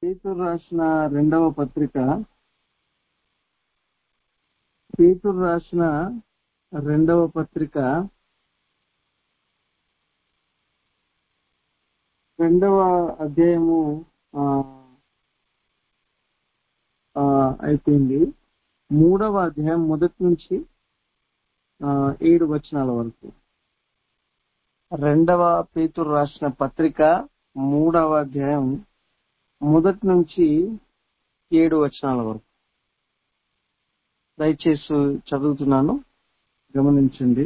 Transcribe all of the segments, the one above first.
పేతురు రాసిన రెండవ పత్రిక పేతురు రాసిన రెండవ పత్రిక రెండవ అధ్యాయము ఆ, ఆ, అయిపోయింది. మూడవ అధ్యాయం మొదటి నుంచి 7 వచనాల వరకు. రెండవ పేతురు రాసిన పత్రిక మూడవ అధ్యాయం మొదటి నుంచి 7 వచనాల వరకు. దయచేసి చదువుతున్నాను, గమనించండి.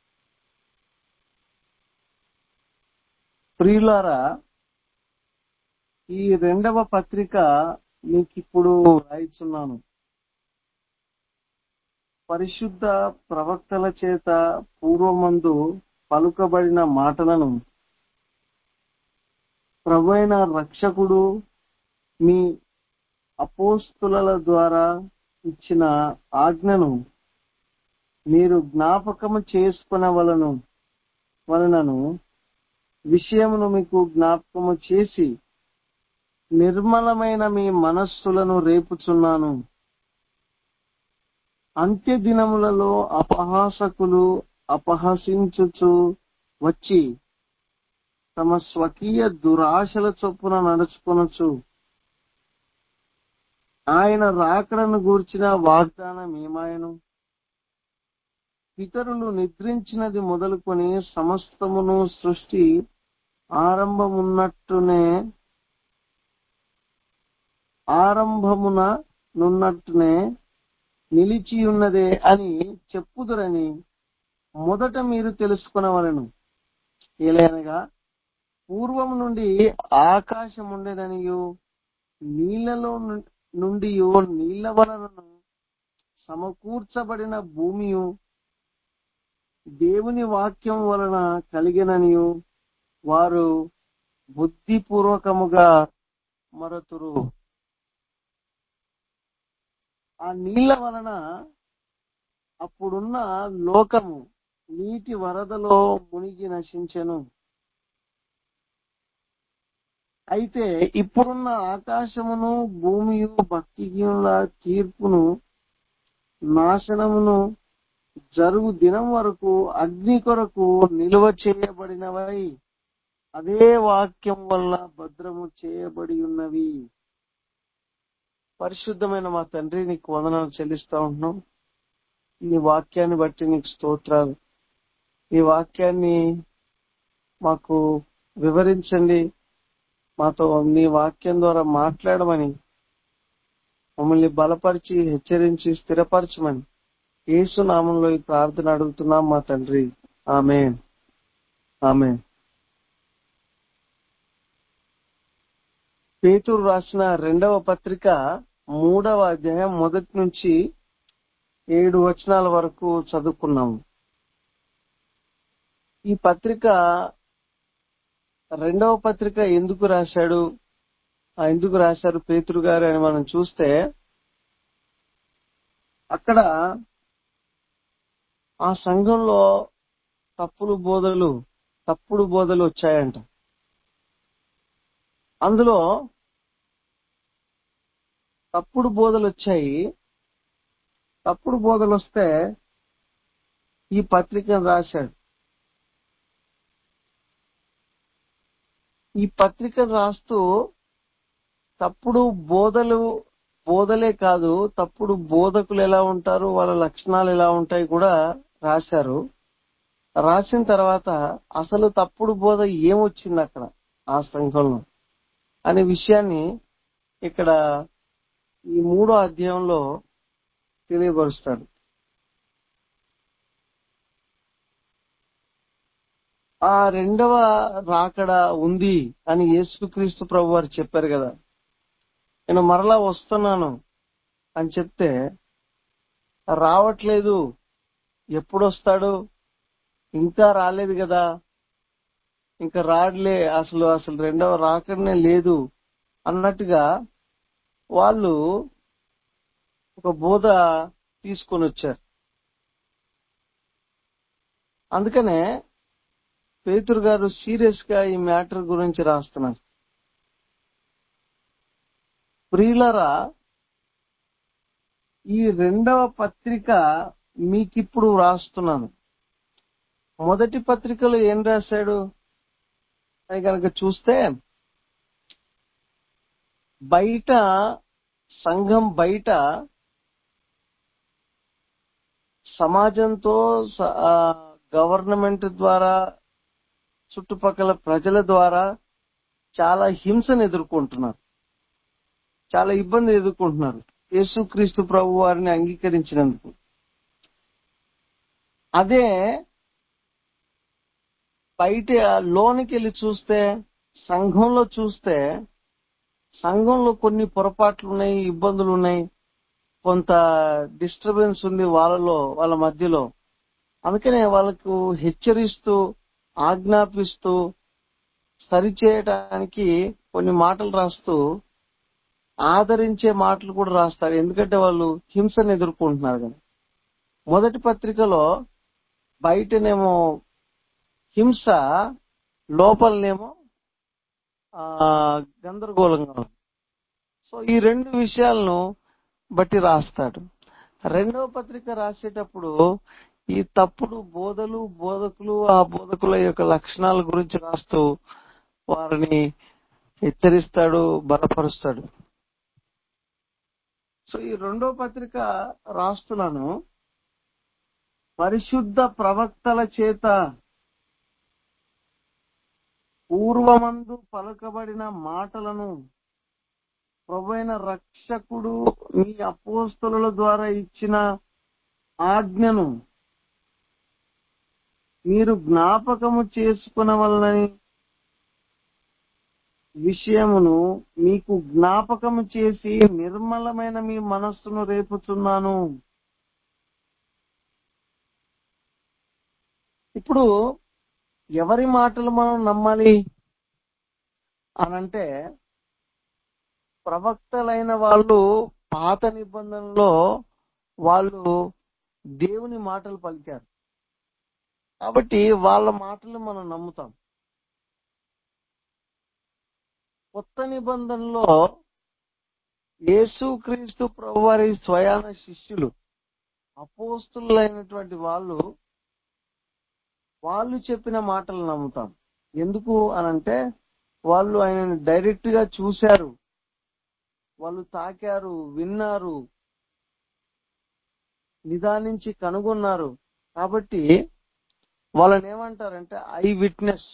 ప్రియులారా, ఈ రెండవ పత్రిక మీకిప్పుడు రాయిస్తున్నాను. పరిశుద్ధ ప్రవక్తల చేత పూర్వమందు పలుకబడిన మాటలను ప్రభువైన రక్షకుడు మీ అపోస్తుల ద్వారా ఇచ్చిన ఆజ్ఞను మీరు జ్ఞాపకము చేసుకొనవలెనను విషయమును మీకు జ్ఞాపకము చేసి నిర్మలమైన మీ మనస్సులను రేపుచున్నాను. అంత్య దినములలో అపహాసకులు అపహసించుచు వచ్చి తమ స్వకీయ దురాశల చొప్పున నడుచుకొనొచ్చు. ఆయన రాకడను గూర్చిన వాగ్దానం ఏమాయను? పితరులు నిద్రించినది మొదలుకొని సమస్తమును సృష్టి ఆరంభముననున్నట్టునే నిలిచియున్నదే అని చెప్పుదురని మొదట మీరు తెలుసుకొనవలెను. ఏలయనగా పూర్వము నుండి ఆకాశముండెననియు నీళ్లలో నుండి నీళ్ల వలన సమకూర్చబడిన భూమియు దేవుని వాక్యం వలన కలిగిననియు వారు బుద్ధిపూర్వకముగా మరతురు. ఆ నీళ్ల వలన అప్పుడున్న లోకము నీటి వరదలో మునిగి నశించెను. అయితే ఇప్పుడున్న ఆకాశమును భూమియు భక్తిహీనుల తీర్పును నాశనమును జరుగు దినం వరకు అగ్ని కొరకు నిలువ చేయబడినవై అదే వాక్యం వల్ల భద్రము చేయబడి ఉన్నవి. పరిశుద్ధమైన మా తండ్రి, నీకు వందనాలు చెల్లిస్తా ఉంటున్నాం. ఈ వాక్యాన్ని బట్టి నీకు స్తోత్రాలు. ఈ వాక్యాన్ని మాకు వివరించండి, మాతో నీ వాక్యం ద్వారా మాట్లాడమని, మమ్మల్ని బలపరిచి హెచ్చరించి స్థిరపరచమని యేసు నామంలో ఈ ప్రార్థన అడుగుతున్నాం మా తండ్రి. ఆమేన్, ఆమేన్. పేతురు రాసిన రెండవ పత్రిక మూడవ అధ్యాయం మొదటి నుంచి 7 వచనాల వరకు చదువుకున్నాము. ఈ పత్రిక రెండవ పత్రిక ఎందుకు రాశారు పేతురు గారు అని మనం చూస్తే, అక్కడ ఆ సంఘంలో తప్పుడు బోధలు వచ్చాయంట. అందులో తప్పుడు బోధలు వస్తే ఈ పత్రికను రాశాడు. ఈ పత్రికను రాస్తూ తప్పుడు బోధలే కాదు, తప్పుడు బోధకులు ఎలా ఉంటారు, వాళ్ళ లక్షణాలు ఎలా ఉంటాయి కూడా రాశారు. రాసిన తర్వాత అసలు తప్పుడు బోధ ఏమొచ్చింది అక్కడ ఆ సంఘంలో అనే విషయాన్ని ఇక్కడ ఈ 3వ అధ్యాయంలో తెలియపరుస్తాడు. ఆ రెండవ రాకడ ఉంది అని యేసుక్రీస్తు ప్రభు వారు చెప్పారు కదా. నేను మరలా వస్తున్నాను అని చెప్తే రావట్లేదు, ఎప్పుడొస్తాడు, ఇంకా రాలేదు కదా, ఇంకా రాడలే, అసలు రెండవ రాకడనే లేదు అన్నట్టుగా వాళ్ళు ఒక బోధ తీసుకొని వచ్చారు. అందుకనే పేతురు గారు సీరియస్ గా ఈ మ్యాటర్ గురించి రాస్తున్నారు. ప్రియులరా, ఈ రెండవ పత్రిక మీకిప్పుడు రాస్తున్నాను. మొదటి పత్రికలో ఏం రాశాడు అని కనుక చూస్తే, బయట సంఘం బయట సమాజంతో గవర్నమెంట్ ద్వారా చుట్టుపక్కల ప్రజల ద్వారా చాలా హింసను ఎదుర్కొంటున్నారు, చాలా ఇబ్బంది ఎదుర్కొంటున్నారు యేసుక్రీస్తు ప్రభు వారిని అంగీకరించినందుకు. అదే బయట లోనికి వెళ్ళి చూస్తే, సంఘంలో చూస్తే, సంఘంలో కొన్ని పొరపాట్లు ఉన్నాయి, ఇబ్బందులు ఉన్నాయి, కొంత డిస్టర్బెన్స్ ఉంది వాళ్ళ మధ్యలో. అందుకనే వాళ్ళకు హెచ్చరిస్తూ, ఆజ్ఞాపిస్తూ, సరిచేయటానికి కొన్ని మాటలు రాస్తూ, ఆదరించే మాటలు కూడా రాస్తారు. ఎందుకంటే వాళ్ళు హింసను ఎదుర్కొంటున్నారు కదా. మొదటి పత్రికలో బయటనేమో హింస, లోపలనేమో గందరగోళంగా ఉంది. సో ఈ రెండు విషయాలను బట్టి రాస్తాడు. రెండవ పత్రిక రాసేటప్పుడు ఈ తప్పుడు బోధలు, బోధకులు, ఆ బోధకుల యొక్క లక్షణాల గురించి రాస్తూ వారిని హెచ్చరిస్తాడు, బలపరుస్తాడు. సో ఈ రెండవ పత్రిక రాస్తున్నాను. పరిశుద్ధ ప్రవక్తల చేత పూర్వమందు పలకబడిన మాటలను ప్రభువైన రక్షకుడు మీ అపోస్తలుల ద్వారా ఇచ్చిన ఆజ్ఞను మీరు జ్ఞాపకము చేసుకునవలనని విషయమును మీకు జ్ఞాపకము చేసి నిర్మలమైన మీ మనస్సును రేపుతున్నాను. ఇప్పుడు ఎవరి మాటలు మనం నమ్మాలి అనంటే, ప్రవక్తలైన వాళ్ళు పాత నిబంధనలో వాళ్ళు దేవుని మాటలు పలికారు కాబట్టి వాళ్ళ మాటలు మనం నమ్ముతాం. కొత్త నిబంధనలో యేసుక్రీస్తు ప్రభువారి స్వయాన శిష్యులు, అపోస్తులైనటువంటి వాళ్ళు చెప్పిన మాటలు నమ్ముతాం. ఎందుకు అనంటే వాళ్ళు ఆయనను డైరెక్ట్ గా చూశారు, వాళ్ళు తాకారు, విన్నారు, నిదానించి కనుగొన్నారు. కాబట్టి వాళ్ళని ఏమంటారంటే ఐ విట్నెస్.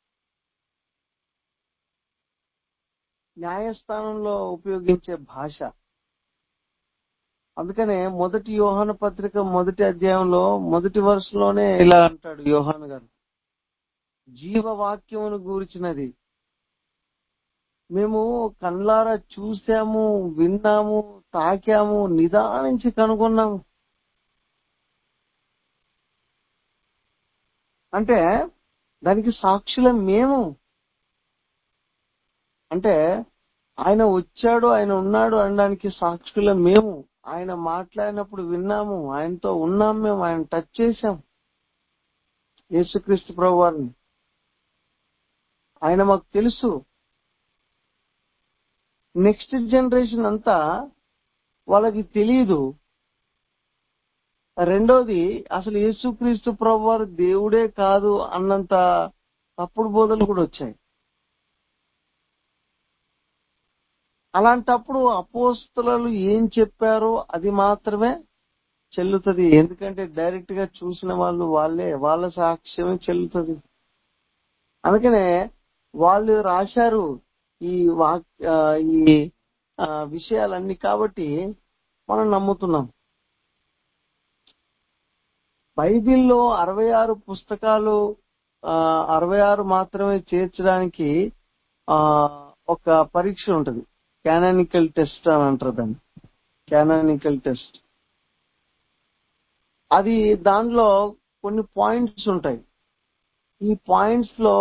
న్యాయస్థానంలో ఉపయోగించే భాష. అందుకనే మొదటి యోహాను పత్రిక 1వ అధ్యాయంలో 1వ వరుసలోనే ఇలా అంటాడు యోహాను గారు, జీవవాక్యమును గూర్చినది మేము కళ్ళారా చూసాము, విన్నాము, తాకాము, నిదానించి కనుగొన్నాము. అంటే దానికి సాక్షులం మేము. అంటే ఆయన వచ్చాడు, ఆయన ఉన్నాడు అనడానికి సాక్షులం మేము. ఆయన మాట్లాడినప్పుడు విన్నాము, ఆయనతో ఉన్నాం, మేము ఆయన టచ్ చేశాం యేసుక్రీస్తు ప్రభు వారిని. ఆయన మాకు తెలుసు. నెక్స్ట్ జనరేషన్ అంతా వాళ్ళకి తెలియదు. రెండోది, అసలు యేసుక్రీస్తు ప్రభు వారు దేవుడే కాదు అన్నంత తప్పుడు బోధలు కూడా వచ్చాయి. అలాంటప్పుడు అపోస్తలులు ఏం చెప్పారో అది మాత్రమే చెల్లుతుంది. ఎందుకంటే డైరెక్ట్ గా చూసిన వాళ్ళ సాక్ష్యమే చెల్లుతుంది. అందుకనే వాళ్ళు రాశారు ఈ విషయాలన్నీ. కాబట్టి మనం నమ్ముతున్నాం. బైబిల్లో 66 పుస్తకాలు, 66 మాత్రమే చేర్చడానికి ఒక పరీక్ష ఉంటుంది. కానానికల్ టెస్ట్ అని అంటారు దాన్ని. Canonical test. అది దానిలో కొన్ని పాయింట్స్ ఉంటాయి. ఈ పాయింట్స్ లో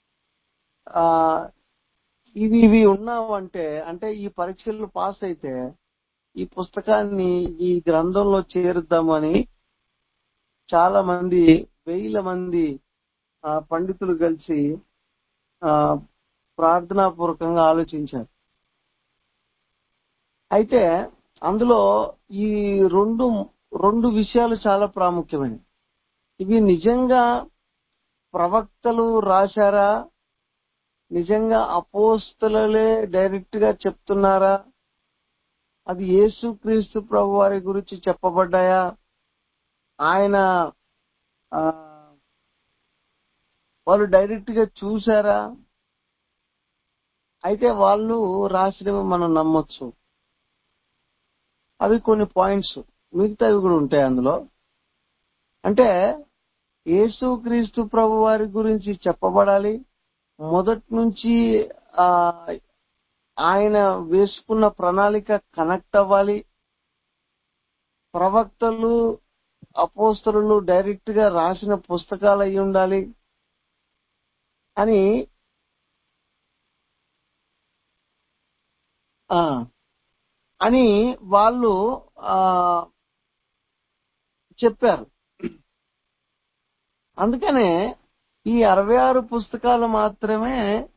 ఇవి ఉన్నావంటే, అంటే ఈ పరీక్షలు పాస్ అయితే ఈ పుస్తకాన్ని ఈ గ్రంథంలో చేరుద్దామని చాలా మంది, 1000 మంది పండితులు కలిసి ప్రార్థనాపూర్వకంగా ఆలోచించారు. అయితే అందులో ఈ రెండు రెండు విషయాలు చాలా ప్రాముఖ్యమైనవి. ఇవి నిజంగా ప్రవక్తలు రాశారా, నిజంగా అపోస్తలులే డైరెక్ట్ గా చెప్తున్నారా, అది యేసుక్రీస్తు ప్రభు వారి గురించి చెప్పబడ్డాయా, ఆయన ఆ, వాళ్ళు డైరెక్ట్ గా చూసారా, అయితే వాళ్ళు రాసినవి మనం నమ్మొచ్చు. అవి కొన్ని పాయింట్స్, మిగతావి కూడా ఉంటాయి అందులో. అంటే యేసుక్రీస్తు ప్రభు వారి గురించి చెప్పబడాలి, మొదటి నుంచి ఆ ఆయన వేసుకున్న ప్రణాళిక కనెక్ట్ అవ్వాలి, ప్రవక్తలు అపోస్తలులు డైరెక్ట్ గా రాసిన పుస్తకాలు అయి ఉండాలి అని ఆ, అని వాళ్ళు ఆ చెప్పారు. అందుకనే ఈ 66 పుస్తకాలు మాత్రమే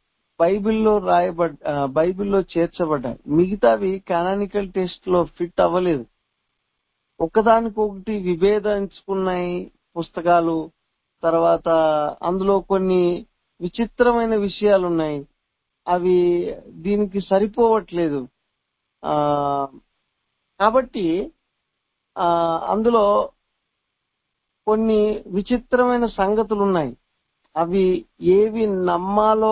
బైబిల్లో చేర్చబడ్డాయి. మిగతావి కానానికల్ టెస్ట్ లో ఫిట్ అవ్వలేదు. ఒకదానికొకటి విభేదించుకున్నాయి పుస్తకాలు. తర్వాత అందులో కొన్ని విచిత్రమైన విషయాలు ఉన్నాయి, అవి దీనికి సరిపోవట్లేదు. ఆ కాబట్టి అందులో కొన్ని విచిత్రమైన సంగతులు ఉన్నాయి. అవి ఏవి నమ్మాలో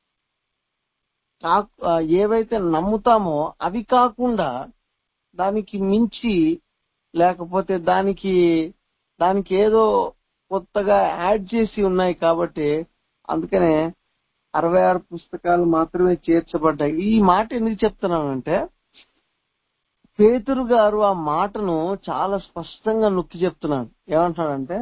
ఏవైతే నమ్ముతామో అవి కాకుండా దానికి మించి, లేకపోతే దానికి ఏదో కొత్తగా యాడ్ చేసి ఉన్నాయి. కాబట్టి అందుకనే 66 పుస్తకాలు మాత్రమే చేర్చబడ్డాయి. ఈ మాట ఎందుకు చెప్తున్నానంటే, పేతురు గారు ఆ మాటను చాలా స్పష్టంగా నొక్కి చెప్తున్నాడు. ఏమంటాడంటే,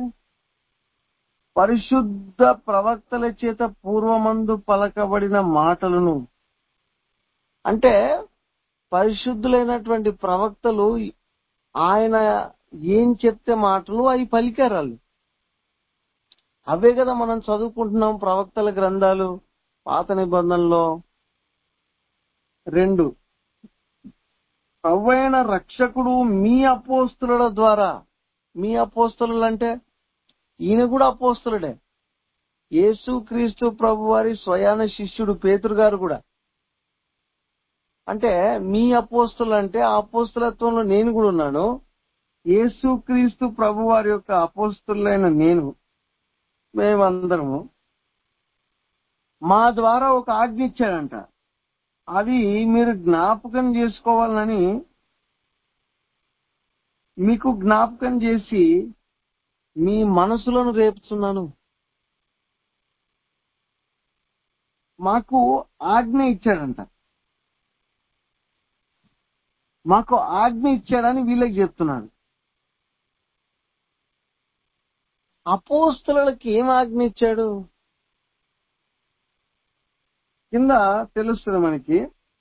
పరిశుద్ధ ప్రవక్తల చేత పూర్వమందు పలకబడిన మాటలను, అంటే పరిశుద్ధులైనటువంటి ప్రవక్తలు ఆయన ఏం చెప్తే మాటలు అవి పలికారు వాళ్ళు. అవే కదా మనం చదువుకుంటున్నాం ప్రవక్తల గ్రంథాలు పాత నిబంధనలో. 2, ప్రభువైన రక్షకుడు మీ అపోస్తలుల ద్వారా, మీ అపోస్తలులు అంటే ఈయన కూడా అపోస్తలుడే, యేసుక్రీస్తు ప్రభు వారి స్వయాన శిష్యుడు పేతురు గారు కూడా. అంటే మీ అపోస్తలు అంటే ఆ అపోస్తలత్వంలో నేను కూడా ఉన్నాను. యేసుక్రీస్తు ప్రభు వారి యొక్క అపోస్తలులైన మేమందరము మా ద్వారా ఒక ఆజ్ఞ ఇచ్చాడంట. అది మీరు జ్ఞాపకం చేసుకోవాలని మీకు జ్ఞాపకం చేసి మీ మనసులను రేపుతున్నాను. మాకు ఆజ్ఞ ఇచ్చాడంట, మాకు ఆజ్ఞ ఇచ్చాడని వీళ్ళకి చెప్తున్నాడు. అపోస్తలులకి ఏం ఆజ్ఞ ఇచ్చాడు కింద తెలుస్తుంది మనకి.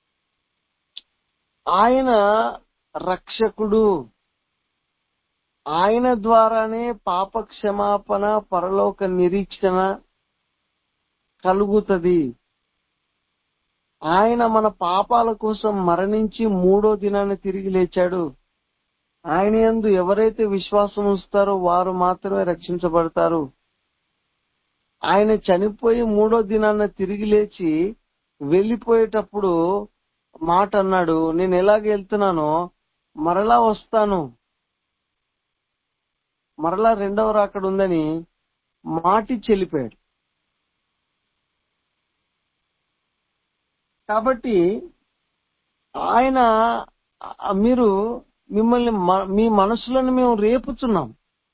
ఆయన రక్షకుడు, ఆయన ద్వారానే పాప క్షమాపణ, పరలోక నిరీక్షణ కలుగుతుంది. ఆయన మన పాపాల కోసం మరణించి 3వ దినాన్ని తిరిగి లేచాడు. ఆయన యందు ఎవరైతే విశ్వాసం ఉంచుతారో వారు మాత్రమే రక్షించబడతారు. ఆయన చనిపోయి 3వ దినాన్న తిరిగి లేచి వెళ్లిపోయేటప్పుడు మాట అన్నాడు, నేను ఎలాగ వెళ్తున్నానో మరలా వస్తాను, మరలా 2వ రాకడ ఉందని మాటిచ్చి వెళ్ళిపోయాడు. కాబట్టి ఆయన మిమ్మల్ని మీ మనసులను మేము రేపుతున్నాం.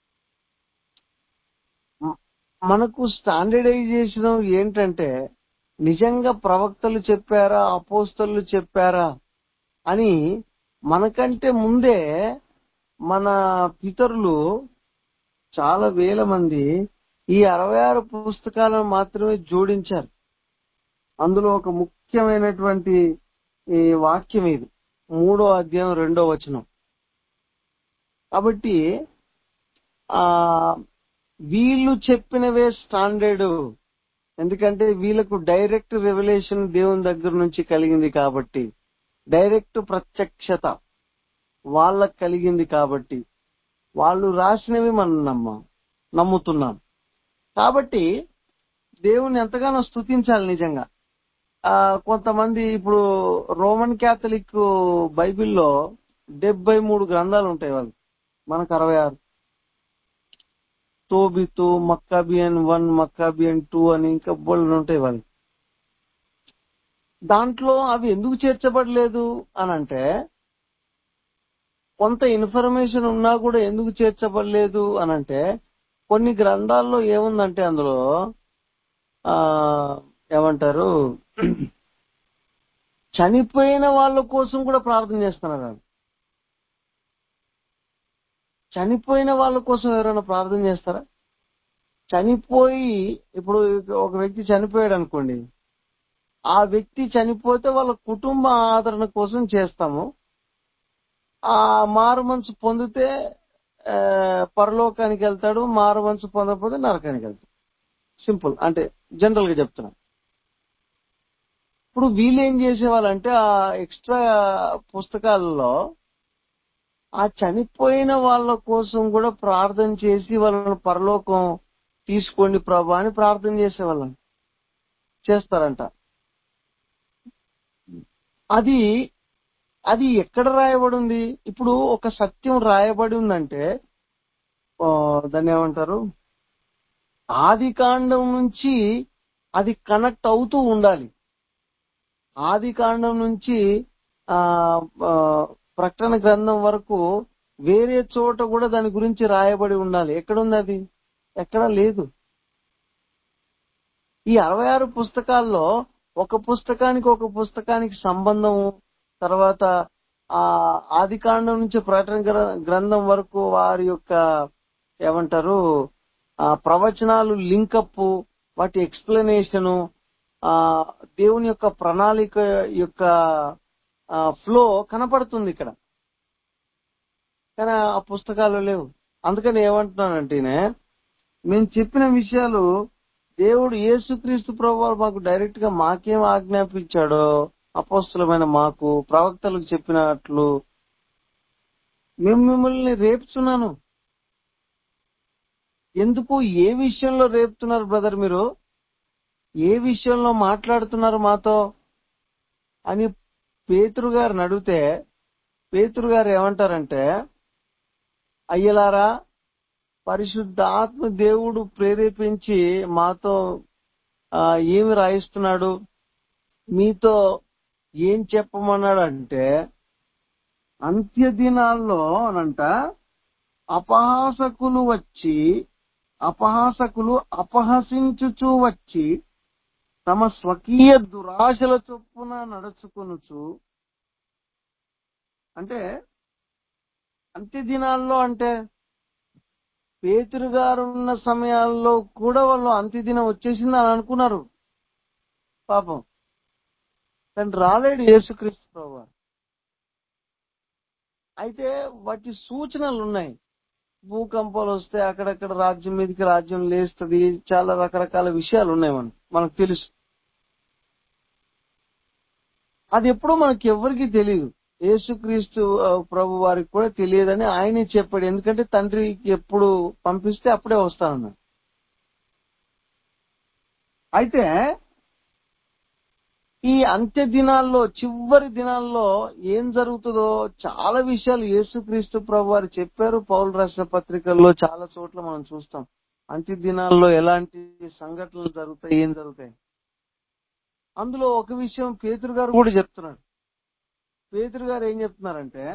మనకు స్టాండర్డైజేషన్ ఏంటంటే, నిజంగా ప్రవక్తలు చెప్పారా, అపోస్తలులు చెప్పారా అని మనకంటే ముందే మన పితరులు చాలా వేల మంది ఈ 66 పుస్తకాలను మాత్రమే జోడించారు. అందులో ఒక ముఖ్యమైనటువంటి ఈ వాక్యం ఇది, 3వ అధ్యాయం 2వ వచనం. కాబట్టి వీళ్ళు చెప్పినవే స్టాండర్డ్, ఎందుకంటే వీళ్ళకు డైరెక్ట్ రెవల్యూషన్ దేవుని దగ్గర నుంచి కలిగింది కాబట్టి. డైరెక్ట్ ప్రత్యక్షత వాళ్ళకు కలిగింది కాబట్టి వాళ్ళు రాసినవి మనం నమ్ముతున్నాం. కాబట్టి దేవుని ఎంతగానో స్తుతించాలి నిజంగా. కొంతమంది ఇప్పుడు రోమన్ క్యాథలిక్ బైబిల్లో 73 గ్రంథాలు ఉంటాయి వాళ్ళు, మనకు 66. తోబితు, మక్కాబియన్ 1, మక్కాబియన్ 2 అని ఇంకా బోల్డ్ ఉంటాయి వాళ్ళు. దాంట్లో అవి ఎందుకు చేర్చబడలేదు అని అంటే, కొంత ఇన్ఫర్మేషన్ ఉన్నా కూడా ఎందుకు చేర్చబడలేదు అని అంటే, కొన్ని గ్రంథాల్లో ఏముందంటే అందులో ఆ ఏమంటారు, చనిపోయిన వాళ్ళ కోసం కూడా ప్రార్థన చేస్తున్నారు వాళ్ళు. చనిపోయిన వాళ్ళ కోసం ఎవరైనా ప్రార్థన చేస్తారా? చనిపోయి ఇప్పుడు ఒక వ్యక్తి చనిపోయాడు అనుకోండి, ఆ వ్యక్తి చనిపోతే వాళ్ళ కుటుంబ ఆదరణ కోసం చేస్తాము. ఆ మారు మనసు పొందితే పరలోకానికి వెళ్తాడు, మారు మనసు పొందకపోతే నరకానికి వెళ్తాడు. సింపుల్, అంటే జనరల్ గా చెప్తున్నా. ఇప్పుడు వీళ్ళు ఏం చేసేవాళ్ళంటే ఆ ఎక్స్ట్రా పుస్తకాలలో ఆ చనిపోయిన వాళ్ళ కోసం కూడా ప్రార్థన చేసి వాళ్ళని పరలోకం తీసుకోండి ప్రభా అని ప్రార్థన చేసేవాళ్ళం, చేస్తారంట. అది అది ఎక్కడ రాయబడి ఉంది? ఇప్పుడు ఒక సత్యం రాయబడి ఉందంటే దాన్ని ఏమంటారు, ఆది కాండం నుంచి అది కనెక్ట్ అవుతూ ఉండాలి. ఆది కాండం నుంచి ఆ ఆ, ప్రకటన గ్రంథం వరకు వేరే చోట కూడా దాని గురించి రాయబడి ఉండాలి. ఎక్కడుంది అది? ఎక్కడా లేదు. ఈ 66 పుస్తకాల్లో ఒక పుస్తకానికి సంబంధం, తర్వాత ఆ ఆది కాండం నుంచి ప్రకటన గ్రంథం వరకు వారి యొక్క ఏమంటారు ప్రవచనాలు లింకప్, వాటి ఎక్స్ప్లెనేషను, దేవుని యొక్క ప్రణాళిక యొక్క ఫ్లో కనపడుతుంది ఇక్కడ. కానీ ఆ పుస్తకాలు లేవు. అందుకని ఏమంటున్నానంటేనే, మేము చెప్పిన విషయాలు దేవుడు యేసుక్రీస్తు ప్రభువారు మాకు డైరెక్ట్ గా మాకేం ఆజ్ఞాపించాడో, అపోస్తలుమైన మాకు ప్రవక్తలకు చెప్పినట్లు మేము మిమ్మల్ని రేపుతున్నాను. ఎందుకు, ఏ విషయంలో రేపుతున్నారు బ్రదర్ మీరు? ఏ విషయంలో మాట్లాడుతున్నారు మాతో అని పేతురు గారిని అడిగితే, పేతురు గారు ఏమంటారంటే, అయ్యలారా, పరిశుద్ధాత్మ దేవుడు ప్రేరేపించి మాతో ఏమి రాయిస్తున్నాడు, మీతో ఏం చెప్పమన్నాడు అంటే, అంత్య దినాల్లో అనంట అపహాసకులు అపహసించుచూ వచ్చి తమ స్వకీయ దురాశల చొప్పున నడుచుకొనుచు. అంటే అంత్య దినాల్లో అంటే పేతురు గారు ఉన్న సమయాల్లో కూడా వాళ్ళు అంత్యదినం వచ్చేసింది అని అనుకున్నారు. పాపం, కానీ రాలేడు యేసుక్రీస్తు ప్రభువు. అయితే వాటి సూచనలు ఉన్నాయి. భూకంపాలు వస్తే అక్కడక్కడ రాజ్యం మీదకి రాజ్యం లేస్తుంది, చాలా రకరకాల విషయాలు ఉన్నాయి మనకు తెలుసు. అది ఎప్పుడూ మనకి ఎవరికి తెలియదు. యేసుక్రీస్తు ప్రభు వారికి కూడా తెలియదని ఆయనే చెప్పాడు. ఎందుకంటే తండ్రికి ఎప్పుడు పంపిస్తే అప్పుడే వస్తానన్నాడు. అయితే ఈ అంత్య దినాల్లో, చివరి దినాల్లో ఏం జరుగుతుందో చాలా విషయాలు యేసుక్రీస్తు ప్రభు వారు చెప్పారు. పౌలు రాసిన పత్రికల్లో చాలా చోట్ల మనం చూస్తాం అంత్య దినాల్లో ఎలాంటి సంఘటనలు జరుగుతాయి, ఏం జరుగుతాయి. అందులో ఒక విషయం పేతురు గారు కూడా చెప్తున్నాడు. పేతురు గారు ఏం చెప్తున్నారంటే,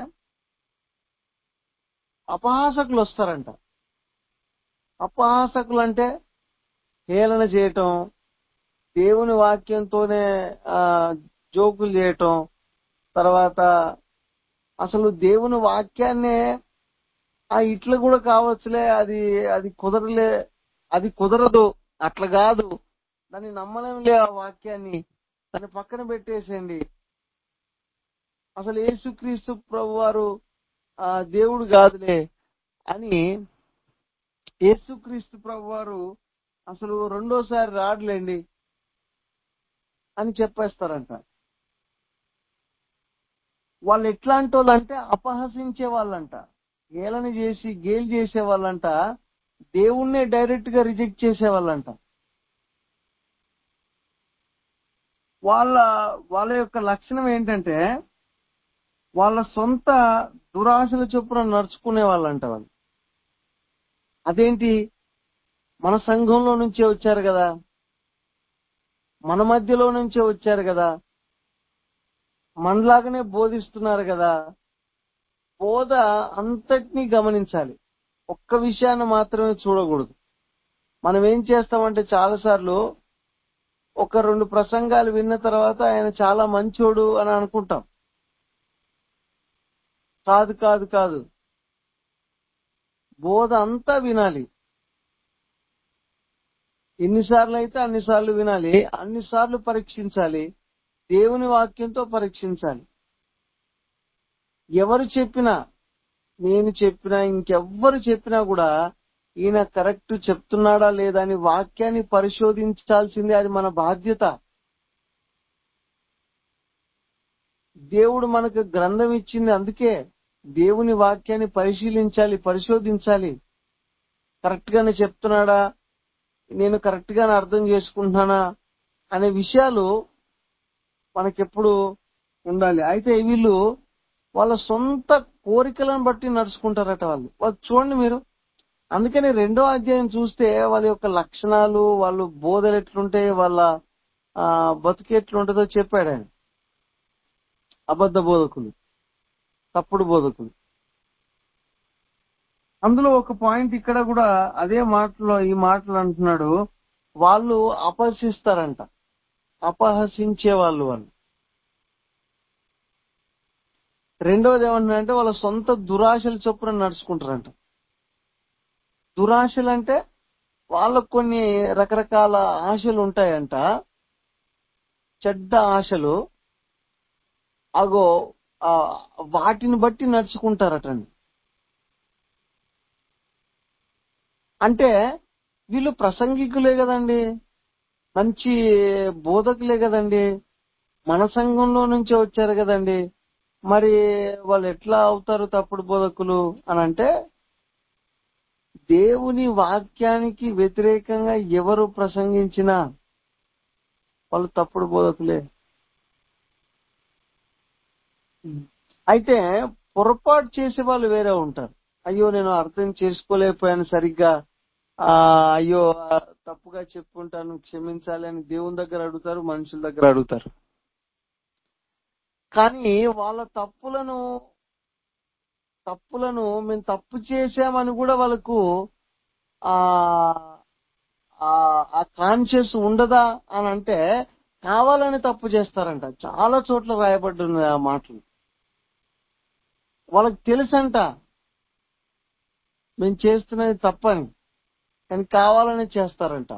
అపహాసకులు వస్తారంట. అపహాసకులు అంటే హేళన చేయటం, దేవుని వాక్యంతోనే జోకులు చేయటం, తర్వాత అసలు దేవుని వాక్యాన్నే ఇట్లా కూడా కావచ్చులే, అది కుదరదు, అట్లా కాదు, దాన్ని నమ్మలేంలే, ఆ వాక్యాన్ని దాన్ని పక్కన పెట్టేసేయండి, అసలు యేసుక్రీస్తు ప్రభువారు దేవుడు కాదులే అని, యేసుక్రీస్తు ప్రభువారు అసలు రెండోసారి రాడులేండి అని చెప్పేస్తారంట. వాళ్ళు ఎట్లాంటి వాళ్ళు అంటే అపహసించే వాళ్ళంట, హేళన చేసి గేలి చేసే వాళ్ళంట, దేవుణ్ణే డైరెక్ట్ గా రిజెక్ట్ చేసే వాళ్ళంట. వాళ్ళ వాళ్ళ యొక్క లక్షణం ఏంటంటే వాళ్ళ సొంత దురాశల చొప్పున నడుచుకునే వాళ్ళంట వాళ్ళు. అదేంటి, మన సంఘంలో నుంచే వచ్చారు కదా, మన మధ్యలో నుంచే వచ్చారు కదా, మనలాగానే బోధిస్తున్నారు కదా. బోధ అంతటినీ గమనించాలి, ఒక్క విషయాన్ని మాత్రమే చూడకూడదు. మనం ఏం చేస్తామంటే చాలాసార్లు ఒక 2 ప్రసంగాలు విన్న తర్వాత ఆయన చాలా మంచోడు అని అనుకుంటాం. కాదు కాదు కాదు, బోధ అంతా వినాలి. ఎన్నిసార్లు అయితే అన్నిసార్లు వినాలి, అన్నిసార్లు పరీక్షించాలి, దేవుని వాక్యంతో పరీక్షించాలి. ఎవరు చెప్పినా, నేను చెప్పినా, ఇంకెవ్వరు చెప్పినా కూడా ఈయన కరెక్ట్ చెప్తున్నాడా లేదా అని వాక్యాన్ని పరిశోధించాల్సిందే, అది మన బాధ్యత. దేవుడు మనకు గ్రంథం ఇచ్చింది అందుకే. దేవుని వాక్యాన్ని పరిశీలించాలి, పరిశోధించాలి. కరెక్ట్ గానే చెప్తున్నాడా, నేను కరెక్ట్ గానే అర్థం చేసుకుంటున్నానా అనే విషయాలు మనకెప్పుడు ఉండాలి. అయితే వీళ్ళు వాళ్ళ సొంత కోరికలను బట్టి నడుచుకుంటారట వాళ్ళు చూడండి మీరు. అందుకని 2వ అధ్యాయం చూస్తే వాళ్ళ యొక్క లక్షణాలు, వాళ్ళు బోధలు ఎట్లుంటాయి, వాళ్ళ బతుకు ఎట్లుంటుందో చెప్పాడు ఆయన. అబద్ధ బోధకులు, తప్పుడు బోధకులు. అందులో ఒక పాయింట్ ఇక్కడ కూడా అదే మాటలో ఈ మాటలు అంటున్నాడు, వాళ్ళు అపహసిస్తారంట, అపహసించే వాళ్ళు. 2వది ఏమంటున్నారంటే వాళ్ళ సొంత దురాశల చొప్పున నడుచుకుంటారంట. దురాశలు అంటే వాళ్ళకు కొన్ని రకరకాల ఆశలు ఉంటాయంట, చెడ్డ ఆశలు. అగో ఆ వాటిని బట్టి నడుచుకుంటారటండి. అంటే వీళ్ళు ప్రసంగికులే కదండి, మంచి బోధకులే కదండి, మన సంఘంలో నుంచే వచ్చారు కదండి, మరి వాళ్ళు ఎట్లా అవుతారు తప్పుడు బోధకులు అని అంటే, దేవుని వాక్యానికి వ్యతిరేకంగా ఎవరు ప్రసంగించినా వాళ్ళు తప్పుడు బోధకులే. అయితే పొరపాటు చేసే వాళ్ళు వేరే ఉంటారు. అయ్యో నేను అర్థం చేసుకోలేకపోయాను సరిగ్గా, అయ్యో తప్పుగా చెప్పుకుంటాను క్షమించాలి అని దేవుని దగ్గర అడుగుతారు, మనుషుల దగ్గర అడుగుతారు. కానీ వాళ్ళ తప్పులను మేము తప్పు చేశామని కూడా వాళ్ళకు ఆ ఆ కాన్షియస్ ఉండదా అని అంటే కావాలని తప్పు చేస్తారంట. చాలా చోట్ల రాయబడి ఉంది ఆ మాటలు. వాళ్ళకి తెలుసంట మేము చేస్తున్నది తప్పని, కానీ కావాలని చేస్తారంట.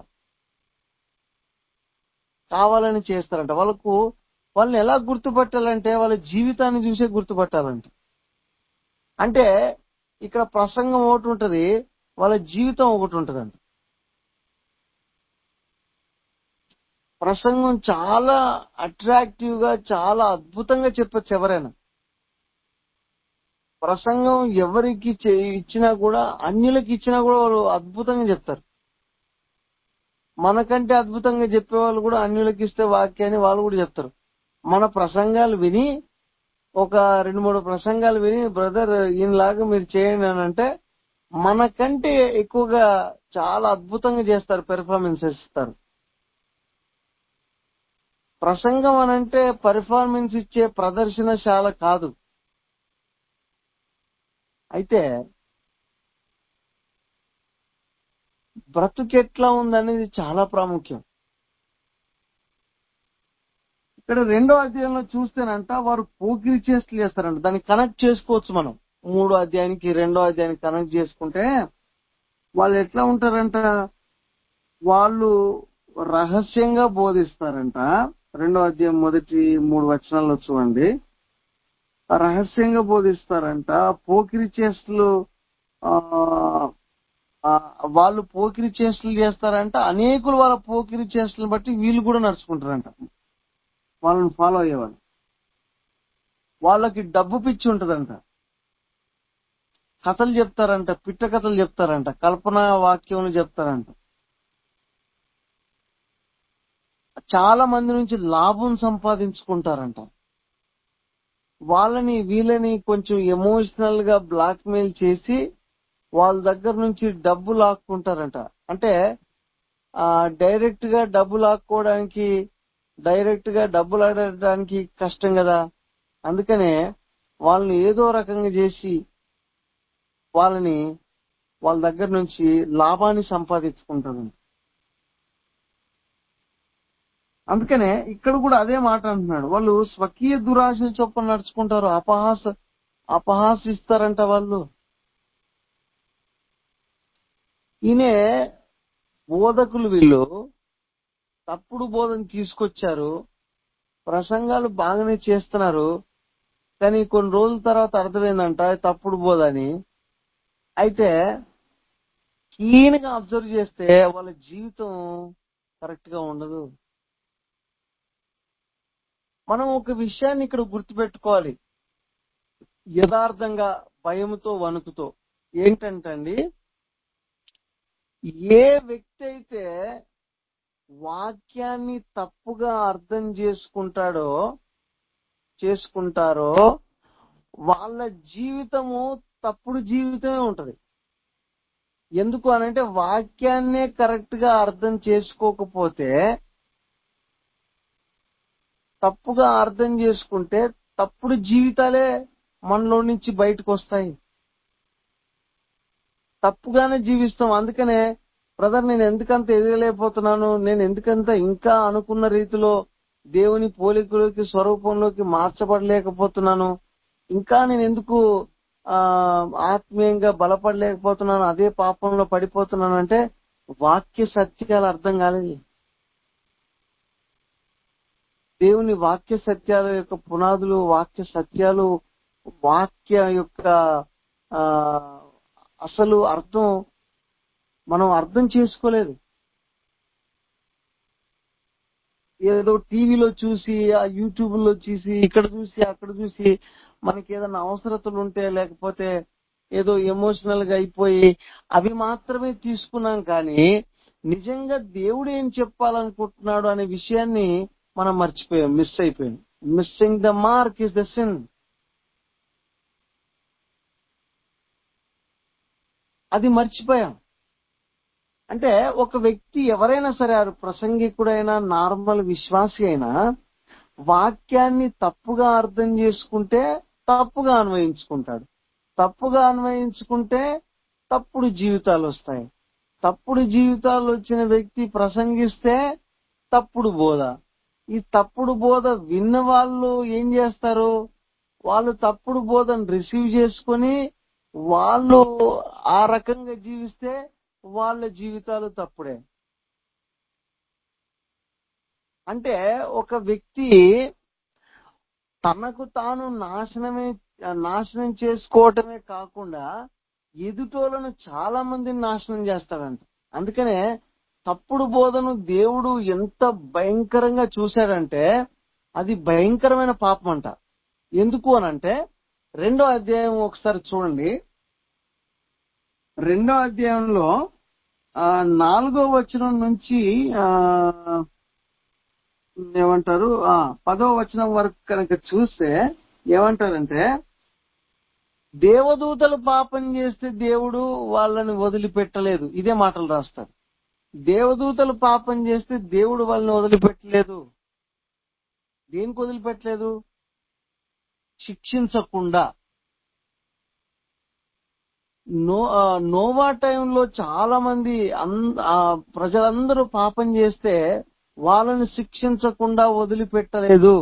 వాళ్ళని ఎలా గుర్తుపట్టాలంటే వాళ్ళ జీవితాన్ని చూసే గుర్తుపట్టాలంట. అంటే ఇక్కడ ప్రసంగం ఒకటి ఉంటది, వాళ్ళ జీవితం ఒకటి ఉంటదంట. ప్రసంగం చాలా అట్రాక్టివ్ గా, చాలా అద్భుతంగా చెప్పొచ్చు ఎవరైనా. ప్రసంగం ఎవరికి ఇచ్చినా కూడా, అన్యులకి ఇచ్చినా కూడా వాళ్ళు అద్భుతంగా చెప్తారు. మనకంటే అద్భుతంగా చెప్పేవాళ్ళు కూడా అన్యులకి ఇస్తే వాక్యాన్ని వాళ్ళు కూడా చెప్తారు. మన ప్రసంగాలు విని, ఒక 2-3 ప్రసంగాలు విని, బ్రదర్ ఈయనలాగా మీరు చేయండి అని అంటే మనకంటే ఎక్కువగా చాలా అద్భుతంగా చేస్తారు, పెర్ఫార్మెన్సెస్ ఇస్తారు. ప్రసంగం అనంటే పెర్ఫార్మెన్స్ ఇచ్చే ప్రదర్శనశాల కాదు. అయితే బ్రతుకెట్లా ఉందనేది చాలా ప్రాముఖ్యం. ఇక్కడ 2వ అధ్యాయంలో చూస్తేనంట వారు పోకిరి చేష్టలు చేస్తారంట. దాన్ని కనెక్ట్ చేసుకోవచ్చు మనం. 3వ అధ్యాయానికి 2వ అధ్యాయానికి కనెక్ట్ చేసుకుంటే వాళ్ళు ఎట్లా ఉంటారంట, వాళ్ళు రహస్యంగా బోధిస్తారంట. 2వ అధ్యాయం మొదటి 3 వచనాల్లో చూడండి. రహస్యంగా బోధిస్తారంట. పోకిరి చేష్టలు, వాళ్ళు పోకిరి చేష్టలు చేస్తారంట. అనేకులు వాళ్ళ పోకిరి చేష్టలను బట్టి వీళ్ళు కూడా నడుచుకుంటారంట, వాళ్ళని ఫాలో అయ్యేవాళ్ళు. వాళ్ళకి డబ్బు పిచ్చి ఉంటదంట. కథలు చెప్తారంట, పిట్ట కథలు చెప్తారంట, కల్పన వాక్యం చెప్తారంట. చాలా మంది నుంచి లాభం సంపాదించుకుంటారంట. వాళ్ళని వీళ్ళని కొంచెం ఎమోషనల్ గా బ్లాక్ మెయిల్ చేసి వాళ్ళ దగ్గర నుంచి డబ్బు లాక్కుంటారంట. అంటే డైరెక్ట్ గా డబ్బు లాక్కోవడానికి, డైరెక్ట్ గా డబ్బులు ఆడడానికి కష్టం కదా. అందుకనే వాళ్ళని ఏదో రకంగా చేసి వాళ్ళ దగ్గర నుంచి లాభాన్ని సంపాదించుకుంటారు. అందుకనే ఇక్కడ కూడా అదే మాట అంటున్నాడు. వాళ్ళు స్వకీయ దురాశ చొప్పున నడుచుకుంటారు, అపహాసిస్తారంట వాళ్ళు. ఈయనే బోధకులు వీళ్ళు తప్పుడు బోధన తీసుకొచ్చారు, ప్రసంగాలు బాగానే చేస్తున్నారు, కానీ కొన్ని రోజుల తర్వాత అర్థమైందంట తప్పుడు బోధ అని. అయితే క్లీన్ గా అబ్జర్వ్ చేస్తే వాళ్ళ జీవితం కరెక్ట్ గా ఉండదు. మనం ఒక విషయాన్ని ఇక్కడ గుర్తుపెట్టుకోవాలి, యథార్థంగా, భయముతో, వణుకుతో. ఏంటంటండి, ఏ వ్యక్తి అయితే వాక్యాన్ని తప్పుగా అర్థం చేసుకుంటారో వాళ్ళ జీవితము తప్పుడు జీవితమే ఉంటది. ఎందుకు అనంటే వాక్యాన్నే కరెక్ట్ గా అర్థం చేసుకోకపోతే, తప్పుగా అర్థం చేసుకుంటే తప్పుడు జీవితాలే మనలో నుంచి బయటకు వస్తాయి. తప్పుగానే జీవిస్తాం. అందుకనే బ్రదర్ నేను ఎందుకంత ఎదగలేకపోతున్నాను, నేను ఎందుకంత ఇంకా అనుకున్న రీతిలో దేవుని పోలికలోకి, స్వరూపంలోకి మార్చబడలేకపోతున్నాను, ఇంకా నేను ఎందుకు ఆత్మీయంగా బలపడలేకపోతున్నాను, అదే పాపంలో పడిపోతున్నాను అంటే వాక్య సత్యాలు అర్థం కాలేదు. దేవుని వాక్య సత్యాల యొక్క పునాదులు, వాక్య సత్యాలు, వాక్య యొక్క అసలు అర్థం మనం అర్థం చేసుకోలేదు. ఏదో టీవీలో చూసి, ఆ యూట్యూబ్ లో చూసి, ఇక్కడ చూసి, అక్కడ చూసి, మనకి ఏదైనా అవసరతలు ఉంటే, లేకపోతే ఏదో ఎమోషనల్ గా అయిపోయి అవి మాత్రమే తీసుకున్నాం. కానీ నిజంగా దేవుడు ఏం చెప్పాలనుకుంటున్నాడు అనే విషయాన్ని మనం మర్చిపోయాం, మిస్ అయిపోయాం. Missing the mark is the sin. అది మర్చిపోయాం. అంటే ఒక వ్యక్తి ఎవరైనా సరే, ప్రసంగికుడైనా, నార్మల్ విశ్వాసి అయినా, వాక్యాన్ని తప్పుగా అర్థం చేసుకుంటే తప్పుగా అన్వయించుకుంటాడు. తప్పుగా అన్వయించుకుంటే తప్పుడు జీవితాలు వస్తాయి. తప్పుడు జీవితాలు వచ్చిన వ్యక్తి ప్రసంగిస్తే తప్పుడు బోధ. ఈ తప్పుడు బోధ విన్న వాళ్ళు ఏం చేస్తారు, వాళ్ళు తప్పుడు బోధను రిసీవ్ చేసుకొని వాళ్ళు ఆ రకంగా జీవిస్తే వాళ్ళ జీవితాలు తప్పుడే. అంటే ఒక వ్యక్తి తనకు తాను నాశనం చేసుకోవటమే కాకుండా ఎదుటోళ్ళను చాలా మందిని నాశనం చేస్తాడంట. అందుకనే తప్పుడు బోధను దేవుడు ఎంత భయంకరంగా చూశాడంటే అది భయంకరమైన పాపం అంట. ఎందుకు అనంటే 2వ అధ్యాయం ఒకసారి చూడండి. 2వ అధ్యాయంలో 4వ వచనం నుంచి ఏమంటారు 10వ వచనం వరకు కనుక చూస్తే ఏమంటారంటే, దేవదూతలు పాపం చేస్తే దేవుడు వాళ్ళని వదిలిపెట్టలేదు. ఇదే మాటలు రాస్తారు. దేవదూతలు పాపం చేస్తే దేవుడు వాళ్ళని వదిలిపెట్టలేదు. దేనికి వదిలిపెట్టలేదు? శిక్షించకుండా. నోవా టైంలో చాలా మంది ప్రజలందరూ పాపం చేస్తే వాళ్ళని శిక్షించకుండా వదిలిపెట్టలేదు.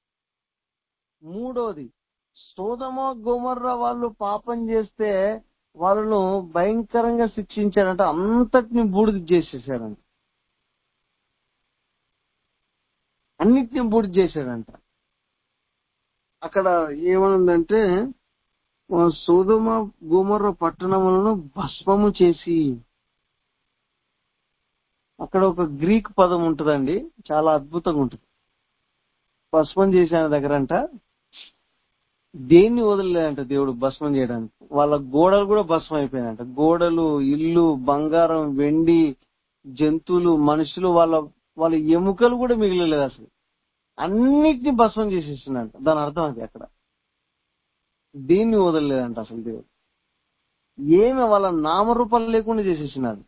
3వది, సోదొమ గొమొర్రా వాళ్ళు పాపం చేస్తే వాళ్ళను భయంకరంగా శిక్షించారంట. అంతటిని బూడిద చేసేసారంట. అన్నిటిని బూడిద చేశారంట. అక్కడ ఏమనుందంటే, సోదొమ గొమొర్రా పట్టణములను భస్మము చేసి, అక్కడ ఒక గ్రీక్ పదం ఉంటుందండి, చాలా అద్భుతంగా ఉంటుంది. భస్మం చేసిన దగ్గరంట దేన్ని వదలలేదంట దేవుడు భస్మం చేయడానికి. వాళ్ళ గోడలు కూడా భస్మం అయిపోయినాయంట. గోడలు, ఇల్లు, బంగారం, వెండి, జంతువులు, మనుషులు, వాళ్ళ వాళ్ళ ఎముకలు కూడా మిగిలలేదు అసలు. అన్నిటిని భస్మం చేసేసిందంట. దాని అర్థం అది. అక్కడ దేన్ని వదలలేదంట అసలు దేవుడు. ఏమి వాళ్ళ నామరూపాలు లేకుండా చేసేసినారు.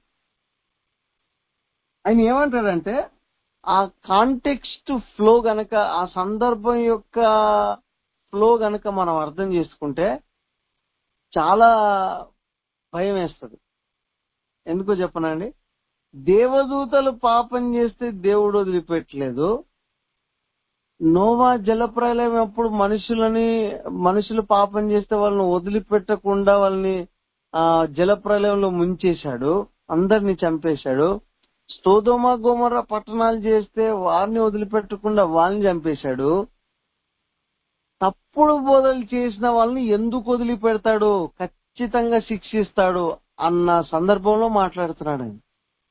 ఆయన ఏమంటాడంటే ఆ కాంటెక్స్ట్ ఫ్లో గనక, ఆ సందర్భం యొక్క ఫ్లో గనక మనం అర్థం చేసుకుంటే చాలా భయం వేస్తుంది. ఎందుకో చెప్పనండి, దేవదూతలు పాపం చేస్తే దేవుడు వదిలిపెట్టలేదు. నోవా జలప్రలయం అప్పుడు మనుషులు పాపం చేస్తే వాళ్ళని వదిలిపెట్టకుండా వాళ్ళని జలప్రలయంలో ముంచేశాడు, అందరిని చంపేశాడు. సొదొమ గొమొర్రా పట్టణాలు చేస్తే వారిని వదిలిపెట్టకుండా వాళ్ళని చంపేశాడు. తప్పుడు బోధలు చేసిన వాళ్ళని ఎందుకు వదిలిపెడతాడు, ఖచ్చితంగా శిక్షిస్తాడు అన్న సందర్భంలో మాట్లాడుతున్నాడు ఆయన.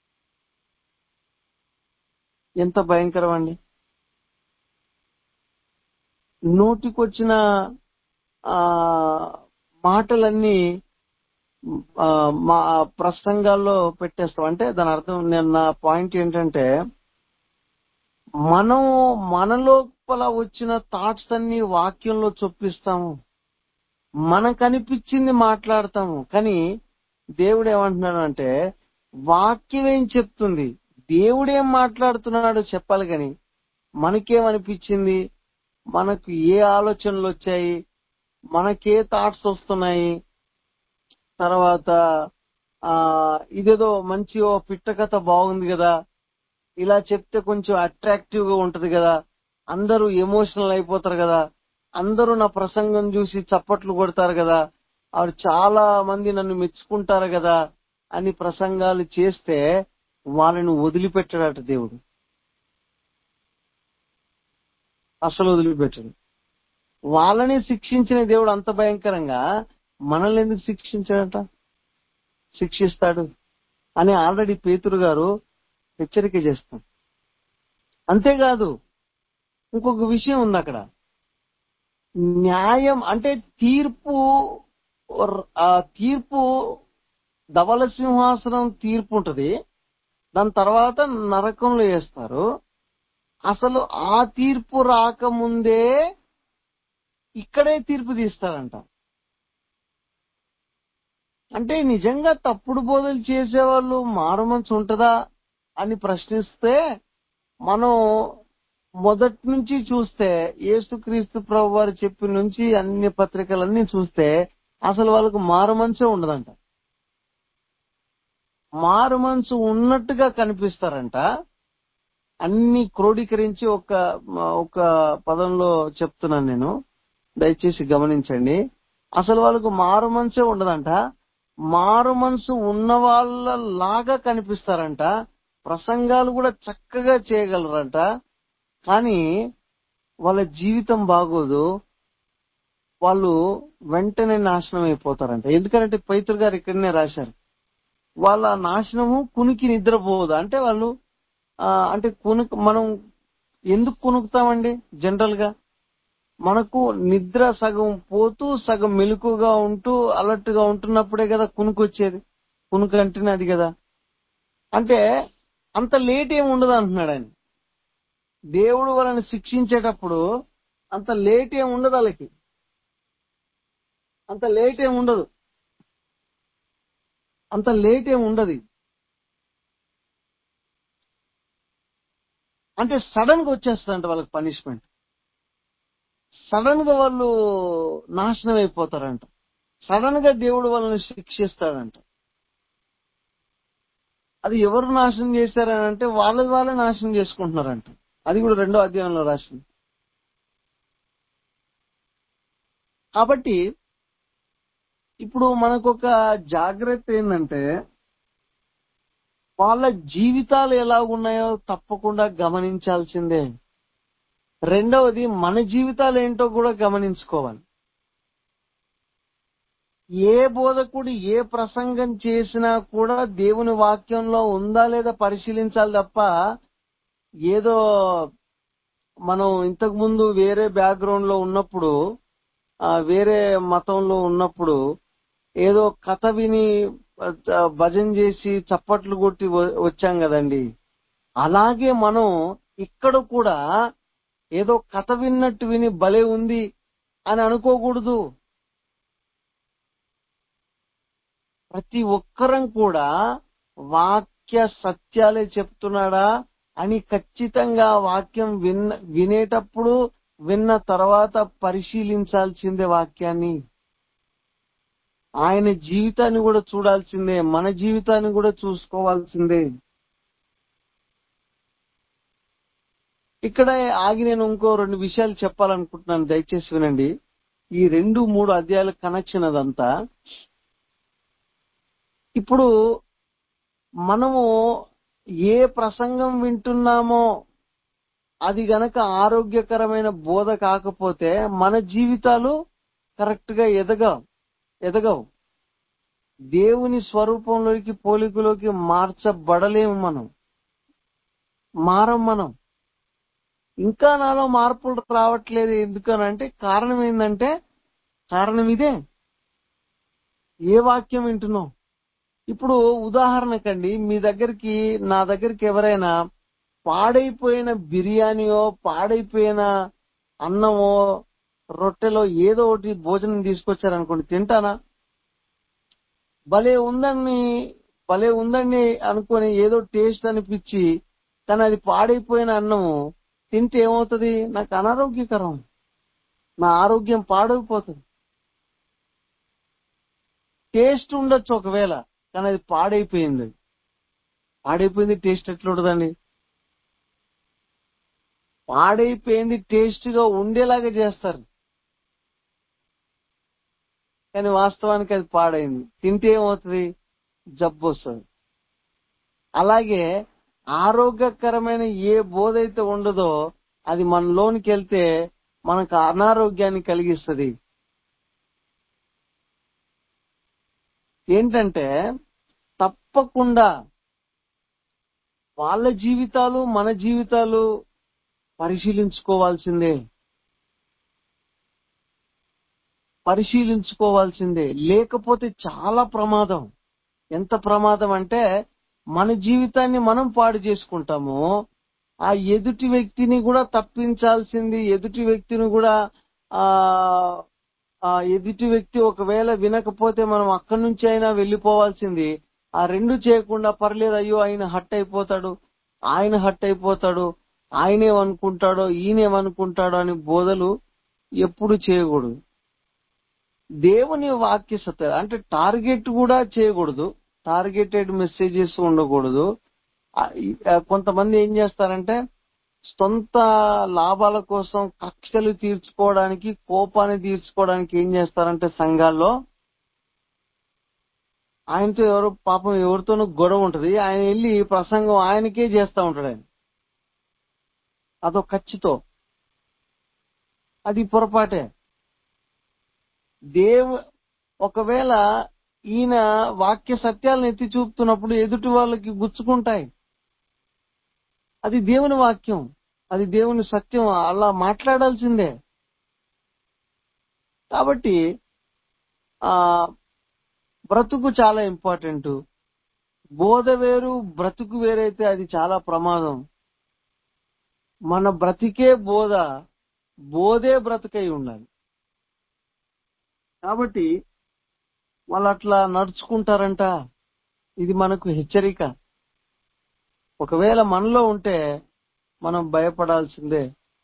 ఎంత భయంకరం అండి. నోటికొచ్చిన ఆ మాటలన్నీ మా ప్రసంగాల్లో పెట్టేస్తాం. అంటే దాని అర్థం, నేను నా పాయింట్ ఏంటంటే, మనం మన లోపల వచ్చిన థాట్స్ అన్ని వాక్యంలో చొప్పిస్తాము, మనకు అనిపించింది మాట్లాడతాము. కానీ దేవుడు ఏమంటున్నాడు అంటే, వాక్యం ఏం చెప్తుంది, దేవుడేం మాట్లాడుతున్నాడో చెప్పాలి. కానీ మనకేమనిపించింది, మనకు ఏ ఆలోచనలు వచ్చాయి, మనకే థాట్స్ వస్తున్నాయి, తర్వాత ఇదేదో మంచి ఓ పిట్ట కథ బాగుంది కదా, ఇలా చెప్తే కొంచెం అట్రాక్టివ్ గా ఉంటది కదా, అందరూ ఎమోషనల్ అయిపోతారు కదా, అందరూ నా ప్రసంగం చూసి చప్పట్లు కొడతారు కదా, ఆవిడ చాలా మంది నన్ను మెచ్చుకుంటారు కదా అని ప్రసంగాలు చేస్తే వాళ్ళని వదిలిపెట్టాడట దేవుడు. అసలు వదిలిపెట్టాడు. వాళ్ళని శిక్షించిన దేవుడు అంత భయంకరంగా మనల్ని ఎందుకు శిక్షిస్తాడు అని ఆల్రెడీ పేతురు గారు హెచ్చరిక చేస్తాం. అంతేకాదు, ఇంకొక విషయం ఉంది అక్కడ. న్యాయం అంటే తీర్పు ధవళ సింహాసనం తీర్పు ఉంటది, దాని తర్వాత నరకంలో వేస్తారు. అసలు ఆ తీర్పు రాకముందే ఇక్కడే తీర్పు తీస్తారంట. అంటే నిజంగా తప్పుడు బోధలు చేసేవాళ్ళు మారుమనసు ఉంటుందా అని ప్రశ్నిస్తే, మనం మొదటి నుంచి చూస్తే, యేసుక్రీస్తు ప్రభు వారు చెప్పిన నుంచి అన్ని పత్రికలన్నీ చూస్తే అసలు వాళ్ళకు మారుమనసే ఉండదంట. మారుమనసు ఉన్నట్టుగా కనిపిస్తారంట. అన్ని క్రోడీకరించి ఒక పదంలో చెప్తున్నాను నేను, దయచేసి గమనించండి. అసలు వాళ్ళకు మారుమనసే ఉండదంట. మారుమనసు ఉన్న వాళ్ళలాగా కనిపిస్తారంట. ప్రసంగాలు కూడా చక్కగా చేయగలరంట. కానీ వాళ్ళ జీవితం బాగోదు. వాళ్ళు వెంటనే నాశనం అయిపోతారంట. ఎందుకంటే పేతురు గారు ఇక్కడనే రాశారు, వాళ్ళ నాశనము కునికి నిద్రపోదు. అంటే వాళ్ళు అంటే మనం ఎందుకు కునుకుతామండి? జనరల్ గా మనకు నిద్ర సగం పోతూ సగం మెలకుగా ఉంటూ అలర్ట్ గా ఉంటున్నప్పుడే కదా కునుకు వచ్చేది. కునుకు అంటేనే అది కదా. అంటే అంత లేట్ ఏమి ఉండదు అంటున్నాడు ఆయన. దేవుడు వాళ్ళని శిక్షించేటప్పుడు అంత లేట్ ఏమి ఉండదు, వాళ్ళకి అంత లేట్ ఏమి ఉండదు, అంత లేట్ ఏమి ఉండదు. అంటే సడన్ గా వచ్చేస్తుందంట వాళ్ళకి పనిష్మెంట్. సడన్ గా వాళ్ళు నాశనం అయిపోతారంట. సడన్ గా దేవుడు వాళ్ళని శిక్షిస్తాడంట. అది ఎవరు నాశనం చేశారని అంటే వాళ్ళే నాశనం చేసుకుంటున్నారంట. అది కూడా 2వ అధ్యాయంలో రాసింది. కాబట్టి ఇప్పుడు మనకొక జాగ్రత్త ఏంటంటే, వాళ్ళ జీవితాలు ఎలా ఉన్నాయో తప్పకుండా గమనించాల్సిందే. రెండవది, మన జీవితాలు ఏంటో కూడా గమనించుకోవాలి. ఏ బోధకుడు ఏ ప్రసంగం చేసినా కూడా దేవుని వాక్యంలో ఉందా లేదా పరిశీలించాలి తప్ప, ఏదో మనం ఇంతకు ముందు వేరే బ్యాక్గ్రౌండ్ లో ఉన్నప్పుడు వేరే మతంలో ఉన్నప్పుడు ఏదో కథ విని భజన చేసి చప్పట్లు కొట్టి వచ్చాం కదండి. అలాగే మనం ఇక్కడ కూడా ఏదో కథ విన్నట్టు విని భలే ఉంది అని అనుకోకూడదు. ప్రతి ఒక్కరం కూడా వాక్య సత్యాలే చెప్తున్నాడా అని ఖచ్చితంగా వాక్యం వినేటప్పుడు విన్న తర్వాత పరిశీలించాల్సిందే వాక్యాన్ని. ఆయన జీవితాన్ని కూడా చూడాల్సిందే, మన జీవితాన్ని కూడా చూసుకోవాల్సిందే. ఇక్కడ ఆగి నేను ఇంకో 2 విషయాలు చెప్పాలనుకుంటున్నాను, దయచేసి వినండి. ఈ 2-3 అధ్యాయాల కనెక్షన్ అదంతా. ఇప్పుడు మనము ఏ ప్రసంగం వింటున్నామో అది గనక ఆరోగ్యకరమైన బోధ కాకపోతే మన జీవితాలు కరెక్ట్ గా ఎదగవు. దేవుని స్వరూపంలోకి పోలికలోకి మార్చబడలేము. మనం ఇంకా నాలో మార్పులు రావట్లేదు. ఎందుకనంటే కారణం ఇదే, ఏ వాక్యం వింటున్నాం. ఇప్పుడు ఉదాహరణకండి, నా దగ్గరికి ఎవరైనా పాడైపోయిన బిర్యానీయో పాడైపోయిన అన్నమో రొట్టెలో ఏదో ఒకటి భోజనం తీసుకొచ్చారనుకోండి, తింటానా? భలే ఉందండి అనుకొని ఏదో టేస్ట్ అనిపించి, కానీ అది పాడైపోయిన అన్నము తింటే ఏమవుతుంది? నాకు అనారోగ్యకరం, నా ఆరోగ్యం పాడైపోతుంది. టేస్ట్ ఉండొచ్చు ఒకవేళ, కానీ అది పాడైపోయింది. టేస్ట్ ఎట్లా ఉంటుందండి? పాడైపోయింది టేస్ట్ గా ఉండేలాగా చేస్తారు, కానీ వాస్తవానికి అది పాడైంది. తింటే ఏమవుతుంది? జబ్బు వస్తుంది. అలాగే ఆరోగ్యకరమైన ఏ బోధ అయితే ఉండదో అది మనలోనికి వెళ్తే మనకు అనారోగ్యాన్ని కలిగిస్తుంది. ఏంటంటే తప్పకుండా వాళ్ళ జీవితాలు మన జీవితాలు పరిశీలించుకోవాల్సిందే. లేకపోతే చాలా ప్రమాదం. ఎంత ప్రమాదం అంటే మన జీవితాన్ని మనం పాడు చేసుకుంటాము. ఆ ఎదుటి వ్యక్తిని కూడా తప్పించాల్సింది, ఎదుటి వ్యక్తి ఒకవేళ వినకపోతే మనం అక్కడి నుంచి అయినా వెళ్ళిపోవాల్సింది. ఆ 2 చేయకుండా పర్లేదు, అయ్యో ఆయన హట్ అయిపోతాడు, ఆయనేమనుకుంటాడో ఈయనేమనుకుంటాడో అని బోధలు ఎప్పుడు చేయకూడదు. దేవుని వాక్య సత్యం అంటే టార్గెట్ కూడా చేయకూడదు, టార్గెటెడ్ మెసేజెస్ ఉండకూడదు. కొంతమంది ఏం చేస్తారంటే సొంత లాభాల కోసం కక్షలు తీర్చుకోవడానికి, కోపాన్ని తీర్చుకోవడానికి ఏం చేస్తారంటే సంఘాల్లో ఆయనతో ఎవరితోనూ గొడవ ఉంటది, ఆయన వెళ్ళి ప్రసంగం ఆయనకే చేస్తా ఉంటాడు. ఆయన అదో ఖర్చుతో. అది పొరపాటే. ఒకవేళ ఈయన వాక్య సత్యాలను ఎత్తి చూపుతున్నప్పుడు ఎదుటి వాళ్ళకి గుచ్చుకుంటాయి. అది దేవుని వాక్యం, అది దేవుని సత్యం, అలా మాట్లాడాల్సిందే. కాబట్టి బ్రతుకు చాలా ఇంపార్టెంట్. బోధ వేరు, బ్రతుకు వేరైతే అది చాలా ప్రమాదం. మన బ్రతికే బోధే బ్రతుకై ఉండాలి. కాబట్టి వాళ్ళు అట్లా నడుచుకుంటారంట. ఇది మనకు హెచ్చరిక. ఒకవేళ మనలో ఉంటే మనం భయపడాల్సిందే.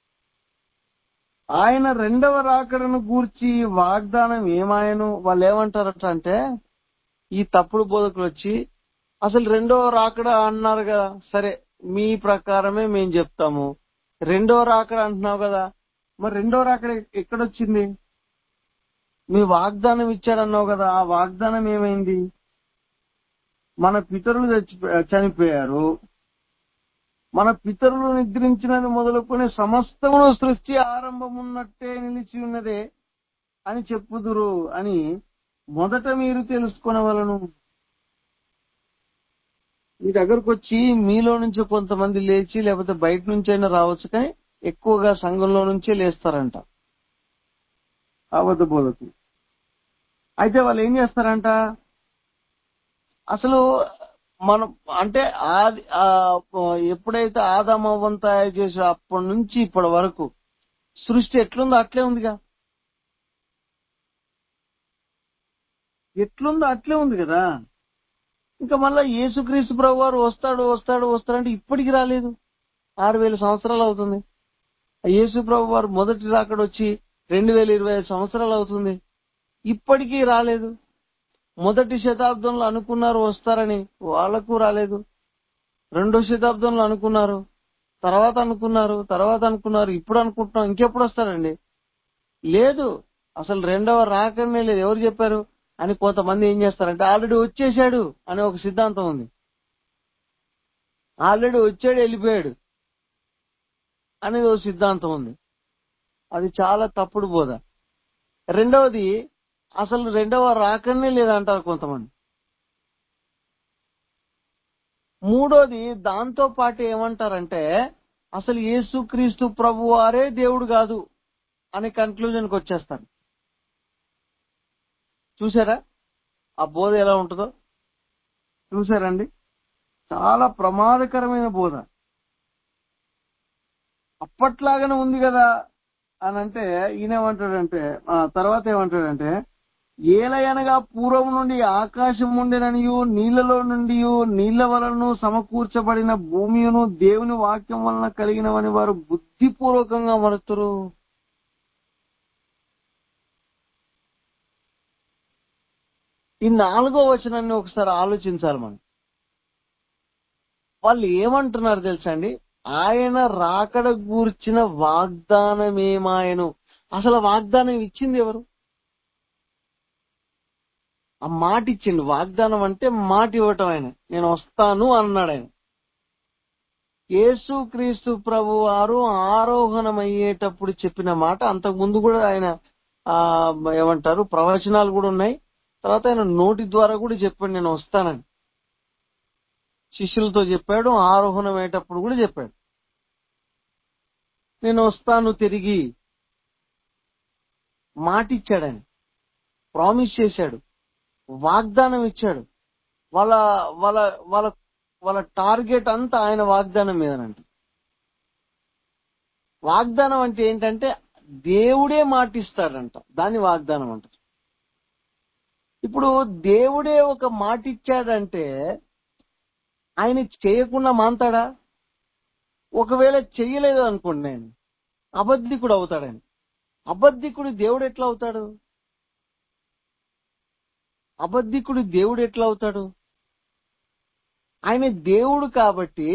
ఆయన 2వ రాకడను గూర్చి వాగ్దానం ఏమాయను? వాళ్ళు ఏమంటారట అంటే, ఈ తప్పుడు బోధకులు వచ్చి అసలు 2వ రాకడ అన్నారు కదా, సరే మీ ప్రకారమే మేము చెప్తాము. 2వ రాకడ అంటున్నావు కదా, మరి 2వ రాకడ ఎక్కడొచ్చింది? మీ వాగ్దానం ఇచ్చాడన్నావు కదా, ఆ వాగ్దానం ఏమైంది? మన పితరులు చనిపోయారు, మన పితరులు నిద్రించినది మొదలుకొని సమస్తమును సృష్టి ఆరంభమున్నట్టే నిలిచి ఉన్నదే అని చెప్పుదురు అని మొదట మీరు తెలుసుకొనవలెను. మీ దగ్గరకు వచ్చి మీలో నుంచి కొంతమంది లేచి, లేకపోతే బయట నుంచి అయినా రావచ్చు, కానీ ఎక్కువగా సంఘంలో నుంచే లేస్తారంట. అబద్ధ బోధకులు. అయితే వాళ్ళు ఏం చేస్తారంట, అసలు మనం అంటే ఎప్పుడైతే ఆదాము అవ్వను తయారు చేసే అప్పటి నుంచి ఇప్పటి వరకు సృష్టి ఎట్లుందో అట్లే ఉందిగా, ఎట్లుందో అట్లే ఉంది కదా. ఇంకా మళ్ళా యేసుక్రీస్తు ప్రభు వారు వస్తాడంటే ఇప్పటికి రాలేదు. 6000 సంవత్సరాలు అవుతుంది. యేసు ప్రభు వారు మొదటి రాకడ వచ్చి 2025 సంవత్సరాలు అవుతుంది, ఇప్పటికీ రాలేదు. మొదటి శతాబ్దంలో అనుకున్నారు వస్తారని, వాళ్లకు రాలేదు. రెండో శతాబ్దంలో అనుకున్నారు, తర్వాత అనుకున్నారు, ఇప్పుడు అనుకుంటున్నాం, ఇంకెప్పుడు వస్తారండి? లేదు, అసలు రెండవ రాకనే లేదు. ఎవరు చెప్పారు అని కొంతమంది ఏం చేస్తారంటే ఆల్రెడీ వచ్చేసాడు అనే ఒక సిద్ధాంతం ఉంది. ఆల్రెడీ వచ్చాడు వెళ్ళిపోయాడు అనేది ఒక సిద్ధాంతం ఉంది. అది చాలా తప్పుడు బోధ. రెండవది, అసలు రెండవ రాకనే లేదంటారు కొంతమంది. మూడోది, దాంతో పాటు ఏమంటారంటే అసలు యేసుక్రీస్తు ప్రభు వారే దేవుడు కాదు అనే కన్క్లూజన్కి వచ్చేస్తారు. చూసారా ఆ బోధ ఎలా ఉంటుందో? చూసారండి, చాలా ప్రమాదకరమైన బోధ. అప్పట్లాగానే ఉంది కదా అని అంటే ఈయనేమంటాడంటే తర్వాత ఏమంటాడంటే, ఏలయనగా పూర్వం నుండి ఆకాశం ఉండెననియు నీళ్లలో నుండి నీళ్ల వలన సమకూర్చబడిన భూమియును దేవుని వాక్యం వలన కలిగినవని వారు బుద్ధిపూర్వకంగా మరుతురు. ఈ 4వ వచనాన్ని ఒకసారి ఆలోచించాలి మనం. వాళ్ళు ఏమంటున్నారు తెలుసా అండి, ఆయన రాకడ గూర్చిన వాగ్దానమేమాయను. అసలు వాగ్దానం ఇచ్చింది ఎవరు? ఆ మాట ఇచ్చిండు. వాగ్దానం అంటే మాట ఇవ్వటం. ఆయన నేను వస్తాను అన్నాడు. ఆయన యేసుక్రీస్తు ప్రభు వారు ఆరోహణమయ్యేటప్పుడు చెప్పిన మాట. అంతకు ముందు కూడా ఆయన ఏమంటారు ప్రవచనాలు కూడా ఉన్నాయి. తర్వాత ఆయన నోటి ద్వారా కూడా చెప్పాడు నేను వస్తానని. శిష్యులతో చెప్పాడు, ఆరోహణం అయ్యేటప్పుడు కూడా చెప్పాడు నేను వస్తాను తిరిగి. మాట ఇచ్చాడు, ఆయన ప్రామిస్ చేశాడు, వాగ్దానం ఇచ్చాడు. వాళ్ళ వాళ్ళ వాళ్ళ వాళ్ళ టార్గెట్ అంతా ఆయన వాగ్దానం మీదనంట. వాగ్దానం అంటే ఏంటంటే దేవుడే మాటిస్తాడంట, దాన్ని వాగ్దానం అంట. ఇప్పుడు దేవుడే ఒక మాట ఇచ్చాడంటే ఆయన చేయకుండా మాంతాడా? ఒకవేళ చెయ్యలేదు అనుకోండి, నేను అబద్ధికుడు అవుతాడని. అబద్ధికుడు దేవుడు ఎట్లా అవుతాడు? అబద్ధికుడు దేవుడు ఎట్లా అవుతాడు? ఆయన దేవుడు కాబట్టి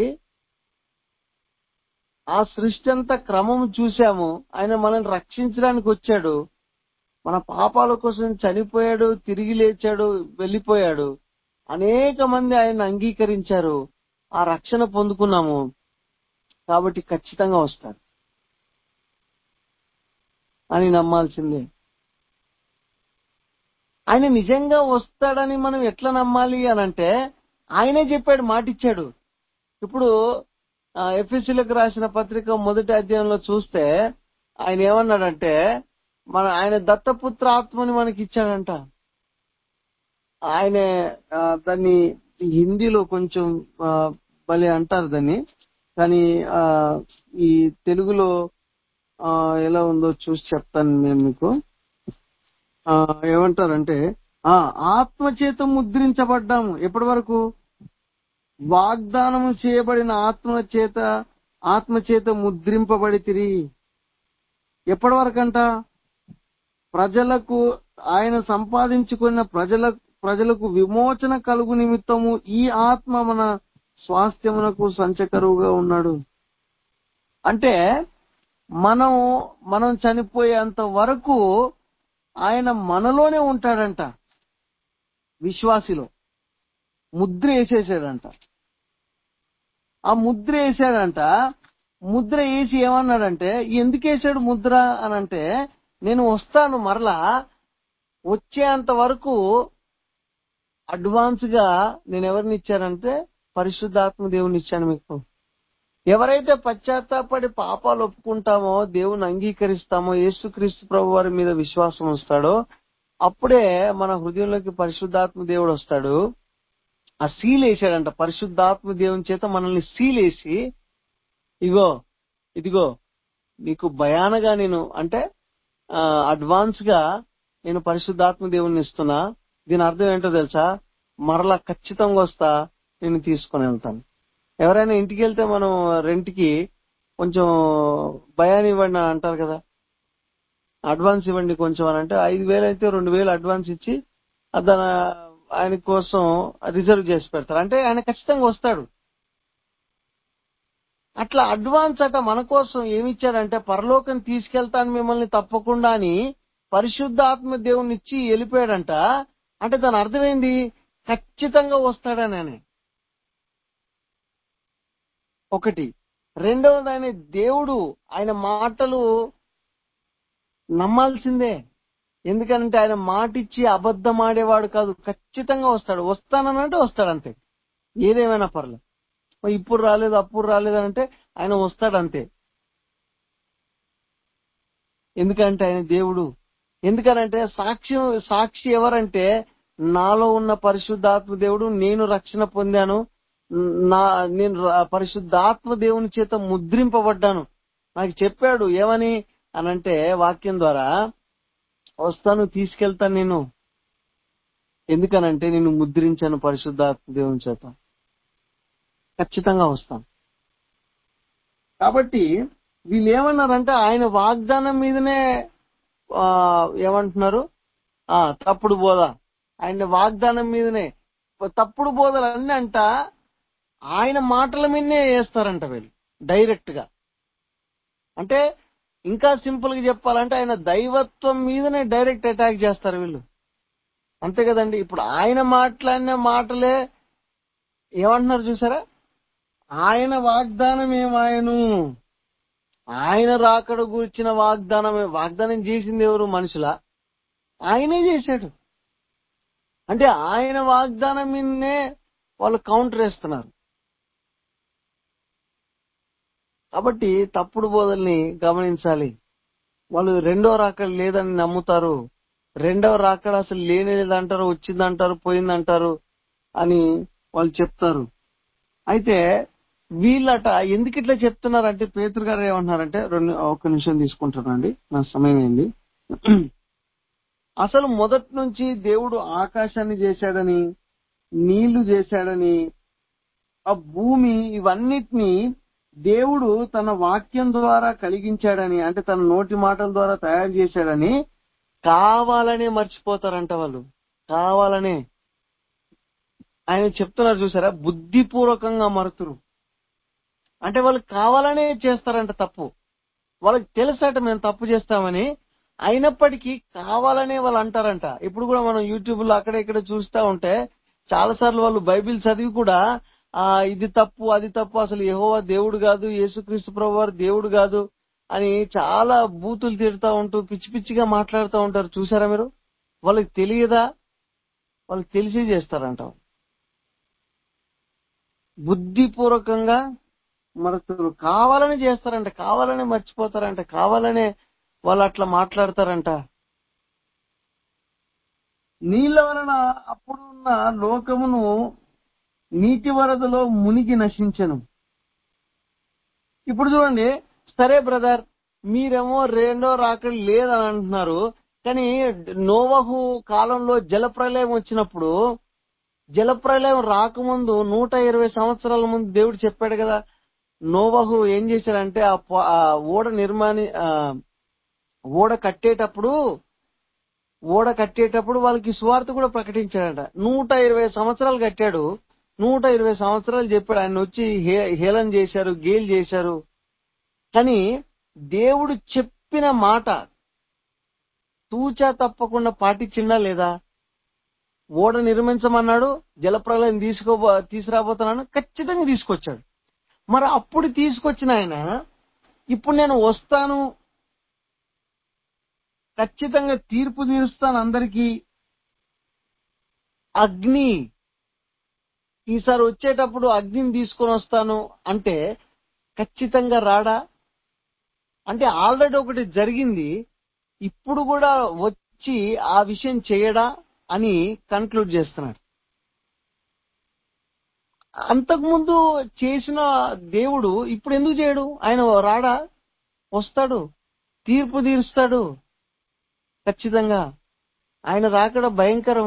ఆ సృష్టి అంతా క్రమం చూశాము. ఆయన మనల్ని రక్షించడానికి వచ్చాడు, మన పాపాల కోసం చనిపోయాడు, తిరిగి లేచాడు, వెళ్ళిపోయాడు. అనేక మంది ఆయన అంగీకరించారు, ఆ రక్షణ పొందుకున్నాము. కాబట్టి ఖచ్చితంగా వస్తాడు అని నమ్మాల్సిందే. ఆయన నిజంగా వస్తాడని మనం ఎట్లా నమ్మాలి అనంటే ఆయనే చెప్పాడు, మాటిచ్చాడు. ఇప్పుడు ఎఫెసీయులకు రాసిన పత్రిక మొదటి అధ్యాయంలో చూస్తే ఆయన ఏమన్నాడంటే ఆయన దత్తపుత్ర ఆత్మని మనకి ఇచ్చాడంట. ఆయన దాన్ని హిందీలో కొంచెం భలే అంటారు దాన్ని, కానీ ఈ తెలుగులో ఎలా ఉందో చూసి చెప్తాను నేను మీకు. ఏమంటారంటే ఆత్మచేత ముద్రించబడ్డాము. ఎప్పటి వరకు? వాగ్దానము చేయబడిన ఆత్మచేత ముద్రింపబడితిరి. ఎప్పటి వరకంట? ప్రజలకు, ఆయన సంపాదించుకున్న ప్రజలకు విమోచన కలుగు నిమిత్తము ఈ ఆత్మ మన స్వాస్థ్యమునకు సంచకరువుగా ఉన్నాడు. అంటే మనం చనిపోయేంత వరకు ఆయన మనలోనే ఉంటాడంట. విశ్వాసిలో ముద్ర వేసేసాడంట. ఆ ముద్ర వేసాడంట. ముద్ర వేసి ఏమన్నాడంటే, ఎందుకు వేసాడు ముద్ర అనంటే, నేను వస్తాను మరలా, వచ్చేంత వరకు అడ్వాన్స్ గా నేను ఎవరిని ఇచ్చానంటే పరిశుద్ధాత్మ దేవుని ఇచ్చాను మీకు. ఎవరైతే పశ్చాత్తాపడి పాపాలు ఒప్పుకుంటామో, దేవుని అంగీకరిస్తామో, యేసుక్రీస్తు ప్రభు వారి మీద విశ్వాసం వస్తాడో, అప్పుడే మన హృదయంలోకి పరిశుద్ధాత్మ దేవుడు వస్తాడు. ఆ సీల్ వేసాడంట. పరిశుద్ధాత్మ దేవుని చేత మనల్ని సీల్ వేసి, ఇదిగో నీకు భయానగా నేను అంటే అడ్వాన్స్ గా నేను పరిశుద్ధాత్మ దేవుని ఇస్తున్నా. దీని అర్థం ఏంటో తెలుసా? మరలా ఖచ్చితంగా వస్తా, నేను తీసుకుని వెళ్తాను. ఎవరైనా ఇంటికి వెళ్తే మనం రెంట్కి కొంచెం భయాన్ని ఇవ్వండి అని అంటారు కదా, అడ్వాన్స్ ఇవ్వండి కొంచెం అని అంటే 5,000 అయితే 2,000 అడ్వాన్స్ ఇచ్చి దాని ఆయన కోసం రిజర్వ్ చేసి పెడతారు. అంటే ఆయన ఖచ్చితంగా వస్తాడు. అట్లా అడ్వాన్స్ అట మన కోసం ఏమిచ్చాడంటే, పరలోకం తీసుకెళ్తాను మిమ్మల్ని తప్పకుండా అని పరిశుద్ధాత్మ దేవుని ఇచ్చి వెళ్ళిపోయాడంట. అంటే దాని అర్థమైంది, ఖచ్చితంగా వస్తాడని. ఆయన ఒకటి. రెండవది, ఆయన దేవుడు, ఆయన మాటలు నమ్మాల్సిందే. ఎందుకంటే ఆయన మాట ఇచ్చి అబద్ధం ఆడేవాడు కాదు. ఖచ్చితంగా వస్తాడు. వస్తానంటే వస్తాడు అంతే. ఏదేమైనా పర్లేదు. ఇప్పుడు రాలేదు అప్పుడు రాలేదు అంటే ఆయన వస్తాడు అంతే. ఎందుకంటే ఆయన దేవుడు. ఎందుకనంటే సాక్షి ఎవరంటే, నాలో ఉన్న పరిశుద్ధాత్మ దేవుడు, నేను రక్షణ పొందాను, నేను పరిశుద్ధాత్మ దేవుని చేత ముద్రింపబడ్డాను. నాకు చెప్పాడు ఏమని అనంటే, వాక్యం ద్వారా వస్తాను, తీసుకెళ్తాను నేను. ఎందుకనంటే నేను ముద్రించాను పరిశుద్ధాత్మ దేవుని చేత. ఖచ్చితంగా వస్తాను. కాబట్టి వీళ్ళు ఏమన్నారంటే, ఆయన వాగ్దానం మీదనే ఏమంటున్నారు, తప్పుడు బోధ. ఆయన వాగ్దానం మీదనే తప్పుడు బోధలు అన్నీ అంట ఆయన మాటల మీదనే వేస్తారంట వీళ్ళు డైరెక్ట్ గా. అంటే ఇంకా సింపుల్ గా చెప్పాలంటే, ఆయన దైవత్వం మీదనే డైరెక్ట్ అటాక్ చేస్తారు వీళ్ళు. అంతే కదండి. ఇప్పుడు ఆయన మాట్లాడిన మాటలే ఏమంటున్నారు చూసారా? ఆయన వాగ్దానం ఏమాయను, ఆయన రాకడ కూర్చిన వాగ్దానం చేసింది ఎవరు? మనుషులా? ఆయనే చేశాడు. అంటే ఆయన వాగ్దానం మీదనే వాళ్ళు కౌంటర్ వేస్తున్నారు. కాబట్టి తప్పుడు బోధల్ని గమనించాలి. వాళ్ళు రెండో రాకడ లేదని నమ్ముతారు. రెండవ రాకడ అసలు లేనిదంటారు, వచ్చిందంటారు, పోయిందంటారు అని వాళ్ళు చెప్తారు. అయితే వీళ్ళట ఎందుకు ఇట్లా చెప్తున్నారంటే, పేతురు గారు ఏమంటున్నారంటే, ఒక్క నిమిషం తీసుకుంటానండి, నా సమయం అయింది. అసలు మొదటి నుంచి దేవుడు ఆకాశాన్ని చేశాడని, నీళ్లు చేశాడని, ఆ భూమి, ఇవన్నిటినీ దేవుడు తన వాక్యం ద్వారా కలిగించాడని, అంటే తన నోటి మాటల ద్వారా తయారు చేశాడని కావాలనే మర్చిపోతారంట వాళ్ళు. కావాలనే ఆయన చెప్తున్నారు చూసారా, బుద్ధిపూర్వకంగా మరుతురు. అంటే వాళ్ళు కావాలనే చేస్తారంట తప్పు. వాళ్ళకి తెలుసట మేము తప్పు చేస్తామని, అయినప్పటికీ కావాలనే వాళ్ళు అంటారంట. ఇప్పుడు కూడా మనం యూట్యూబ్ లో అక్కడ ఇక్కడ చూస్తూ ఉంటే చాలా సార్లు వాళ్ళు బైబిల్ చదివి కూడా ఇది తప్పు అది తప్పు, అసలు యెహోవా దేవుడు కాదు, యేసుక్రీస్తు ప్రభువారు దేవుడు కాదు అని చాలా బూతులు తిడతా ఉంటూ పిచ్చి పిచ్చిగా మాట్లాడుతూ ఉంటారు. చూసారా మీరు? వాళ్ళకి తెలియదా? వాళ్ళకి తెలిసి చేస్తారంట. బుద్ధిపూర్వకంగా మరొకరు కావాలని చేస్తారంట, కావాలని మర్చిపోతారంట, కావాలనే వాళ్ళు అట్లా మాట్లాడతారంట. నీళ్ల వలన అప్పుడున్న లోకమును నీటి వరదలో మునిగి నశించెను. ఇప్పుడు చూడండి, సరే బ్రదర్, మీరేమో రెండో రాకడ లేదని అంటున్నారు, కానీ నోవహు కాలంలో జలప్రలయం వచ్చినప్పుడు, జలప్రలయం రాకముందు 120 సంవత్సరాల ముందు దేవుడు చెప్పాడు కదా, నోవహు ఏం చేశాడంటే ఆ ఓడ కట్టేటప్పుడు వాళ్ళకి సువార్త కూడా ప్రకటించాడంట. 120 సంవత్సరాలు కట్టాడు, 120 సంవత్సరాలు చెప్పాడు. ఆయన వచ్చి హేళన చేశారు, గేలు చేశారు. కానీ దేవుడు చెప్పిన మాట తూచా తప్పకుండా పాటించిందా లేదా? ఓడ నిర్మించమన్నాడు, జలప్రలయం తీసుకురాబోతున్నాను, ఖచ్చితంగా తీసుకొచ్చాడు. మరి అప్పుడు తీసుకొచ్చిన ఆయన ఇప్పుడు నేను వస్తాను, ఖచ్చితంగా తీర్పు తీరుస్తాను అందరికీ, ఈసారి వచ్చేటప్పుడు అగ్నిని తీసుకొని వస్తాను అంటే ఖచ్చితంగా రాడా? అంటే ఆల్రెడీ ఒకటి జరిగింది, ఇప్పుడు కూడా వచ్చి ఆ విషయం చేయడా అని కన్క్లూడ్ చేస్తున్నాడు. అంతకుముందు చేసిన దేవుడు ఇప్పుడు ఎందుకు చేయడు? ఆయన రాడా? వస్తాడు, తీర్పు తీరుస్తాడు. ఖచ్చితంగా ఆయన రాకడ భయంకరం.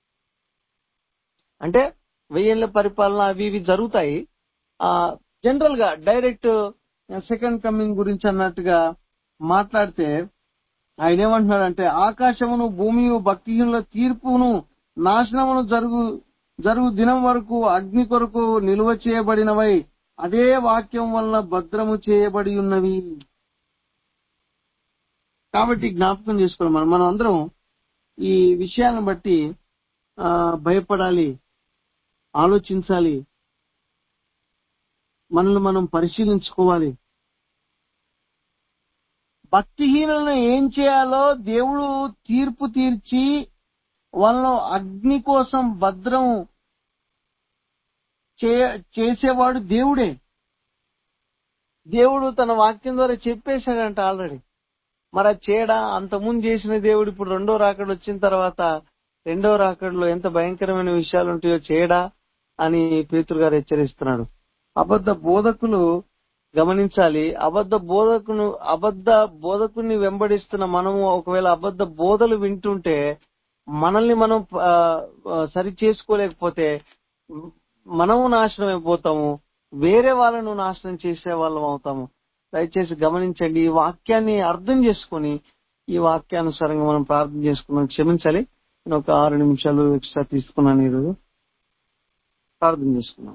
అంటే 1000 ఏళ్ల పరిపాలన అవి ఇవి జరుగుతాయి. జనరల్ గా డైరెక్ట్ సెకండ్ కమింగ్ గురించి అన్నట్టుగా మాట్లాడితే ఆయన ఏమంటున్నాడంటే, ఆకాశమును భూమియు భక్తిహీనుల తీర్పును నాశనమును జరుగు దినం వరకు అగ్ని కొరకు నిల్వ చేయబడినవై అదే వాక్యం వలన భద్రము చేయబడి ఉన్నవి. కాబట్టి జ్ఞాపకం చేసుకోవాలి, మనం అందరం ఈ విషయాన్ని బట్టి భయపడాలి, ఆలోచించాలి, మనల్ని మనం పరిశీలించుకోవాలి. భక్తిహీనులను ఏం చేయాలో దేవుడు తీర్పు తీర్చి వాళ్ళను అగ్ని కోసం భద్రం చేసేవాడు దేవుడే. దేవుడు తన వాక్యం ద్వారా చెప్పేశాడంట ఆల్రెడీ. మరి అది చేయడా? అంతకుముందు చేసిన దేవుడు ఇప్పుడు రెండో రాకడ వచ్చిన తర్వాత రెండో రాకడలో ఎంత భయంకరమైన విషయాలు ఉంటాయో చేయడా అని పేతురు గారు హెచ్చరిస్తున్నాడు. అబద్ధ బోధకులు గమనించాలి. అబద్ధ బోధకుని వెంబడిస్తున్న మనము ఒకవేళ అబద్ధ బోధలు వింటుంటే మనల్ని మనం సరి చేసుకోలేకపోతే మనము నాశనం అయిపోతాము, వేరే వాళ్ళను నాశనం చేసే వాళ్ళం అవుతాము. దయచేసి గమనించండి, ఈ వాక్యాన్ని అర్థం చేసుకుని ఈ వాక్యానుసారంగా మనం ప్రార్థన చేసుకున్నాం. క్షమించాలి, నేను ఒక 6 నిమిషాలు ఎక్స్ట్రా తీసుకున్నాను ఈరోజు. ప్రార్థన చేసుకున్నాం.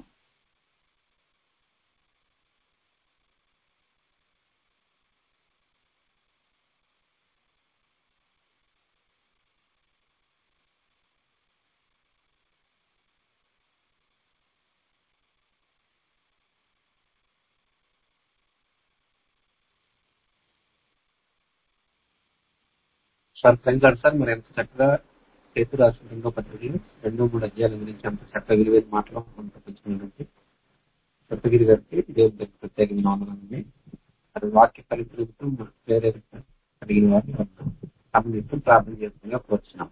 సార్ థ్యాంక్ సార్, మరి ఎంత చక్కగా పేతురు రాసిన 2వ పత్రికలు 2-3 అధ్యాయాల గురించి అంత చక్కగా విలువైన మాటలు పంపించినటువంటి సప్తగిరి గారికి దేవుడి దగ్గర ప్రత్యేకమైన వందనాలండి. అది వాక్య ఫలితం వేరే అడిగిన వారిని గమనిస్తూ ప్రార్థన చేసుకుని వచ్చినాం.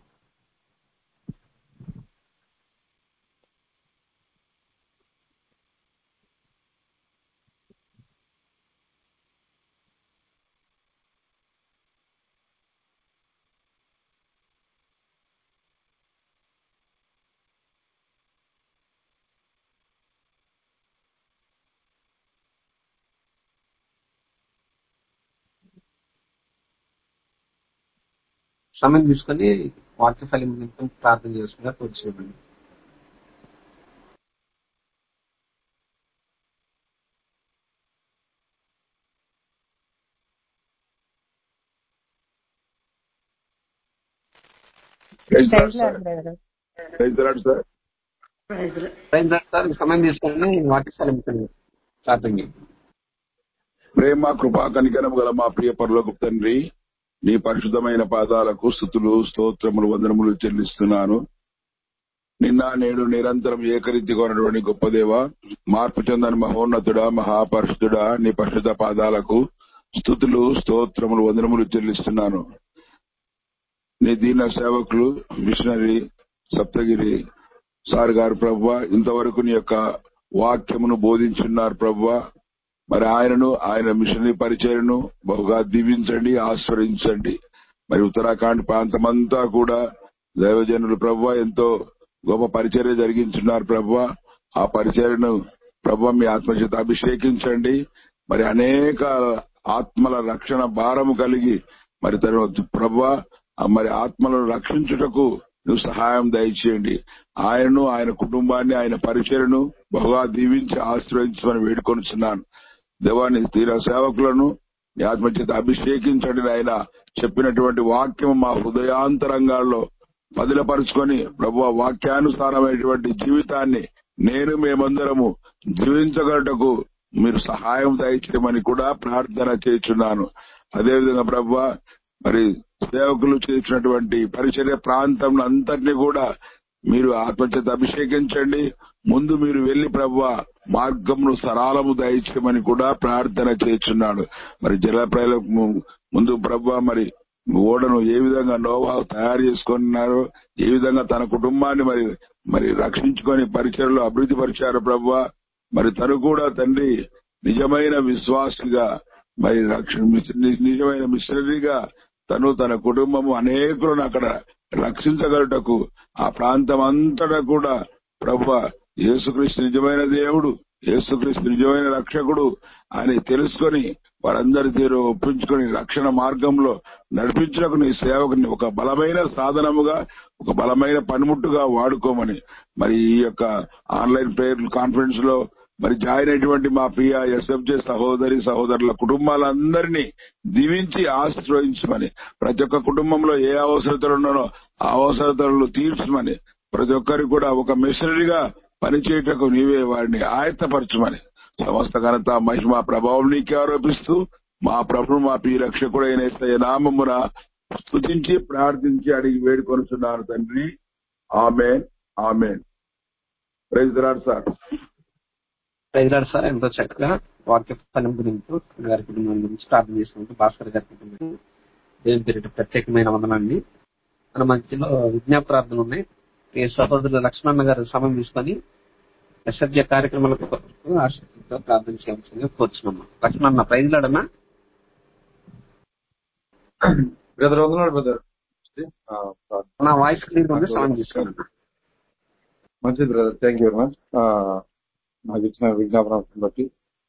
సమయం తీసుకొని వాక్య ఫలితం ప్రార్థన చేసుకుని వచ్చినామండి. సార్ సమయం తీసుకొని వాక్య ఫలితం ప్రార్థన. ప్రేమ కృపా కనికరం గల మా ప్రియ పరలోకపు తండ్రి, నీ పరిశుద్ధమైన పాదాలకు స్తుతులు స్తోత్రములు వందనములు చెల్లిస్తున్నాను. నిన్న నేడు నిరంతరం ఏకరీతిగా ఉన్నటువంటి గొప్ప దేవ, మార్పు చెందని మహోన్నతుడా మహాపరిశుద్ధుడా, నీ పరిశుద్ధ పాదాలకు స్తుతులు స్తోత్రములు వందనములు చెల్లిస్తున్నాను. నీ దీన సేవకులు మిషనరీ సప్తగిరి సార్ గారు ప్రభువా, ఇంతవరకు నీ యొక్క వాక్యమును బోధించున్నారు ప్రభువా. మరి ఆయనను ఆయన మిషనరీ పరిచయను బహుగా దీవించండి, ఆస్వాదించండి. మరి ఉత్తరాఖండ్ ప్రాంతమంతా కూడా దైవజనులు ప్రభువా ఎంతో గొప్ప పరిచర్య జరిగించున్నారు ప్రభువా. ఆ పరిచర్యను ప్రభువా మీ ఆత్మచేత అభిషేకించండి. మరి అనేక ఆత్మల రక్షణ భారము కలిగి మరి తర్వాత ప్రభువా మరి ఆత్మలను రక్షించుటకు నువ్వు సహాయం దయచేయండి. ఆయనను ఆయన కుటుంబాన్ని ఆయన పరిచర్యను బహుగా దీవించి ఆశ్రయించమని వేడుకొనిచున్నాను. దేవాన్ని తీర సేవకులను ఆత్మచేత అభిషేకించండి. ఆయన చెప్పినటువంటి వాక్యం మా హృదయాంతరంగాల్లో పదిలపరుచుకొని ప్రభువా వాక్యానుసారమైనటువంటి జీవితాన్ని మేమందరము జీవించగలటకు మీరు సహాయం దయచేయమని కూడా ప్రార్థన చేస్తున్నాను. అదేవిధంగా ప్రభువా మరి సేవకులు చేసినటువంటి పరిచర్య ప్రాంతం అంతటినీ కూడా మీరు ఆత్మచేత అభిషేకించండి. ముందు మీరు వెళ్లి ప్రభువా మార్గమును సరళము దయచేయమని కూడా ప్రార్థన చేస్తున్నాడు. మరి జలప్రలయ ముందు ప్రభువా మరి ఓడను ఏ విధంగా నోవా తయారు చేసుకున్నారు, ఏ విధంగా తన కుటుంబాన్ని మరి రక్షించుకొని పరిచయలో అభివృద్ధి పరిచారు ప్రభువా. మరి తను కూడా తండ్రి నిజమైన విశ్వాసిగా మరి నిజమైన మిషనరీగా తను తన కుటుంబము అనేకులను అక్కడ రక్షించగలటకు ఆ ప్రాంతం అంతటా కూడా ప్రభువా యేసుక్రీస్తు నిజమైన దేవుడు, యేసుక్రీస్తు నిజమైన రక్షకుడు అని తెలుసుకొని వారందరి తీరు ఒప్పించుకొని రక్షణ మార్గంలో నడిపించడానికి నీ సేవకుని ఒక బలమైన సాధనముగా, ఒక బలమైన పనిముట్టుగా వాడుకోమని మరి ఈ యొక్క ఆన్లైన్ ప్రేయర్ కాన్ఫరెన్స్ లో మరి జాయిన్ అయినటువంటి మా ప్రియ ఎస్ఎఫ్జే సహోదరి సహోదరుల కుటుంబాలందరినీ దీవించి ఆశ్రయించమని, ప్రతి ఒక్క కుటుంబంలో ఏ అవసరతలు ఉన్నారో ఆ అవసరతలను తీర్చమని, ప్రతి ఒక్కరికి కూడా ఒక మిషనరీగా పనిచేయటకు నీవే వారిని ఆయత్తపరచమని, సమస్త ఘనత మహిమ ప్రభావం నీకే ఆరోపిస్తూ మా ప్రభు మా ప్రియ రక్షకుడైన యేసయ్య నామమున స్తుతించి ప్రార్థించి అడిగి వేడుకొనుచున్నాను తండ్రి. Amen, amen. Praise the Lord sir. Praise Lord sir. ఎంతో చక్కగా వాక్య పని గురించి గారి కుటుంబం గురించి ప్రార్థన చేసుకుంటూ భాస్కర్ గారి కుటుంబం దేవుని పేరిట ప్రత్యేకమైన వందనాన్ని. మన మధ్యలో విజ్ఞాప ప్రార్థనలు ఉన్నాయి. ఈ సహోదరులు లక్ష్మణ గారు సమయం తీసుకొని ఎస్ఎఫ్జే కార్యక్రమాల కొరకు ఆసక్తితో ప్రార్థన చేయాల్సిందిగా కోరుచున్నాము. లక్ష్మణ ప్రైజ్లాడన్నా. బ్రదర్ వందనాడు బ్రదర్. నా వాయిస్ క్లియర్ ఉంది, సమయం తీసుకున్నా. మంచిది brother, thank you very much. నాకు ఇచ్చిన విజ్ఞాపన బట్టి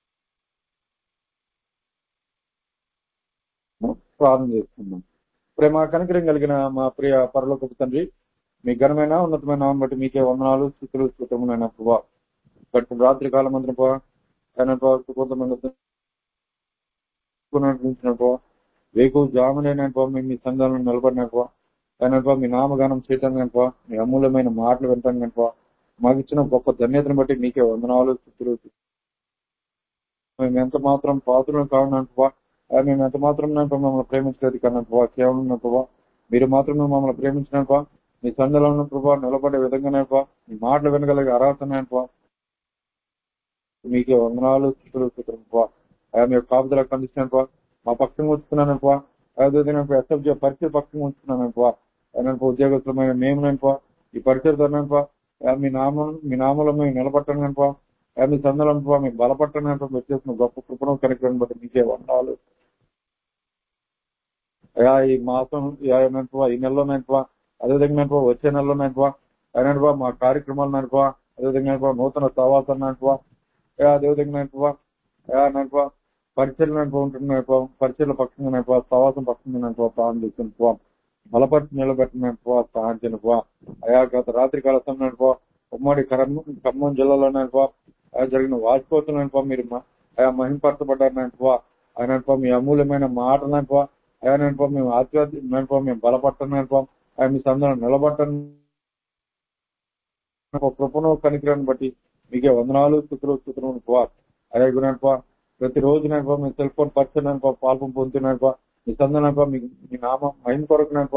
ప్రార్థన చేస్తున్నాం. ప్రేమ కనికరం కలిగిన మా ప్రియ పరలోకపు తండ్రి, మీ ఘనమైన ఉన్నతమైన నామం బట్టి మీకే వందనాలు, స్తుతులు స్తుతములైన ప్రభా. బట్టి రాత్రి కాలం అందరం కొంతమంది వేకు జామునైన మేము మీ సంఘాలను నిలబడినప్పా, అయినప్పా మీ నామగానం చేయటం కనుక, మీ అమూల్యమైన మాటలు వింటాం కనుక, మాకు ఇచ్చిన గొప్ప ధన్యతను బట్టి మీకే వందనాలు, స్తుతులు. మేము ఎంత మాత్రం పాత్రలు కావునప్పా, మేము ఎంత మాత్రం మమ్మల్ని ప్రేమించలేదు కన్నప్పా, కేవలం ప్రభా మీరు మాత్రమే మమ్మల్ని ప్రేమించినప్పా, మీ సంఘంలో ఉన్న ప్రభా నిలబడే విధంగానేపా, మీ మాటలు వినగలిగే అర్హతనేపా, మీకే వందనాలు, స్తుతులు స్తుతులప్పా. మీ కాపుదలకు అందించినప్పా, మా పక్షంగా ఉంచుతున్నానప్పా, అదేవిధంగా ఎస్ఎఫ్జే పరిచయ పక్షంగా ఉంచుతున్నానప్పా, అయినప్పా ఉద్యోగస్తులమైన మేమునప్పా ఈ పరిచయతోనప్పా మీ నామంలో మేము నిలబట్టనప్పా, మీ సందలంపా మీకు బలపట్టనప్పా, మీరు చేసిన గొప్ప కృపను కనికరం బట్టి మీకే వందనాలు. ఈ మాసం ఈ నెలలోనైనా అదేవిధంగా వచ్చే నెలలోనైనా అయినప్పా మా కార్యక్రమాలు నడిపా, అదేవిధంగా నూతన సవాసం నడిపా, అదేవిధంగా పరిచయలు నడిపా ఉంటున్నాయిపా, పరిచయల పక్షంగా నడిపా, సవాసం పక్షంగా నడిపా, ప్రాణం చేస్తున్నపా, బలపరిచి నిలబెట్టినపా, సహాయం చేయనపా. గత రాత్రి కాల సమయంపా ఉమ్మడి ఖమ్మం జిల్లాలోనైపా జరిగిన వాచిపోతున్నపా మీరు మహింపరచబడ్డారనపా, ఆయనపా మీ అమూల్యమైన మాటలనపా, ఆయనపా మేము ఆధ్యాత్మికపా మేము బలపట్టనపా, ఆయన మీ సందర్భం నిలబట్టను కృపను కనికరాన్ని బట్టి మీకే వందనాలు, స్తుతులు స్తుతులు. అయ్యా ప్రతిరోజు నైపా మీ సెల్ ఫోన్ పరిచయం పాల్పం పొందుతున్నాయిపా, మీ సందర్భంపా మీ నామం మహిమ కొరకునైపా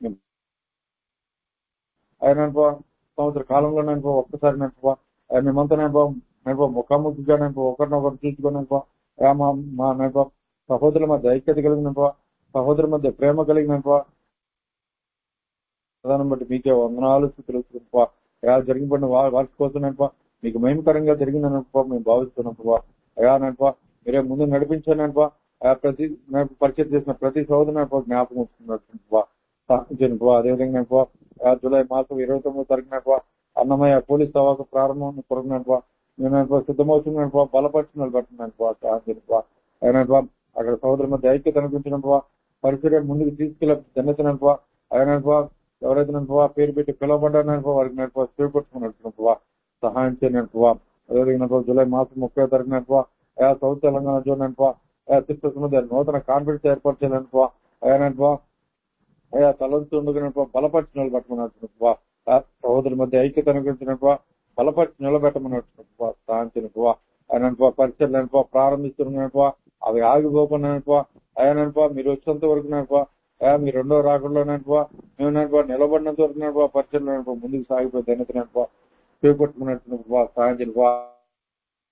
ఆయనపా సంవత్సర కాలంలో నైపా ఒక్కసారి నైపా మేమంతా నైపా ముఖాముఖిగా నైపా ఒకరినొకరు చూసుకున్నాయిపా, మా నైపా సహోదరుల మధ్య ఐక్యత కలిగినపా, సహోదరుల మధ్య ప్రేమ కలిగినపా, ప్రధానం బట్టి మీకే వందనాలు, స్తుతులు. జరిగిపడిన వారి కోసం మీకు మహిమకరంగా జరిగిందనపా మేము భావిస్తున్నాం. నైపా మీరే ముందు నడిపించానపా, ప్రతి పరిచయం చేసిన ప్రతి సహోదరు జ్ఞాపకం వస్తున్నట్టు. అదేవిధంగా జూలై మాసం 29వ తారీఖున అన్నమయ్య పోలీస్ సవాసం ప్రారంభం కొరకునపా మేము సిద్ధమవుతున్నపా, బలపరిచిన పెట్టినపా, అయినపా అక్కడ సహోదరుల మధ్య ఐక్యత అనిపించినపా, పరిచయం ముందుకు తీసుకెళ్లే ధన్యతనపా, అయినపా ఎవరైతే నడిపా పేరు పెట్టి పిలవబడ్డారనపా వారికి నడిపా స్వీకరించుకున్నట్టునపా సహాయం చేయనపా. అదేవిధంగా జూలై మాసం 30వ తారీఖునపా సౌత్ తెలంగాణ చూడనపా సిస్టర్స్ మధ్య నూతన కాన్ఫరెన్స్ ఏర్పాటు చేయాలనుకో, అయ్యానపా తలంతుండగా బలపరిచి నిలబెట్టమన్నట్టునపా, సహోదరుల మధ్య ఐక్యత అనుగ్రహించినపా, బలపరిచి నిలబెట్టమన్నట్టునపా, సాధించినపా. ఆయనపా పరిచయలనపా ప్రారంభిస్తున్నపా, అవి ఆగిపోకున్నపా, అయ్యానపా మీరు వచ్చేంత వరకు నపా, మీ రెండో రాకుండా మేము నిలబడినంత వరకు పరిచయం ముందుకు సాగిపోయి ధన్యతనపా చేపట్టుకున్నట్టునపా, సాధించినపా.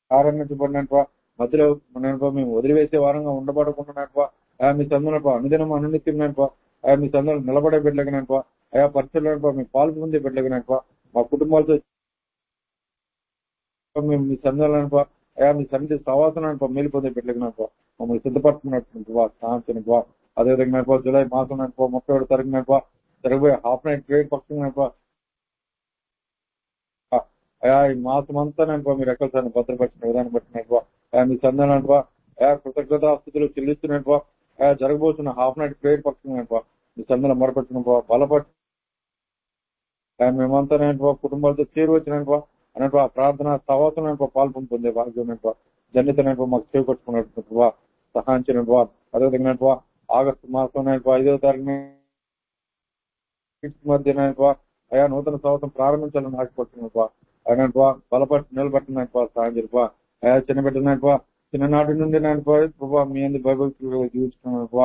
ఆరంభించబడినప్ప మధ్యలో మేము వదిలివేసే వారంగా ఉండబడకుండానప్ప మీ సందులప అనుదినం అనునిత్యంనప్ప మీ సందులు నిలబడే బిడ్డలగినప్ప పరిచయంలో మీ పాలు పొందే బిడ్డలగినప్ప మా కుటుంబాలతో మేము మీ సంఘాలనుకో మీ సన్నిధి సవాసనానికి మేలు పొందే బిడ్డలగినప్ప మమ్మల్ని సిద్ధపడుతున్నట్టు సాధించినప్ప అదేవిధంగా జూలై మాసం అనుకో 31 తారీఖునప్ప జరగబోయే హాఫ్ నైట్ ప్రేయర్ పక్షంనప్ప ఈ మాసం అంతా అనుకో మీరు ఎక్కడ భద్రపరిచిన విధానం పట్టినప్ప మీ సంఘాలనుకో కృతజ్ఞతాస్థుతులు చెల్లిస్తున్నప్ప జరగబోతున్న హాఫ్ నైట్ ప్రేయర్ పక్షంనప్ప మీ సంఘాలు మొరపెట్టినప్ప బలపడి మేమంతా కుటుంబాలతో చేరువచ్చినప్ప అన్నట్టు ఆ ప్రార్థన సవాసం పాల్పొంది పొందే భాగ్యం జన్యత మాకు చేకూర్చుకున్నట్టు సహాయం చేయనట్టు అదేవిధంగా ఆగస్టు మాసం 5వ తారీఖు మధ్య నూతన సంవత్సరం ప్రారంభించాలని ఆశపడుతున్నట్టు అయినట్టు బలపట్టి నిలబట్టినట్టు సహాయం చేయప చిన్న బిడ్డనట్టు చిన్ననాటి నుండి ప్రభావ మీ అందరి భయభక్తులు జీవిస్తున్నట్టు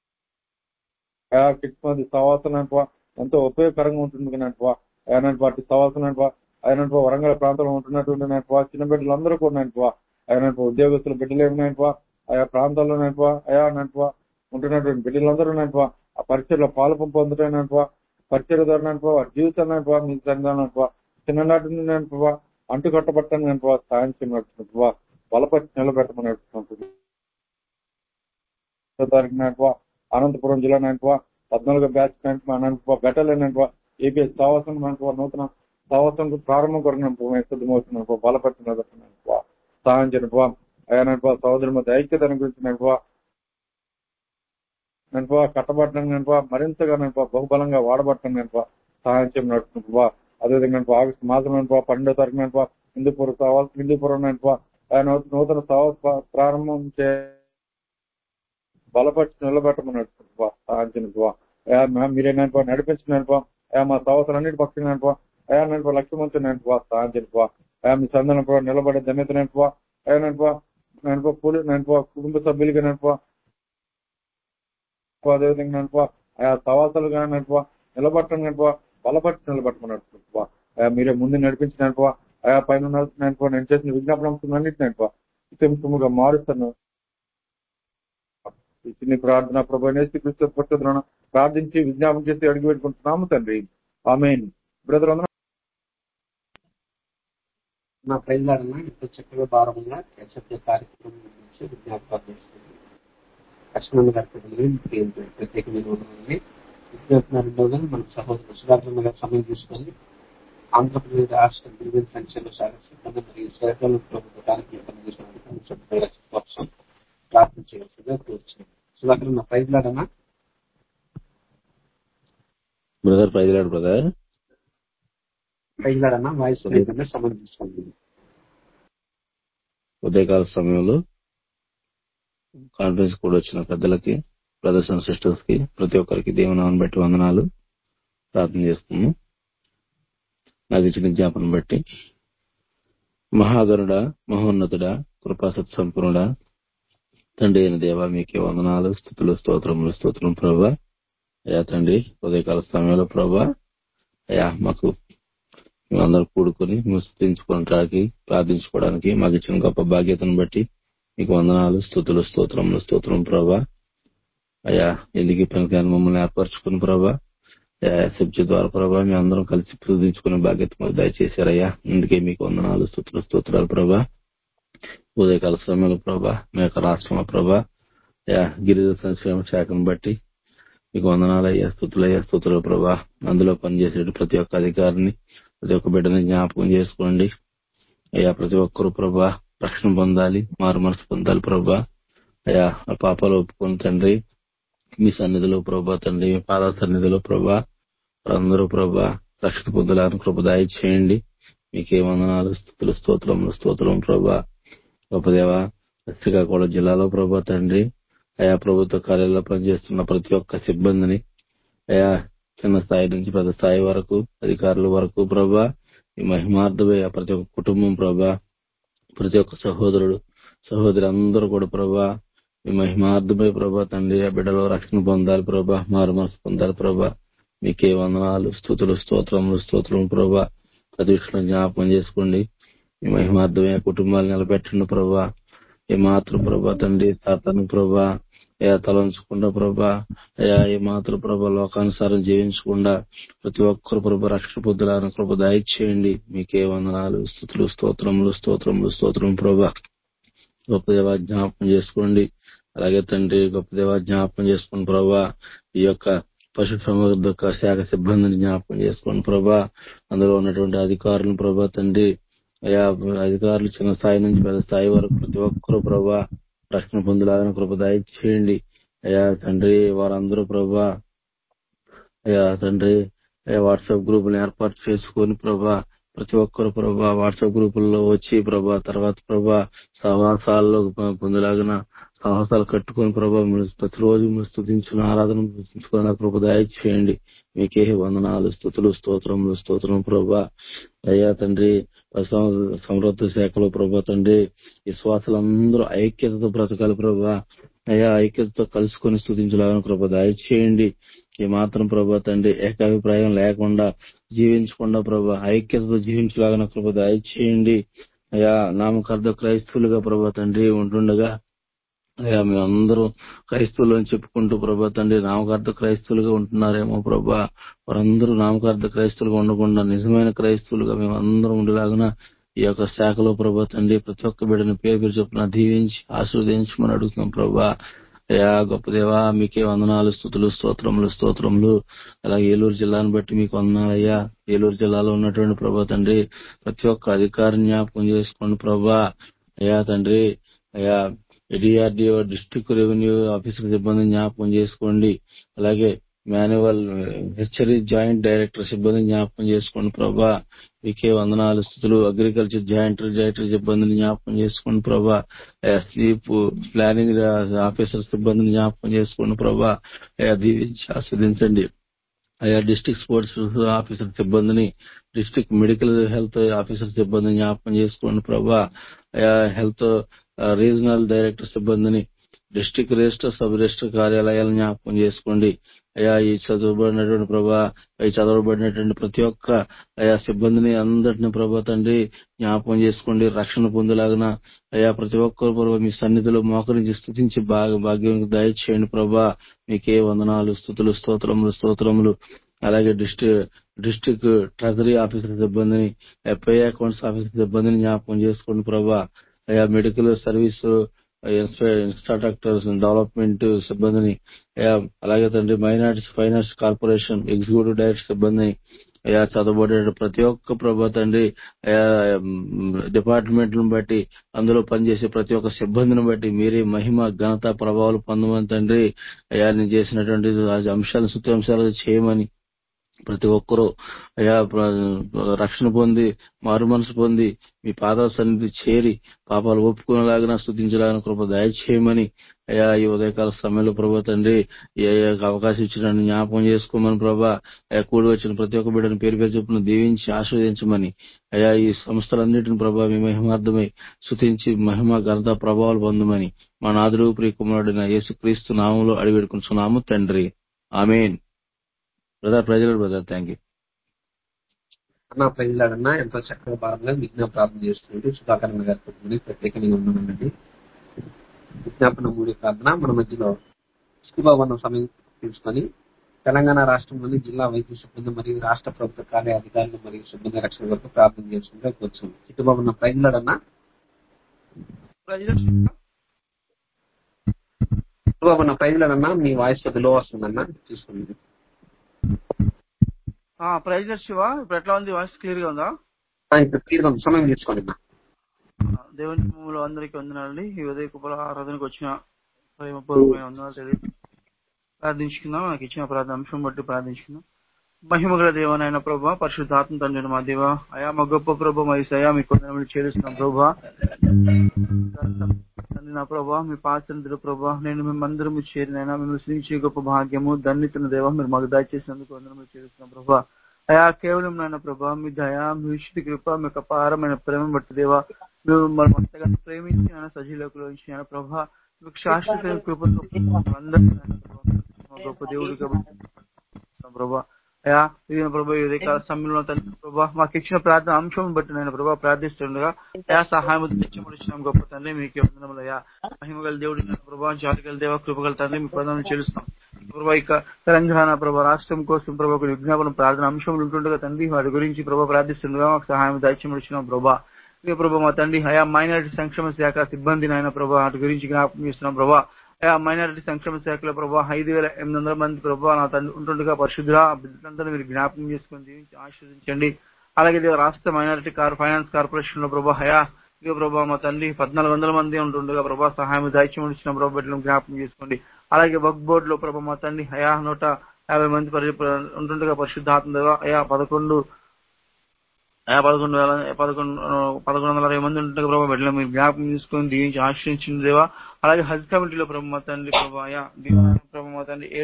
కిడ్స్ మధ్య సవాసం ఎంతో ఉపయోగకరంగా ఉంటుంది నట్టు వాటి సవాసం అయినట్టు వరంగల్ ప్రాంతంలో ఉంటున్నటువంటి చిన్న బిడ్డలందరూ కూడా అయినట్టు ఉద్యోగస్తుల బిడ్డలు ఏమినట్టు ఆయా ప్రాంతాల్లో నటువ ఉంటున్నటువంటి బిడ్డలందరూ ఆ పరిచయలో పాలు పొందుతాయి పరిచయ ద్వారా వారి జీవితాన్ని మీ సంఘాలు చిన్ననాటి నుండి అంటు కట్టబట్టాను సాయం చేయనట్టువా బలపరిచి నిలబెట్టమన్నట్టు తారీఖు అనంతపురం జిల్లా 14వ బ్యాచ్ బెటల్ ఏపీఎస్ సావాసం నూతన సంవత్సరం ప్రారంభం కొరకు సిద్ధమవుతున్నప్పుడు బలపడుతున్న సహాయం చేయనప్ప అయ్యానప్ప సహోదరు మధ్య ఐక్యతను గురించి కట్టబట్టడం మరింతగా బహుబలంగా వాడబట్టడం సహాయం చేయనట్టువా అదేవిధంగా ఆగస్టు మాసం 12వ తారీఖు హిందూపురం నూతన ప్రారంభం బలపరిచి నిలబెట్టమన్నట్టు సహాయం చేయనట్టువా మీరేనప్ప నడిపించినప్ప మా సంవత్సరాన్నిటి పక్షంగా లక్ష్యం ఉంచినట్టువా సహాయం చేయనప్ప మీ సందనప్ప నిలబడే ధన్యతనప్ప కుటుంబ సభ్యులుగా అదేవిధంగా సవాసాలుగా నిలబట్టడం బలపరిచి నిలబెట్టమన్నట్టు మీరే ముందు నడిపించినట్టు పైన నేను చేసిన విజ్ఞాపనంగా ఇతముగా మారుస్తాను ఈ చిన్ని ప్రార్థన ప్రభు ప్రార్థించి విజ్ఞాపనం చేసి అడిగి పెట్టుకుంటున్నాము తండ్రి ఆమేన్. బ్రదర్ నా ప్రజలాడన్నా ఇప్పుడు చక్కగా భారముగా చెప్పే కార్యక్రమం గురించి విజ్ఞాపకాలు చేస్తుంది. లక్ష్మణ్ గారి ప్రత్యేకమైన ఉన్నది విజ్ఞాపనాలు మన సహోదరు సుధాకరణ గారు సమయం తీసుకొని ఆంధ్రప్రదేశ్ రాష్ట్ర గిరిజన సంక్షేమ శాఖ సిబ్బంది మరియు సేవలు ప్రభుత్వ కార్యక్రమం కోసం ప్రార్థన చేయవలసిందిగా కోరుచున్నాను. సుధాకరణ నా ప్రజలాడన్నా బ్రదర్ ప్రజలాడన్నా వాయిస్ సమయం తీసుకోండి. ఉదయకాల సమయంలో కాన్ఫరెన్స్ కూడా వచ్చిన పెద్దలకి, బ్రదర్స్ అండ్ సిస్టర్స్ కి, ప్రతి ఒక్కరికి దేవునామని బట్టి వందనాలు. ప్రార్థన చేసుకున్నాం. నాకు ఇచ్చిన జ్ఞాపనం బట్టి మహాగరుడా, మహోన్నతుడా, కృపాసత్ సంపూర్ణుడా, తండ్రి అయిన దేవా మీకే వందనాలు, స్తుతులు, స్తోత్రం ప్రభా. అయ్యా తండ్రి ఉదయకాల సమయంలో ప్రభా అయ్యా మాకు మేమందరూ కూడుకుని స్తుతించుకోవడానికి ప్రార్థించుకోవడానికి మాకు ఇచ్చిన గొప్ప బాధ్యతను బట్టి మీకు వందనాలు, స్తోత్రం ప్రభా. అయ్యా ఎందుకు పనికి మమ్మల్ని ఏర్పరచుకుని ప్రభా ఎస్ఎఫ్జీ ద్వారా ప్రభా మేము అందరం కలిసి పూజించుకునే బాధ్యత మాకు దయచేశారయ్యా. అందుకే మీకు వందనాలు, స్తోత్రాలు ప్రభా. ఉదయకాల సమయంలో ప్రభా మీ యొక్క రాష్ట్రంలో ప్రభా గిరిజన సంక్షేమ శాఖను బట్టి మీకు వందనాలయ్యా, స్తుతులు ప్రభా. అందులో పనిచేసే ప్రతి ఒక్క అధికారిని, ప్రతి ఒక్క బిడ్డని జ్ఞాపకం చేసుకోండి అయ్యా. ప్రతి ఒక్కరు ప్రభా రక్షణ పొందాలి, మారు మనసు పొందాలి ప్రభా. అయ్యా ఆ పాపాలు ఒప్పుకొని తండ్రి మీ సన్నిధిలో ప్రభా, తండ్రి మీ పాద సన్నిధిలో ప్రభా అందరూ ప్రభా రక్షణ పొందాలని కృప దయచేయండి. మీకే వందనాలు, స్తోత్రం ప్రభా. గొప్పదేవా శ్రీకాకుళం జిల్లాలో ప్రభా తండ్రి అయా ప్రభుత్వ కార్యాలయంలో పనిచేస్తున్న ప్రతి ఒక్క సిబ్బందిని అయా చిన్న స్థాయి నుంచి పెద్ద స్థాయి వరకు అధికారుల వరకు ప్రభా ఈ మహిమార్థమే ప్రతి ఒక్క కుటుంబం ప్రభా, ప్రతి ఒక్క సహోదరుడు సహోదరి అందరూ కూడా ప్రభా మీ మహిమార్థమే ప్రభా తండ్రి ఆ బిడ్డలో రక్షణ పొందాలి ప్రభా, మారు మనసు పొందాలి ప్రభా. మీకే వందనాలు, స్తోత్రం ప్రభా. ప్రతి విషయంలో జ్ఞాపకం చేసుకోండి మీ మహిమార్థమే కుటుంబాలు నిలబెట్టండి ప్రభా. ఏమాత్రం ప్రభా తండ్రి సాతాను ప్రభా అయా తలంచకుండా ప్రభా అయా ఏమాత్రం ప్రభా లోకానుసారం జీవించకుండా ప్రతి ఒక్కరు ప్రభా రక్షణ పొందులాగా ప్రభా దయచేయండి. మీకే వందనాలు, స్తుతులు, స్తోత్రం ప్రభా. గొప్ప దేవా జ్ఞాపకం చేసుకోండి. అలాగే తండ్రి గొప్ప దేవా జ్ఞాపకం చేసుకోండి ప్రభా. ఈ యొక్క పశు సంవర్ధక శాఖ సిబ్బందిని జ్ఞాపకం చేసుకోండి ప్రభా. అందులో ఉన్నటువంటి అధికారులను ప్రభా తండ్రి అయా అధికారులు చిన్న స్థాయి నుంచి పెద్ద స్థాయి వరకు ప్రతి ఒక్కరూ ప్రభా రక్షణ పొందులాగా కృప దయచేయండి. అయా తండ్రి వారందరూ ప్రభా అయా తండ్రి వాట్సాప్ గ్రూపులను ఏర్పాటు చేసుకొని ప్రభా ప్రతి ఒక్కరు ప్రభా వాట్సాప్ గ్రూపుల్లో వచ్చి ప్రభా తర్వాత ప్రభా సహవాసాల్లో పొందలాగిన సాహసాలు కట్టుకొని ప్రభా ప్రతిరోజు మీరు స్తుతించిన ఆరాధన స్తుతించుకున్న కృప దయచేయండి. మీకే వందనాలు, స్తుతులు, స్తోత్రం ప్రభా. అయ్యా తండ్రి సమృద్ధి శాఖలో ప్రభా తండ్రి విశ్వాసులందరూ ఐక్యతతో బ్రతకాలి ప్రభా. అయ్యా ఐక్యతతో కలుసుకొని స్తుతించలాగిన కృప దయచేయండి. ఈ మాత్రం ప్రభా తండ్రి ఏకాభిప్రాయం లేకుండా జీవించకుండా ప్రభా ఐక్యతతో జీవించలాగిన కృప దయచేయండి. అయ్యా నామకార్థ క్రైస్తవులుగా ప్రభా తండ్రి ఉంటుండగా అయ్యా మేమందరూ క్రైస్తవులు అని చెప్పుకుంటూ ప్రభా తండ్రి నామకార్థ క్రైస్తవులుగా ఉంటున్నారేమో ప్రభా. వారందరూ నామకార్థ క్రైస్తవులుగా ఉండకుండా నిజమైన క్రైస్తవులుగా మేమందరం ఉండేలాగా ఈ యొక్క శాఖలో ప్రభా తండ్రి ప్రతి ఒక్క బిడ్డను పేరు చొప్పున దీవించి ఆశీర్వదించమని అడుగుతున్నాం ప్రభా. అయ్యా గొప్ప దేవా మీకే వందనాలు, స్తుతులు, స్తోత్రములు. అలాగే ఏలూరు జిల్లాను బట్టి మీకు వందనాలయ్యా. ఏలూరు జిల్లాలో ఉన్నటువంటి ప్రభా తండ్రి ప్రతి ఒక్క అధికారిని జ్ఞాపకం చేసుకోండి ప్రభా. అయ్యా తండ్రి అయ్యా డిఆర్డిఓ డిస్ట్రిక్ట్ రెవెన్యూ ఆఫీసర్ సిబ్బందిని జ్ఞాపకం చేసుకోండి. అలాగే మాన్యువల్ హెచ్చరీ జాయింట్ డైరెక్టర్ సిబ్బందిని జ్ఞాపకం చేసుకోండి ప్రభా. మీకే వందనాలు, స్థుతులు. అగ్రికల్చర్ జాయింట్ డైరెక్టర్ సిబ్బందిని జ్ఞాపకం చేసుకోండి ప్రభా. స్లీప్ ప్లానింగ్ ఆఫీసర్ సిబ్బందిని జ్ఞాపకం చేసుకోండి ప్రభా. దీవించి ఆస్వాదించండి. అయ్యా డిస్ట్రిక్ట్ స్పోర్ట్స్ ఆఫీసర్ సిబ్బందిని, డిస్ట్రిక్ట్ మెడికల్ హెల్త్ ఆఫీసర్ సిబ్బందిని జ్ఞాపకం చేసుకోండి ప్రభా. అయ్యా హెల్త్ రీజనల్ డైరెక్టర్ సిబ్బందిని, డిస్ట్రిక్ట్ రిజిస్టర్ సబ్ రిజిస్టర్ కార్యాలయాలను జ్ఞాపకం చేసుకోండి. అయ్యా ఈ చదవబడినటువంటి ప్రభా చదవబడినటువంటి ప్రతి ఒక్క అయా సిబ్బందిని అందరిని ప్రభా తండ్రి జ్ఞాపకం చేసుకోండి. రక్షణ పొందేలాగిన అయ్యా ప్రతి ఒక్కరు ప్రభా మీ సన్నిధిలో మోకరించి స్తుతించి భాగ్యం దయచేయండి ప్రభా. మీకే వందనాలు, స్తుతులు, స్తోత్రములు. అలాగే డిస్ట్రిక్ట్ ట్రెజరీ ఆఫీసర్ సిబ్బందిని, ఎఫ్ఐ అకౌంట్స్ ఆఫీసర్ సిబ్బందిని జ్ఞాపకం చేసుకోండి ప్రభా. అయ్యా మెడికల్ సర్వీస్ ఇన్స్ట్రక్టర్స్ డెవలప్మెంట్ సిబ్బందిని, అలాగే తండ్రి minorities finance corporation executive director సిబ్బందిని, అయ్యా చదవబడే ప్రతి ఒక్క ప్రభా తండ్రి అయా డిపార్ట్మెంట్లను బట్టి అందులో పనిచేసే ప్రతి ఒక్క సిబ్బందిని బట్టి మీరే మహిమ ఘనత ప్రభావాలు పొందమని తండ్రి అయా నేను చేసినటువంటి అంశాలను సుత్యాంశాలు చేయమని ప్రతి ఒక్కరూ అయా రక్షణ పొంది మారు మనసు పొంది మీ పాదాల సన్నిధి చేరి పాపాలు ఒప్పుకునేలాగా స్తుతించలాగిన కృప దయచేయమని అయా ఈ ఉదయకాల సమయంలో ప్రభా తండ్రి ఏ అవకాశం ఇచ్చిన జ్ఞాపకం చేసుకోమని ప్రభా. అయా కూడి వచ్చిన ప్రతి ఒక్క బిడ్డను పేరు చొప్పున దీవించి ఆశీర్వదించమని అయా ఈ సంస్థలన్నింటిని ప్రభా మీ మహిమార్థమై స్తుతించి మహిమ ఘనత ప్రభావాలు పొందమని మా నాదుడు ప్రియ కుమారుడైన యేసుక్రీస్తు నామంలో అడిగి వేడుకుంటున్నాము తండ్రి. ఆమేన్. బ్రదర్ థ్యాంక్ యూ అన్న. ప్రజలాడన్నా ఎంతో చక్కగా భాగంగా విజ్ఞాపన ప్రార్థన చేస్తున్నట్టు సుధాకరణ గారి కుటుంబాన్ని ప్రత్యేకంగా ఉన్నానండి. విజ్ఞాపన మూడి ప్రార్థన మన మధ్యలో శుభావరణ సమయం తీసుకొని తెలంగాణ రాష్ట్రంలోని జిల్లా వైద్య సిబ్బంది మరియు రాష్ట్ర ప్రభుత్వ కార్య అధికారులు మరియు సిబ్బంది రక్షణ వరకు ప్రార్థన చేసుకుంటే కూర్చొని చిట్టుబాబున్న ప్రజలాడన్నా చిట్టుబాబున్న ప్రజలాడన్నా మీ వాయిస్ కొద్దిలో వస్తుందన్నా తీసుకుంది. ప్రైజ్ శివ, ఇప్పుడు ఎట్లా ఉంది? వాయిస్ క్లియర్ గా ఉందా? ఇప్పుడు క్లియర్ ఉంది. సమయం తీసుకోండి. దేవుని భూములు అందరికీ వందనాలండి. ఈ ఉదయ కుప్పల ఆరాధనకు వచ్చిన ప్రేమపూర్వకమైన వందనాలు తెలియదు ప్రార్థించుకుందాం. నాకు ఇచ్చిన ప్రార్థాంశం బట్టి ప్రార్థించుకుందాం. మహిమగల దేవనైన ప్రభా, పరిశుద్ధాత్మ తండ్రి మా దేవ, అయా మా గొప్ప ప్రభా మైసయా మీ కొందరు చేరుస్తున్నాం ప్రభా. నా ప్రభా మీ పాత్ర ప్రభా నేను మేమందరం చేరినైనా మిమ్మల్ని స్నేహించే గొప్ప భాగ్యము ధన్యతను దేవా మీరు మాకు దయచేసినందుకు అందరం చేరుస్తున్నాం ప్రభా. అయా కేవలం నాయన ప్రభా మీ దయా మీ విశుద్ధి కృప మీ అపారమైన ప్రేమ బట్టి దేవా మేము మనం అంతగా ప్రేమించి ఆయన సజీలోకి ఉంచిన ప్రభా మీకు శాశ్వత కృపతో అందరూ గొప్ప దేవుడిగా ప్రభా. అయా ఇది ప్రభా ఈ ఉదయకాల సమయంలో తండ్రి ప్రభా మాకు ఇచ్చిన ప్రార్థన అంశం బట్టి నేను ప్రభా ప్రార్థిస్తుండగా అయా సహాయం తెచ్చిమనిచ్చినాం గొప్ప తండ్రి మీకు వందనములయ్యా. మహిమగల దేవుడి ప్రభా జాతిగల దేవ కృపగల తండ్రి మీకు వందనం చెల్లిస్తాం ప్రభా. ఇక తెలంగాణ ప్రభా రాష్ట్రం కోసం ప్రభా ఒక విజ్ఞాపన ప్రార్థన అంశంలో ఉంటుండగా తండ్రి వాటి గురించి ప్రభా ప్రార్థిస్తుండగా మాకు సహాయం దయచేమనిచ్చినాం ప్రభా. ఇక ప్రభా మా తండ్రి అయా మైనారిటీ సంక్షేమ శాఖ సిబ్బంది నాయన ప్రభా వాటి గురించి జ్ఞాపకం చేస్తున్నాం ప్రభా. అయా మైనారిటీ సంక్షేమ శాఖలో ప్రభా 5,800 మంది ప్రభా నా తండ్రి ఉంటుండగా పరిశుద్ధురా బిడ్డలందరూ మీరు జ్ఞాపకం చేసుకుని దీవించి ఆశీర్వదించండి. అలాగే రాష్ట్ర మైనారిటీ ఫైనాన్స్ కార్పొరేషన్ లో ప్రభా హయా ఇక ప్రభా మా తండ్రి 1,400 మంది ఉంటుండగా ప్రభా సహాయం దయచేమనిచ్చిన ప్రభా బిడ్డలను జ్ఞాపకం చేసుకోండి. అలాగే వక్ బోర్డు లో ప్రభా మా తండ్రి హయా 150 మంది ఉంటుండగా పరిశుద్ధాత్మ అయా 11,120 మంది ఉంటుండగా ప్రభావ బిడ్డలు మీరు జ్ఞాపకం తీసుకొని దీవించి ఆశ్రయించిన దేవా. అలాగే హజ్ కమిటీలో ప్రభు మా తండ్రి ప్రభా అయా ప్రభు మా తండ్రి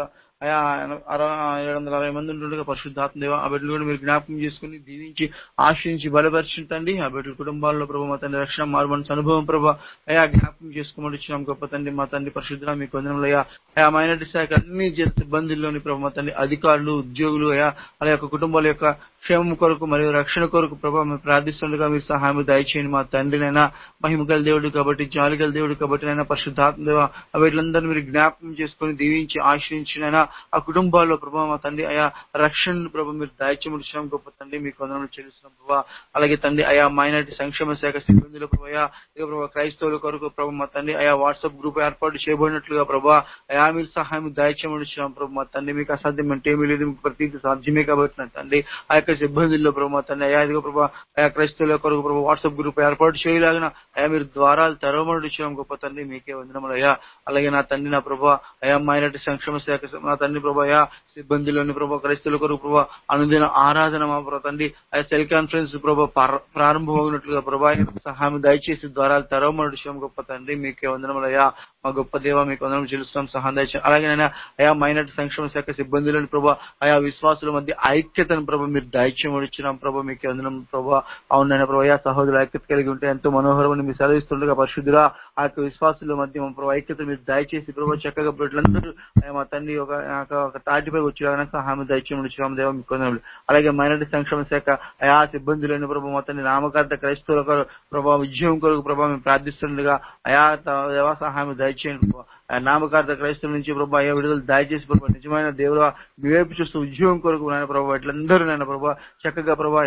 760 మంది ఉంటుండగా పరిశుద్ధాత్మ దేవా ఆ బిడ్డలు కూడా మీరు జ్ఞాపకం చేసుకుని దీవించి ఆశ్రయించి బలపరిచిందండి. ఆ బిడ్డల కుటుంబాల్లో ప్రభు మా తండ్రి రక్షణ మార్మన్స్ అనుభవం ప్రభా అయా జ్ఞాపకం చేసుకోమని ఇచ్చినాం గొప్ప తండ్రి మా తండ్రి పరిశుద్ధ మీకు వందనములయ్యా. అయా మైనారిటీ శాఖ అన్ని సిబ్బందిలోని ప్రభు మా తండ్రి అధికారులు ఉద్యోగులు అయా అలా యొక్క కుటుంబాల యొక్క క్షేమం కొరకు మరియు రక్షణ కొరకు ప్రభావ మేము ప్రార్థిస్తుండగా మీరు సహాయం దయచేయండి మా తండ్రినైనా. మహిమగల దేవుడు కాబట్టి జాలిగల దేవుడు కాబట్టి నైనా పరిశుద్ధాత్మ దేవ వీళ్ళందరూ మీరు జ్ఞాపకం చేసుకుని దీవించి ఆశ్రయించినైనా ఆ కుటుంబాల్లో ప్రభావ మా తండ్రి అయా రక్షణ ప్రభావ మీరు దయచేయడం గొప్ప తండ్రి మీకు వందనములు చెల్లిస్తున్నాం ప్రభావ. అలాగే తండ్రి అయా మైనారిటీ సంక్షేమ శాఖ సిబ్బందుల ప్రభావ ఇక ప్రభావ క్రైస్తవుల కొరకు ప్రభావ మా తండ్రి అయా వాట్సాప్ గ్రూప్ ఏర్పాటు చేయబడినట్లుగా ప్రభావ అయా మీరు సహాయం దయచేయడం ప్రభావ మా తండ్రి మీకు అసాధ్యం అంటే ఏమీ లేదు, మీకు ప్రతి సాధ్యమే కాబట్టి తండ్రి ఆ యొక్క సిబ్బందుల్లో ప్రభావ తండ్రి అయా ఇదిగో ప్రభావ అయా క్రైస్తవుల కొరకు ప్రభావ వాట్సాప్ గ్రూప్ ఏర్పాటు చేయలాగిన అయా మీరు ద్వారాలు తెరవమని ఇచ్చాం గొప్ప తండ్రి మీకే వందనములు అయ్యా. అలాగే నా తండ్రి నా ప్రభావ అయా మైనారిటీ సంక్షేమ శాఖ నా తండ్రి ప్రభావ అయా సిబ్బందిలోని ప్రభావ క్రైస్తవుల కొరకు ప్రభావ అనుదిన ఆరాధన మా ప్రభావ తండ్రి అయా సెల్ కాన్ఫరెన్స్ ప్రభావ ప్రారంభమవునట్లుగా ప్రభావ సహాయం దయచేసి ద్వారాలు తెరవమని ఇచ్చాం గొప్ప తండ్రి మీకే వందనములు అయ్యా. మా గొప్ప దేవ మీకు వందనం చెల్లిస్తాం సహాయం దయచేసి. అలాగే అయా మైనారిటీ సంక్షేమ శాఖ సిబ్బందిలోని ప్రభావ ఆయా విశ్వాసుల మధ్య ఐక్యతను ప్రభావ మీరు దయచేయమనిచ్చినాం ప్రభావ మీకే వందనం ప్రభావ. అవునైనా ప్రభావ సహోదరుల ఐక్యత కలిగి ఉంటే ఎంతో మనోహరమని మీరు సెలవిస్తుండగా పరిశుద్ధురా ఆ యొక్క విశ్వాసుల మధ్య ప్రభావ ఐక్యత మీరు దయచేసి ప్రభావ చక్కగా బిడ్డలందరూ మా తండ్రి ఒక తాటిపై వచ్చేలాగా సహాయం దయచేయమనిచ్చినాం దేవ మీకు వందనములు. అలాగే మైనారిటీ సంక్షేమ శాఖ ఆయా సిబ్బందులైన ప్రభావ మా తండ్రి నామకార్థ క్రైస్తవుల ప్రభావ విజయం కొరకు ప్రభావ మేము ప్రార్థిస్తుండగా అయా దేవ సహాయం దయచేయండి ప్రభావ. నామకార్థ క్రైస్తవుల నుంచి ప్రభావ అయ్యా విడుదల దయచేసి ప్రభావ నిజమైన దేవుడు వివేపు చూస్తూ ఉద్యోగం కొరకు నాయన ప్రభావ ఇట్లందరూ నాయన ప్రభావ చక్కగా ప్రభావ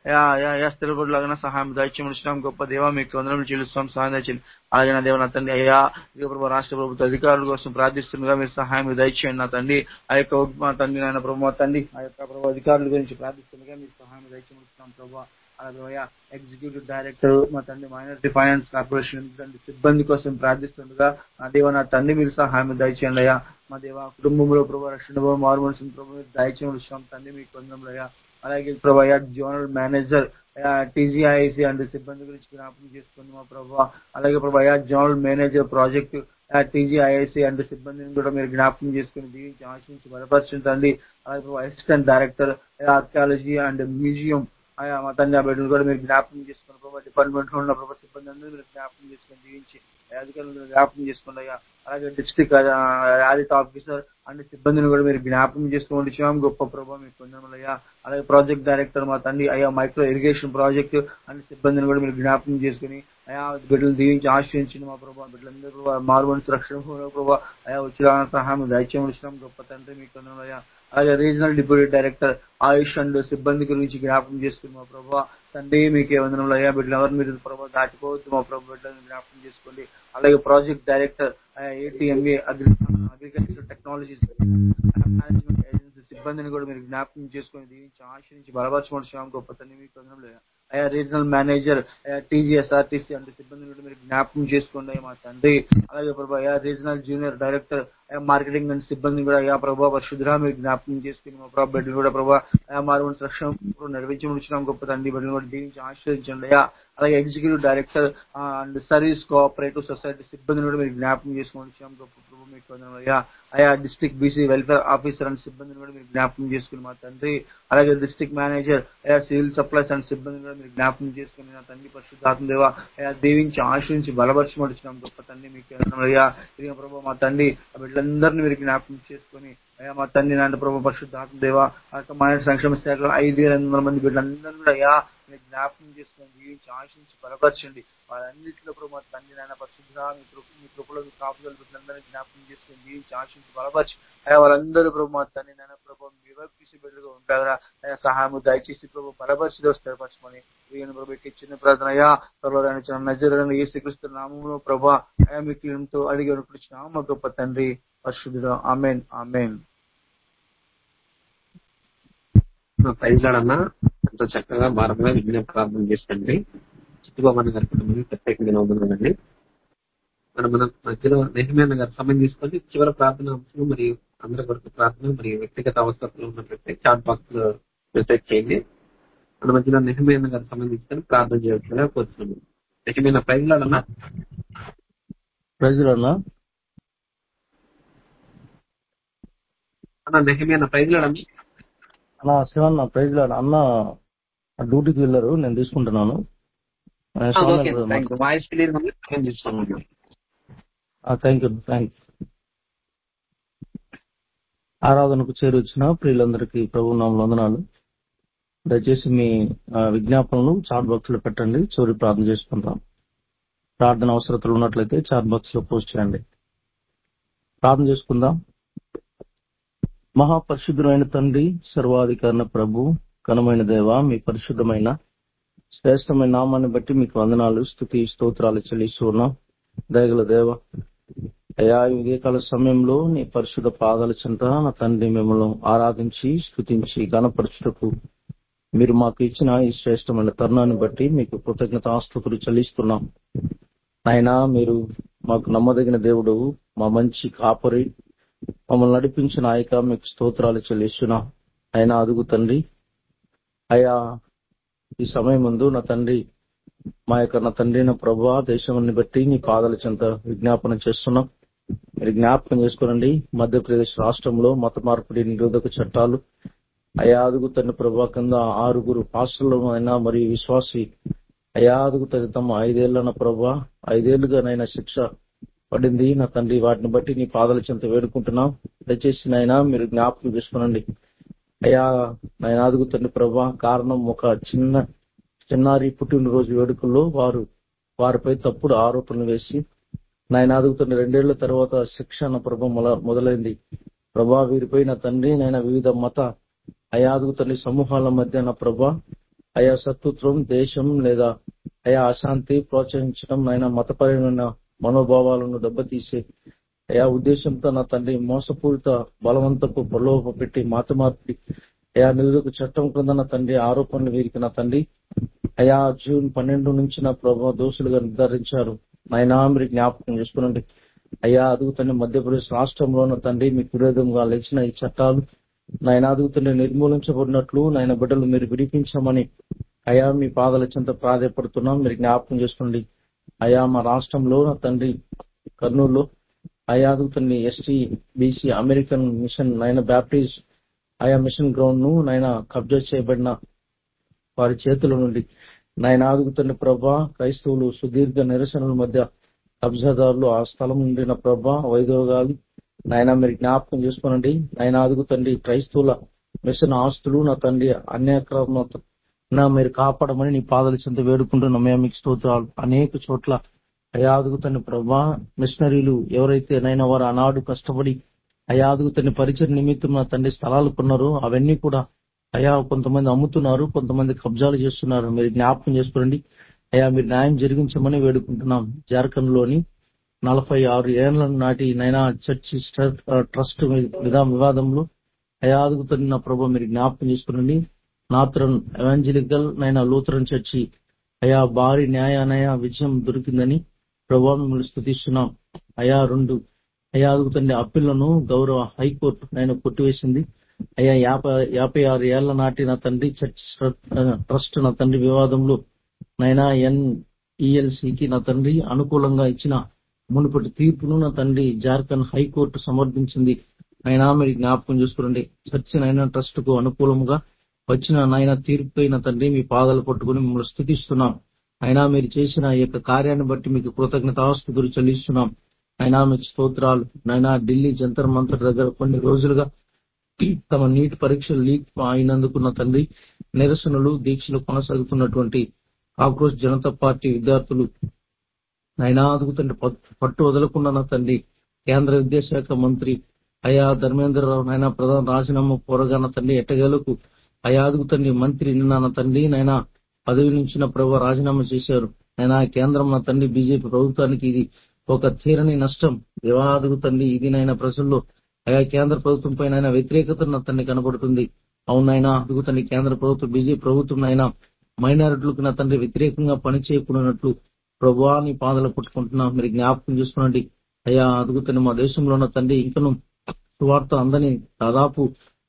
స్థిరపడిలాగా సహాయం దయచేయమనిచ్చినాం గొప్ప దేవ మీకు వందనములు చెల్లిస్తాం సహాయం దయచేయండి. అలాగే నా దేవ నా తండ్రి అయ్యా ఇక ప్రభావ రాష్ట్ర ప్రభుత్వ అధికారుల కోసం ప్రార్థిస్తుండగా మీరు సహాయం దయచేయండి నా తండ్రి. ఆ యొక్క మా తండ్రి నాయన ప్రభావ మా తండ్రి ఆ యొక్క ప్రభావ అధికారుల గురించి ప్రార్థిస్తుండగా మీరు సహాయం దయచేయమనిస్తున్నాం ప్రభావ. అలాగే ఎగ్జిక్యూటివ్ డైరెక్టర్ మా తండ్రి మైనారిటీ ఫైనాన్స్ కార్పొరేషన్ సిబ్బంది కోసం ప్రార్థిస్తుండగా నా దేవ నా తండ్రి మీరు సహాయం దయచేయండి అయ్యా. మా దేవ కుటుంబంలో ప్రభావ రక్షణ మారుమనసు ప్రభావ దయచేయమనిస్తున్నాం తండ్రి మీకు వందనములు అయ్యా. అలాగే ప్రభావ జనరల్ మేనేజర్ టీజీఐసి అండ్ సిబ్బంది గురించి జ్ఞాపకం చేసుకోండి మా ప్రభావ. అలాగే ప్రభావ general manager project TGIIC and సిబ్బందిని కూడా మీరు జ్ఞాపకం చేసుకుని దీవించి ఆశించి బలపరచుంటండి. అలాగే ప్రభావ assistant director archaeology and museum ఆయా మా తండ్రి ఆ బిడ్డలు కూడా మీరు జ్ఞాపకం చేసుకుని ప్రభావ డిపార్ట్మెంట్ లో ఉన్న ప్రభావ సిబ్బంది అందరూ మీరు జ్ఞాపకం చేసుకుని దీవించి అధికారులు జ్ఞాపకం చేసుకోండి అయ్యా. అలాగే డిస్ట్రిక్ట్ ఆడిట్ ఆఫీసర్ అన్ని సిబ్బందిని కూడా మీరు జ్ఞాపకం చేసుకోండి గొప్ప ప్రభావ మీకు వందనములయ్యా. అలాగే ప్రాజెక్ట్ డైరెక్టర్ మా తండ్రి అయ్యా మైక్రో ఇరిగేషన్ ప్రాజెక్టు అన్ని సిబ్బందిని కూడా మీరు జ్ఞాపకం చేసుకుని అయా బిడ్డలు దీవించి ఆశ్రయించింది మా ప్రభావ. బిడ్డలందరూ మారుమనసు రక్షణ ప్రభావ అయా వచ్చిన సహాయం దయచేయమనిచ్చినాం గొప్ప తండ్రి మీకు వందనములయ్యా. అలాగే regional deputy director AYUSH and సిబ్బంది గురించి జ్ఞాపకం చేసుకుని మా ప్రభావ తండ్రి మీకే వందనములు అయ్యా. బిడ్డలు ఎవరు మీరు ప్రభావ దాటిపోవద్దు మా ప్రభావ బిడ్డలను జ్ఞాపకం చేసుకోండి. అలాగే project director ATMA agriculture technologies management agency సిబ్బందిని కూడా మీరు జ్ఞాపకం చేసుకుని దీవించి ఆశ్రయించి బలపరచమని గొప్ప తండ్రి మీకు వందనములు అయ్యా. అయా రీజనల్ మేనేజర్ TGSRTC అంటే సిబ్బందిని కూడా మీరు జ్ఞాపకం చేసుకోండి మా తండ్రి. అలాగే ప్రభావ అయా regional junior director marketing and సిబ్బంది కూడా అయా ప్రభావ పరిశుద్ధురా మీరు జ్ఞాపకం చేసుకుని మా ప్రభావ బిడ్డలు కూడా ప్రభావ అయా మారుమనసు రక్షణ నిర్వహించమనిచ్చినాం గొప్ప తండ్రి. బిడ్డలు కూడా దీవించి ఆశ్రయించండి అయ్యా. అలాగే executive director and service cooperative society సిబ్బందిని కూడా మీరు జ్ఞాపకం చేసుకుని గొప్ప ప్రభు మీకు వందనములు అయ్యా. అయా district BC welfare officer and సిబ్బందిని కూడా మీరు జ్ఞాపకం చేసుకుని మా తండ్రి. అలాగే డిస్ట్రిక్ట్ మేనేజర్ అయా సివిల్ సప్లైస్ అండ్ సిబ్బందిని కూడా మీరు జ్ఞాపకం చేసుకుని నా తండ్రి పరిశుద్ధాత్మ దేవ అయా దీవించి ఆశ్రయించి బలపరచమనిచ్చినాం గొప్ప తండ్రి మీకు వందనములు అయ్యా. ఇదిగో ప్రభావ మా తండ్రి ఆ బిడ్డలందరినీ మీరు జ్ఞాపకం చేసుకుని అయ్యా మా తండ్రి నాన్న ప్రభావ పరిశుద్ధాత్మ దేవ మా సంక్షేమ శాఖలో 5,500 మంది బిడ్డలందరూ కూడా అయ్యా మీరు జ్ఞాపకం చేసుకుని జీవించి ఆశించి బలపరచండి. వాళ్ళన్నింటిలో ప్రభావ తండ్రి నాన్న పరిశుద్ధ మీ కృపలో మీ కాపుదలు బిడ్డలందరినీ జ్ఞాపకం చేసుకుని జీవించి ఆశించి బలపరచు. అయ్యా వాళ్ళందరూ ప్రభావ తండ్రి నాన్న ప్రభావ విభక్తి బిడ్డలుగా ఉంటారా అయ్యా సహాయం దయచేసి ప్రభావ బలపరిచి స్థిరపరచమని ప్రభు చిన్న ప్రార్థన అయ్యా త్వరలో నజరేయుడైన యేసుక్రీస్తు నామములో ప్రభా అయ్యా మీకు అడిగి అనుకుంటున్నాం మా గొప్ప తండ్రి పరిశుద్ధుడు. ఆమేన్ ఆమేన్. ప్రైజ్లాడన్నా ఎంతో చక్కగా భారంగా విజ్ఞాపన ప్రార్థన చేసండి. చిట్టుబాబు గారి కుటుంబం ప్రత్యేకంగా ఉందండి. మన మధ్యలో నెహెమ్యా గారు సమయం తీసుకొని చివరి ప్రార్థన అంశం మరియు అందరి వరకు ప్రార్థన మరియు వ్యక్తిగత అవసరాలు ఉన్నట్లయితే చాట్ బాక్స్ లో మెసేజ్ చేయండి. మన మధ్యలో నెహెమ్యా గారు సమయం తీసుకొని ప్రార్థన చేయవలసిందిగా కోరుతున్నాము. నెహెమ్యా ప్రైజ్లాడన్నా అన్న నెహెమ్యా ప్రైజ్లాడన్నా అన్న శివన్న ప్రైజ్ లాడ్ అన్న డ్యూటీకి వెళ్ళారు, నేను తీసుకుంటున్నాను. వాయిస్ క్లియర్ సమయం తీసుకోండి. Thank you. ఆరాధనకు చేరొచ్చిన ప్రియులందరికీ ప్రభు నామములో వందనాలు. దయచేసి మీ విజ్ఞాపనలు చాట్ బాక్స్ లో పెట్టండి. చివరి ప్రార్థన చేసుకుంటాం. ప్రార్థన అవసరతలు ఉన్నట్లయితే చాట్ బాక్స్ లో పోస్ట్ చేయండి. ప్రార్థన చేసుకుందాం. మహాపరిశుద్ధుడైన తండ్రి, సర్వాధికారణ ప్రభు, ఘనమైన దేవ, మీ పరిశుద్ధమైన శ్రేష్టమైన నామాన్ని బట్టి మీకు వందనాలు, స్తుతి స్తోత్రాలు చెల్లిస్తున్నాం. దయగల దేవ అయా ఉదయకాల సమయంలో నీ పరిశుద్ధ పాదాల చెంత నా తండ్రి మిమ్మల్ని ఆరాధించి స్తుతించి ఘనపరచుటకు మీరు మాకు ఇచ్చిన ఈ శ్రేష్టమైన తరుణాన్ని బట్టి మీకు కృతజ్ఞతాస్తుతులు చెల్లిస్తున్నాం. నాయనా మీరు మాకు నమ్మదగిన దేవుడు, మా మంచి కాపరి, మమ్మల్ని నడిపించిన ఆయక మీకు స్తోత్రాలు చెల్లిస్తున్నాం. అయినా అదుగు తండ్రి అయా ఈ సమయం ముందు నా తండ్రి మా యొక్క నా తండ్రి నా ప్రభువా దేశాన్ని బట్టి నీ పాదాల చెంత విజ్ఞాపన చేస్తున్నాం. మీరు జ్ఞాపకం చేసుకోనండి. మధ్యప్రదేశ్ రాష్ట్రంలో మత మార్పిడి నిరోధక చట్టాలు అయా అదుగు తండ్రి ప్రభువా కింద 6 పాస్టర్లు అయినా మరియు విశ్వాసి అయా అదుగు తండ్రి తమ 5 ఏళ్ల ప్రభువా 5 ఏళ్లుగానైనా శిక్ష పడింది నా తండ్రి. వాటిని బట్టి నీ పాదాల చెంత వేడుకుంటున్నాం. దయచేసి నాయనా మీరు జ్ఞాపకం చేసుకోనండి. అయ్యా నాయన అదుగుతండి ప్రభా, కారణం ఒక చిన్నారి పుట్టినరోజు వేడుకల్లో వారిపై తప్పుడు ఆరోపణలు వేసి నాయన అదుగుతున్న 2 ఏళ్ల తర్వాత శిక్షణ ప్రభ మొదలైంది. ప్రభా వీరిపై నా తండ్రి నాయన వివిధ మత అయా అదుగుతండి సమూహాల మధ్య నా ప్రభా అయా శత్రుత్వం, దేశం లేదా అయా అశాంతి ప్రోత్సహించడం నాయన మతపరమైన మనోభావాలను దెబ్బతీసే అయా ఉద్దేశంతో నా తండ్రి మోసపూరిత బలవంతపు ప్రలోభ పెట్టి మార్పిడి అయా నిలుదకు చట్టం కింద నా తండ్రి ఆరోపణలు వీరికి నా తండ్రి అయా జూన్ 12 నుంచి నా ప్రభావ దోషులుగా నిర్ధారించారు. నాయనా మీరు జ్ఞాపకం చేసుకునండి. అయ్యా అదుగుతండి మధ్యప్రదేశ్ రాష్ట్రంలో నా తండ్రి మీకు విరోధంగా లేచిన ఈ చట్టాలు నాయన అదుగుతండి నిర్మూలించబడినట్లు నాయన బిడ్డలు మీరు విడిపించమని అయా మీ పాదాల చెంత ప్రాధాయపడుతున్నాం. మీరు జ్ఞాపకం చేసుకోండి. అయా మా రాష్ట్రంలో నా తండ్రి కర్నూలులో అయా అదుగుతండి ఎస్టీ బీసీ అమెరికన్ మిషన్ నాయన బ్యాప్టిస్ట్ ఆయా మిషన్ గ్రౌండ్ ను నాయన కబ్జా చేయబడిన వారి చేతుల నుండి నాయన అదుగుతున్న ప్రభా క్రైస్తవులు సుదీర్ఘ నిరసనల మధ్య కబ్జాదారులు ఆ స్థలం నుండి నా ప్రభా వైదోగాలు నాయన మీరు జ్ఞాపకం చేసుకోనండి. నాయన అదుగుతండి క్రైస్తవుల మిషన్ ఆస్తులు నా తండ్రి అన్యాక్రమ మీరు కాపాడమని నీ పాదాల చెంత వేడుకుంటున్నాం. మేము మీకు స్తోత్రాలు. అనేక చోట్ల అయా అదుగుతున్న ప్రభా మిషనరీలు ఎవరైతే నైనా వారు ఆనాడు కష్టపడి అయా అదుగుతున్న పరిచయ నిమిత్తం నా తండ్రి స్థలాలు కొన్నారు. అవన్నీ కూడా అయా కొంతమంది అమ్ముతున్నారు, కొంతమంది కబ్జాలు చేస్తున్నారు. మీరు జ్ఞాపకం చేసుకోండి. అయా మీరు న్యాయం జరిగించమని వేడుకుంటున్నాం. జార్ఖండ్ లోని 46 ఏళ్ల నాటి నైనా చర్చి ట్రస్ట్ వివాదంలో అయా అదుగుతున్న ప్రభా మీరు జ్ఞాపకం చేసుకోండి. నాథరన్ ఎవాంజలికల్ నైనా లూథరన్ చర్చి అయా భారీ న్యాయ విజయం దొరికిందని ప్రభా మిమ్మల్ని స్తుతిస్తున్నాం. అయా 2 అయా అదుగుతండి అప్పీళ్లను గౌరవ హైకోర్టు నేను కొట్టివేసింది. అయ్యా 56 ఏళ్ల నాటి నా తండ్రి చర్చ్ ట్రస్ట్ నా తండ్రి వివాదంలో నైనా NELCకి నా తండ్రి అనుకూలంగా ఇచ్చిన మునుపటి తీర్పును నా తండ్రి జార్ఖండ్ హైకోర్టు సమర్థించింది. అయినా మీరు జ్ఞాపకం చూసుకోండి. చర్చ్ నైనా ట్రస్ట్ కు అనుకూలంగా వచ్చిన నాయన తీర్పుపై నా తండ్రి మీ పాదాలు పట్టుకుని మిమ్మల్ని స్తుతిస్తున్నాం. అయినా మీరు చేసిన ఈ యొక్క కార్యాన్ని బట్టి మీకు కృతజ్ఞతాస్తుతులు చెల్లిస్తున్నాం. అయినా మీకు స్తోత్రాలు. నైనా ఢిల్లీ జంతర్ మంతర్ దగ్గర కొన్ని రోజులుగా తమ నీటి పరీక్షలు లీక్ అయినందుకు నా తండ్రి నిరసనలు దీక్షలు కొనసాగుతున్నటువంటి కాక్రోచ్ జనతా పార్టీ విద్యార్థులు నైనా అదుగుతండి పట్టు వదలకుండా నా తండ్రి కేంద్ర విద్యాశాఖ మంత్రి అయా ధర్మేంద్రరావు నైనా ప్రధాన రాజీనామా పోరగాన తండ్రి ఎట్టగేలకు అయా అదుగుతండి మంత్రి నిన్న తండ్రి నైనా పదవి నుంచి నా ప్రభు రాజీనామా చేశారు. నైనా కేంద్రం నా తండ్రి బీజేపీ ప్రభుత్వానికి ఇది ఒక తీరని నష్టం. దేవాదుగుతండి ఇది నైనా ప్రజల్లో అయా కేంద్ర ప్రభుత్వం పైన వ్యతిరేకత నా తండ్రి కనబడుతుంది. అవునైనా అదుగుతండి కేంద్ర ప్రభుత్వం బీజేపీ ప్రభుత్వం అయినా మైనారిటీలకు నా తండ్రి వ్యతిరేకంగా పనిచేయకున్నట్లు ప్రభువా నీ పాదలు పుట్టుకుంటున్నా మీరు జ్ఞాపకం చేసుకునండి. అయ్యా అదుగుతండి మా దేశంలో ఉన్న తండ్రి ఇంకను సువార్త అందని దాదాపు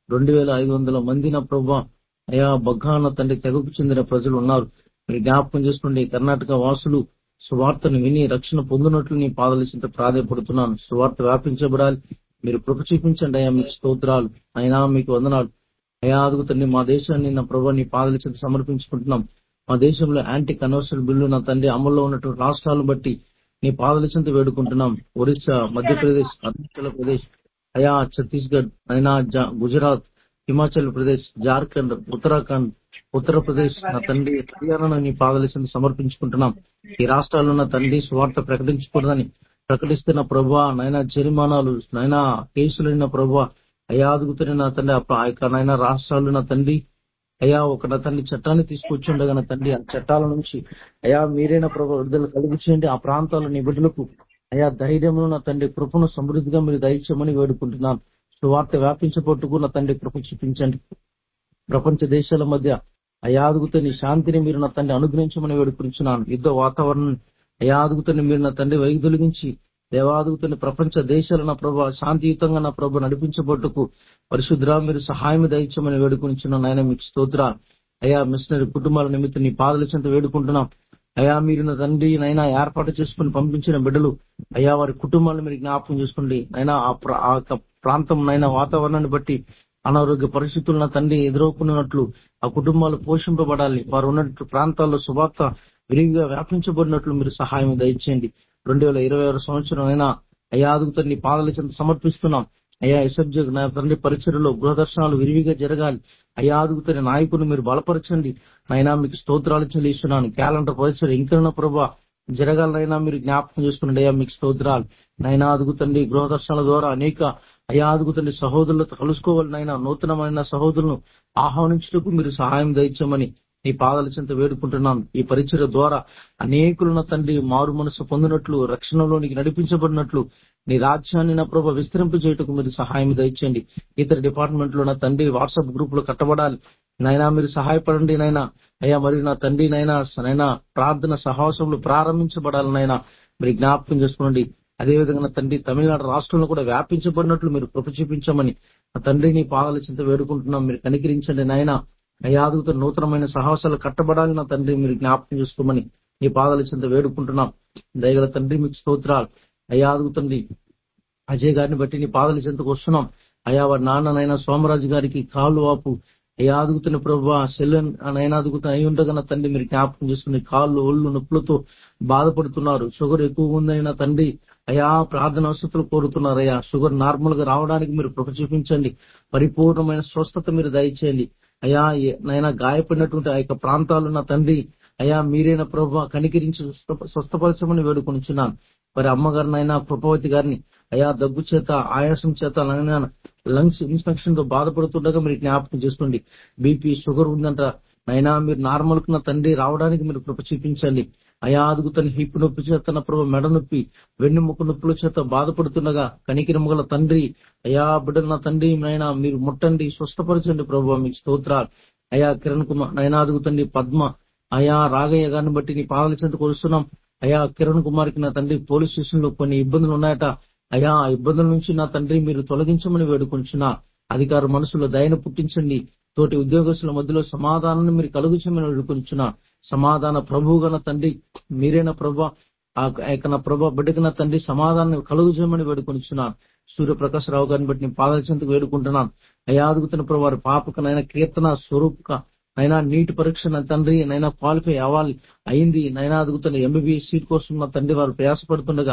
2500 మంది నా ప్రభువా అయా బగ్గాన తండ్రి తెగకు చెందిన ప్రజలు ఉన్నారు. మీరు జ్ఞాపకం చేసుకోండి. కర్ణాటక వాసులు సువార్తను విని రక్షణ పొందినట్లు నీ పాదల చింత ప్రాధాయపడుతున్నాను. సువార్త వ్యాపించబడాలి. మీరు కృప చూపించండి అయ్యా. మీకు స్తోత్రాలు అయినా మీకు వందనాలు అయా అదుగుతండి. మా దేశాన్ని నా ప్రభు నీ పాదల చింత సమర్పించుకుంటున్నాం. మా దేశంలో యాంటీ కన్వర్షన్ బిల్లు నా తండ్రి అమల్లో ఉన్నటువంటి రాష్ట్రాలను బట్టి నీ పాదల చింత వేడుకుంటున్నాం. ఒరిస్సా, మధ్యప్రదేశ్, అరుణాచల్ ప్రదేశ్ అయా ఛత్తీస్గఢ్ అయినా గుజరాత్, హిమాచల్ ప్రదేశ్, జార్ఖండ్, ఉత్తరాఖండ్, ఉత్తరప్రదేశ్ నా తండ్రి హర్యానాను నీ పాదల చింత సమర్పించుకుంటున్నాం. ఈ రాష్ట్రాల్లో నా తండ్రి స్వార్థ ప్రకటించకూడదని ప్రకటిస్తున్న ప్రభా నైనా జరిమానాలు నైనా కేసులైన ప్రభా అయా అదుగుతున్న నా తండ్రి ఆ యొక్క నైనా రాష్ట్రాలు నా తండ్రి అయా ఒక నా తండ్రి చట్టాన్ని తీసుకొచ్చిండగా నా తండ్రి ఆ చట్టాల నుంచి అయా మీరైన ప్రభు విడుదల కలిగి చేయండి. ఆ ప్రాంతాల నీ బిడ్డలకు అయా ధైర్యమును నా తండ్రి కృపను సమృద్ధిగా మీరు దయచేయమని వేడుకుంటున్నాను. సువార్త వ్యాపించబట్టుకు నా తండ్రి కృప చూపించండి. ప్రపంచ దేశాల మధ్య అయా అదుగుతున్న శాంతిని మీరు నా తండ్రి అనుగ్రహించమని వేడుకుంటున్నాను. యుద్ధ వాతావరణం అయా అదుగుతున్న మీరు నా తండ్రి వైదొలిగించి దేవాదుగుతున్న ప్రపంచ దేశాల నా ప్రభు శాంతియుతంగా నా ప్రభు నడిపించబట్టుకు పరిశుద్ధ మీరు సహాయం దయచేయమని వేడుకుంటున్నాను. ఆయన మీకు స్తోత్రాలు అయా. మిషనరీ కుటుంబాల నిమిత్తం నీ పాదల చెంత వేడుకుంటున్నాం అయా. మీరు నా తండ్రి నైనా ఏర్పాటు చేసుకుని పంపించిన బిడ్డలు అయా వారి కుటుంబాలను మీరు జ్ఞాపకం చేసుకోండి. అయినా ఆ ప్రాంతం నైనా వాతావరణాన్ని బట్టి అనారోగ్య పరిస్థితులు నా తండ్రి ఎదుర్కొన్నట్లు ఆ కుటుంబాలు పోషింపబడాలి. వారు ఉన్న ప్రాంతాల్లో సువార్త విరివిగా వ్యాపించబడినట్లు మీరు సహాయం దయచేయండి. 2026 సంవత్సరం అయినా అయా అదుగుతారు నీ పాదల చెంత సమర్పిస్తున్నాం అయా. ఎస్ఎఫ్జే నా తండ్రి పరిచయలో గృహదర్శనాలు విరివిగా జరగాలి అయా. అదుగుతారు నాయకులు మీరు బలపరచండి నైనా. మీకు స్తోత్రాలు చెల్లిస్తున్నాను. క్యాలెండర్ పరిచయం ఇంకా ప్రభా జరగాలనైనా మీరు జ్ఞాపకం చేసుకున్నాడు అయ్యా. మీకు స్తోత్రాలు నైనా. అదుగుతండి గృహదర్శనాల ద్వారా అనేక అయా అదుగుతండి సహోదరులతో కలుసుకోవాలనైనా నూతనమైన సహోదరులను ఆహ్వానించుటకు మీరు సహాయం దయచేయమని నీ పాదాల చెంత వేడుకుంటున్నాను. ఈ పరిచయ ద్వారా అనేకులను తండ్రి మారు మనసు పొందినట్లు రక్షణలోనికి నడిపించబడినట్లు నీ రాజ్యాన్ని నా ప్రభు విస్తరింపజేయటకు మీరు సహాయం దయచేయండి. ఇతర డిపార్ట్మెంట్ లో నా తండ్రి వాట్సాప్ గ్రూప్ లో కట్టబడాలి నైనా. మీరు సహాయపడండి నైనా అయ్యా. మరి నా తండ్రి నైనా ప్రార్థన సహవాసంలో ప్రారంభించబడాలనైనా మీరు జ్ఞాపకం చేసుకోండి. అదేవిధంగా తండ్రి తమిళనాడు రాష్ట్రంలో కూడా వ్యాపించబడినట్లు మీరు కృప చూపించమని నా తండ్రి నీ పాదాల చెంత వేడుకుంటున్నాం. మీరు కనికరించండి నాయన. అయ్యా అదుగుతో నూతనమైన సాహసాలు కట్టబడాలి నా తండ్రి మీరు జ్ఞాపకం చేసుకోమని నీ పాదాల చెంత వేడుకుంటున్నాం. దయగల తండ్రి మీకు స్తోత్రాలు అయ్యా. అదుగుతండి అజయ్ గారిని బట్టి నీ పాదాల చెంతకు వస్తున్నాం అయ్యా. వారి నాన్ననైనా సోమరాజు గారికి కాళ్ళు వాపు అయ్యా అదుగుతున్న ప్రభు సెల్లెన్ నైనా అదుగుతా అయి ఉండగా నా తండ్రి మీరు జ్ఞాపకం చేసుకుని కాళ్ళు ఒళ్ళు నొప్పులతో బాధపడుతున్నారు. షుగర్ ఎక్కువ ఉందైనా తండ్రి అయా ప్రార్థన వసతులు కోరుతున్నారయ్యా. షుగర్ నార్మల్ గా రావడానికి మీరు కృప చూపించండి. పరిపూర్ణమైన స్వస్థత మీరు దయచేయండి అయా. నైనా గాయపడినటువంటి ఆ యొక్క ప్రాంతాలు నా తండ్రి అయా మీరైన ప్రభు కనికరించి స్వస్థపరచమని వేడుకొనిచున్నాను. మరి అమ్మగారు నైనా కృపవతి గారిని అయా దగ్గు చేత ఆయాసం చేత లంగ్స్ ఇన్ఫెక్షన్ తో బాధపడుతుండగా మీరు జ్ఞాపకం చేసుకోండి. బీపీ షుగర్ ఉందంట నైనా మీరు నార్మల్ కు నా తండ్రి రావడానికి మీరు కృప చూపించండి అయా. అదుగుతని హిప్ నొప్పి చేత నా ప్రభు మెడ నొప్పి వెన్నుముక నొప్పుల చేత బాధపడుతుండగా కనికిరము గల తండ్రి అయా బిడ్డలు నా తండ్రి నైనా మీరు ముట్టండి స్వస్థపరచండి ప్రభు మీకు స్తోత్రాలు అయా. కిరణ్ కుమార్ నైనా అదుగుతండి పద్మ అయా రాగయ్య గారిని బట్టి నీ పాదాల చెంతకు వస్తున్నాం అయా. కిరణ్ కుమార్ కి నా తండ్రి పోలీస్ స్టేషన్ లో కొన్ని ఇబ్బందులు ఉన్నాయట అయా. ఆ ఇబ్బందుల నుంచి నా తండ్రి మీరు తొలగించమని వేడుకొంచున్నా. అధికార మనసులో దయను పుట్టించండి. తోటి ఉద్యోగస్తుల మధ్యలో సమాధానాన్ని మీరు కలుగుచమని వేడుకొంచున్నా. సమాధాన ప్రభువుగా నా తండ్రి మీరైన ప్రభు ఆ యొక్క నా ప్రభు బిడ్డకి నా తండ్రి సమాధానం కలుగుచమని వేడుకొంచున్నాను. సూర్యప్రకాశ్ రావు గారిని బట్టి నేను పాదాల చెంతకు వేడుకుంటున్నాను అయా. అదుగుతున్న ప్రభు వారి పాపకనైనా కీర్తన స్వరూపక నైనా నీటి పరీక్ష నా తండ్రి నైనా క్వాలిఫై అవ్వాలి అయింది నైనా. అదుగుతున్న ఎంబీబీఎస్ సీట్ కోసం నా తండ్రి వారు ప్రయాసపడుతుండగా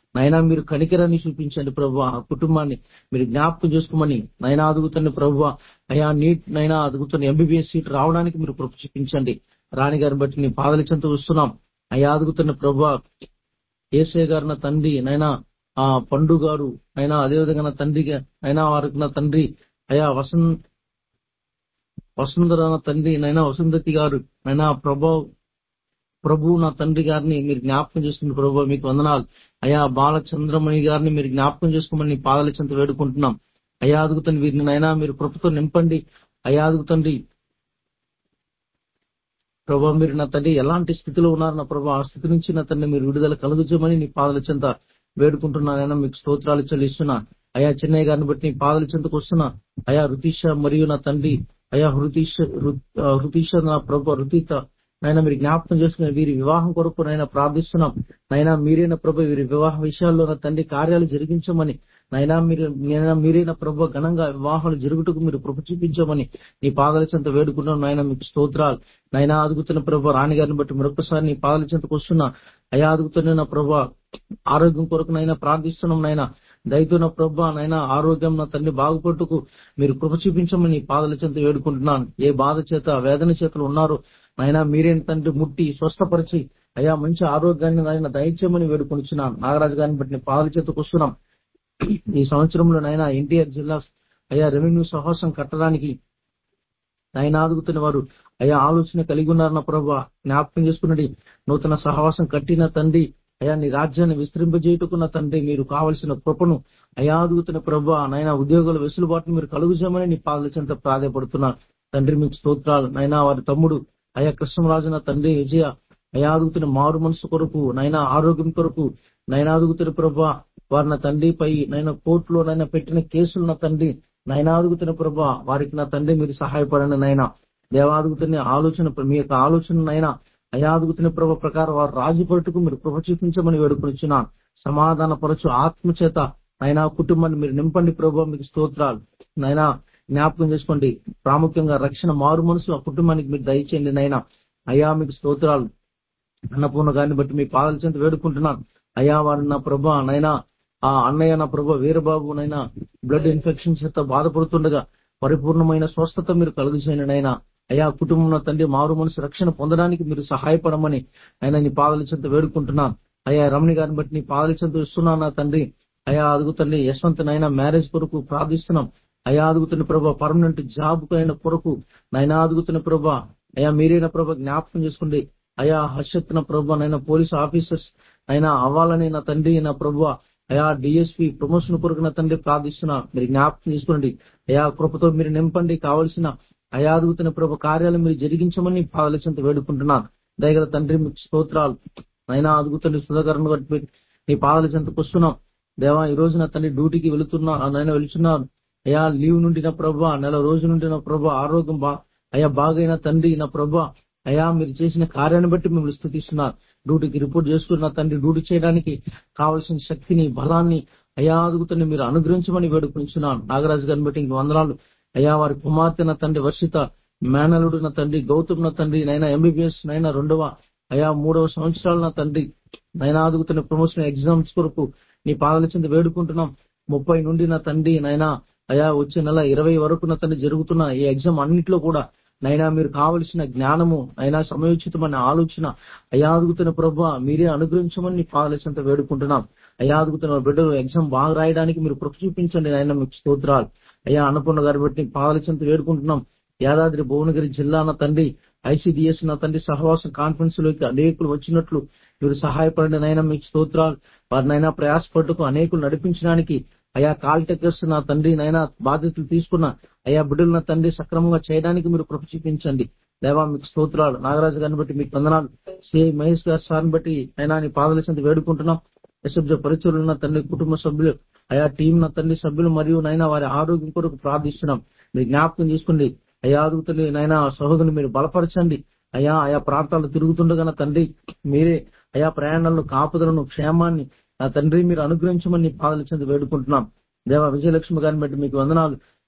నైనా మీరు కనికరాన్ని చూపించండి ప్రభు. ఆ కుటుంబాన్ని మీరు జ్ఞాపకం చేసుకోమని నైనా అదుగుతండి ప్రభు. అయా నీట్ నైనా అదుగుతున్న ఎంబీబీఎస్ సీట్ రావడానికి మీరు కృప చూపించండి. రాణి గారిని బట్టి నీ పాదల చెంత వస్తున్నాం. అయా అదుగుతున్న ప్రభు. ఏసే గారు నా తండ్రి నైనా ఆ పండు గారు అయినా అదేవిధంగా నా తండ్రిగా అయినా వారికి నా తండ్రి అయా వసుంధర నా తండ్రి నైనా వసుంధతి గారు నైనా ప్రభు నా తండ్రి గారిని మీరు జ్ఞాపకం చేసుకున్న ప్రభు మీకు వందనాలు. అయా బాలచంద్రమణి గారిని మీరు జ్ఞాపకం చేసుకోమని పాదల చెంత వేడుకుంటున్నాం. అయా అదుగుతండి వీరిని నైనా మీరు కృపతో నింపండి. అయా అదుగుతండి ప్రభా మీరు నా తండ్రి ఎలాంటి స్థితిలో ఉన్నారు నా ప్రభా ఆ స్థితి నుంచి నా తండ్రి మీరు విడుదల కలుగుజమని నీ పాదల చెంత వేడుకుంటున్నానైనా మీకు స్తోత్రాలు చెల్లిస్తున్నా. అయా చెన్నై గారిని బట్టి నీ పాదల చెంతకు వస్తున్నా. అయా రుతీష మరియు నా తండ్రి అయా రుతీష నా ప్రభు రుతీత నైనా మీరు జ్ఞాపకం చేసుకుని వీరి వివాహం కొరకు నైనా ప్రార్థిస్తున్నాం. నైనా మీరైన ప్రభు వీరి వివాహ విషయాల్లో నా తండ్రి కార్యాలు జరిగించమని నైనా మీరైన ప్రభు ఘనంగా వివాహాలు జరుగుటకు మీరు కృప చూపించమని నీ పాదల చెంత వేడుకుంటున్నాం. నాయన మీకు స్తోత్రాలు. నైనా అదుగుతున్న ప్రభు రాణి గారిని బట్టి మరొకసారి నీ పాదల చెంతకు వస్తున్నా. అయా అదుగుతున్న నా ప్రభు ఆరోగ్యం కొరకు నైనా ప్రార్థిస్తున్నాం. నైనా దయతో నా ప్రభు నైనా ఆరోగ్యం నా తండ్రి బాగుపట్టుకు మీరు కృప చూపించమని నీ పాదల చెంత వేడుకుంటున్నాను. ఏ బాధ చేత వేదన చేతలు ఉన్నారో నైనా మీరేం తండ్రి ముట్టి స్వస్థపరిచి అయా మంచి ఆరోగ్యాన్ని నాయన దయచేయమని వేడుకొనిచున్నాను. నాగరాజు గారిని బట్టి నీ పాదల చెంతకు వస్తున్నాం. ఈ సంవత్సరంలో నైనా ఎన్టీఆర్ జిల్లా అయా రెవెన్యూ సాహసం కట్టడానికి ఆయన అదుగుతున్న వారు అయా ఆలోచన కలిగి ఉన్నారన్న ప్రభు జ్ఞాపకం చేసుకున్నది. నూతన సహవాసం కట్టిన తండ్రి అయా నీ రాజ్యాన్ని విస్తరింపజేయటకున్న తండ్రి మీరు కావలసిన కృపను అయా అదుగుతున్న ప్రభు నైనా ఉద్యోగుల వెసులుబాటును మీరు కలుగుజేయమని నీ పాదల చెంత ప్రాధాయపడుతున్నారు. తండ్రి మీకు స్తోత్రాలు. నైనా వారి తమ్ముడు అయా కృష్ణరాజు నా తండ్రి విజయ అయా అదుగుతున్న మారు మనసు కొరకు నైనా ఆరోగ్యం కొరకు నైనా అదుగుతున్న ప్రభు వారి నా తండ్రిపై నైనా కోర్టులో నైనా పెట్టిన కేసులు నా తండ్రి నైనా అదుగుతున్న ప్రభు వారికి నా తండ్రి మీరు సహాయపడండి. నైనా దేవాదుగుతున్న ఆలోచన మీ యొక్క ఆలోచన నైనా అయా అదుగుతున్న ప్రభు ప్రకారం వారు రాజు పట్టుకు మీరు కృప చూపించమని వేడుకొనిచున్నాను. సమాధాన పరచు ఆత్మచేత నైనా కుటుంబాన్ని మీరు నింపండి ప్రభు మీకు స్తోత్రాలు. నైనా జ్ఞాపకం చేసుకోండి. ప్రాముఖ్యంగా రక్షణ మారు మనసు ఆ కుటుంబానికి మీరు దయచేయండి. నైనా అయా మీకు స్తోత్రాలు. అన్నపూర్ణ గారిని బట్టి మీ పాదల చెంత వేడుకుంటున్నాను. అయా వారు నా ప్రభు నైనా ఆ అన్నయ్య నా ప్రభు వీరబాబు నైనా బ్లడ్ ఇన్ఫెక్షన్ చేత బాధపడుతుండగా పరిపూర్ణమైన స్వస్థత మీరు కలుగుచేయండి. నైనా అయా కుటుంబం తండ్రి మారు మనసు రక్షణ పొందడానికి మీరు సహాయపడమని ఆయన నీ పాదల చెంత వేడుకుంటున్నాను. అయా రమణి గారిని బట్టి నీ పాదల చెంత ఇస్తున్నాను నా తండ్రి. అయా అదుగుతండి యశ్వంత్ నైనా మ్యారేజ్ కొరకు ప్రార్థిస్తున్నాం. అయా అదుగుతున్న ప్రభా పర్మనెంట్ జాబ్ అయిన కొరకు నైనా అదుగుతున్న ప్రభా అయా మీరైన ప్రభా జ్ఞాపకం చేసుకోండి. అయా హర్షత్ నా ప్రభా నైనా పోలీస్ ఆఫీసర్స్ అయినా అవ్వాలని నా తండ్రి నా ప్రభా అయా డిఎస్పీ ప్రమోషన్ కొరకు నా తండ్రి ప్రార్థిస్తున్నా. మీరు జ్ఞాపకం చేసుకోండి. అయా కృపతో మీరు నింపండి. కావలసిన అయా అదుగుతున్న ప్రభు కార్యాలు మీరు జరిగించమని పాదల చెంత వేడుకుంటున్నాను. దయగల తండ్రి మీకు స్తోత్రాలు. నైనా అదుగుతండి సుధాకరణ బట్టి నీ పాదల చెంతకు వస్తున్నాం. దేవా ఈ రోజు నా తండ్రి డ్యూటీకి వెళుతున్నాను. అయా లీవ్ నుండి నా ప్రభా నెల రోజు నుండి నా ప్రభా ఆరోగ్యం అయా బాగైన తండ్రి నా ప్రభా అయా మీరు చేసిన కార్యాన్ని బట్టి మిమ్మల్ని స్తుతిస్తున్నారు. డ్యూటీకి రిపోర్ట్ చేసుకున్న తండ్రి డ్యూటీ చేయడానికి కావలసిన శక్తిని బలాన్ని అయా అదుగుతండి మీరు అనుగ్రహించమని వేడుకుంటున్నాను. నాగరాజు గారిని బట్టి ఇంక వందనాలు. అయా వారి కుమార్తె నా తండ్రి వర్షిత మేనలుడు నా తండ్రి గౌతమ్ నా తండ్రి నైనా ఎంబీబీఎస్ నైనా 3వ సంవత్సరాలు నా తండ్రి నైనా అదుగుతున్న ప్రమోషన్ ఎగ్జామ్స్ కొరకు నీ పాదల చెంత వేడుకుంటున్నాం. 30 నుండి నా తండ్రి నైనా అయా వచ్చే నెల 20 వరకు నా తండ్రి జరుగుతున్న ఈ ఎగ్జామ్ అన్నింటిలో కూడా నైనా మీరు కావలసిన జ్ఞానము అయినా సమయోచితమైన ఆలోచన అయా అదుగుతున్న ప్రభు మీరే అనుగ్రహించమని నీ పాదల చెంత వేడుకుంటున్నాం. అయా అదుగుతున్న బిడ్డలు ఎగ్జామ్ బాగా రాయడానికి మీరు కృప చూపించండి. నైనా మీకు స్తోత్రాలు. అయా అన్నపూర్ణ గారి బట్టి పాదల చెంత వేడుకుంటున్నాం. యాదాద్రి భువనగిరి జిల్లా నా తండ్రి ఐసీడీఎస్ నా తండ్రి సహవాసం కాన్ఫరెన్స్ లోకి అనేకులు వచ్చినట్లు మీరు సహాయపడండి. నైనా మీకు స్తోత్రాలు. వారినైనా ప్రయాసపట్టుకు అనేకులు నడిపించడానికి అయా కాల్ టెక్కర్స్ నా తండ్రి నైనా బాధ్యతలు తీసుకున్న అయా బిడ్డలు నా తండ్రి సక్రమంగా చేయడానికి మీరు కృప చూపించండి. దేవా మీకు స్తోత్రాలు. నాగరాజు గారిని బట్టి మీకు వందనాలు. సిఐ మహేష్ గారి సార్ని బట్టి అయినా నీ పాదల చెంత వేడుకుంటున్నాం. ఎస్ఎఫ్జ పరిచయులు నా తండ్రి కుటుంబ సభ్యులు అయా టీం నా తండ్రి సభ్యులు మరియు నైనా వారి ఆరోగ్యం కొరకు ప్రార్థిస్తున్నాం. మీరు జ్ఞాపకం చేసుకోండి. అయా అదుగుతుంది నైనా సహోదరులు మీరు బలపరచండి. అయా ఆయా ప్రాంతాలు తిరుగుతుండగా నా తండ్రి మీరే అయా ప్రయాణాలను కాపుదలను క్షేమాన్ని నా తండ్రి మీరు అనుగ్రహించమని నీ పాదల చెంత వేడుకుంటున్నాం. దేవా విజయలక్ష్మి గారిని బట్టి మీకు వందనాలు.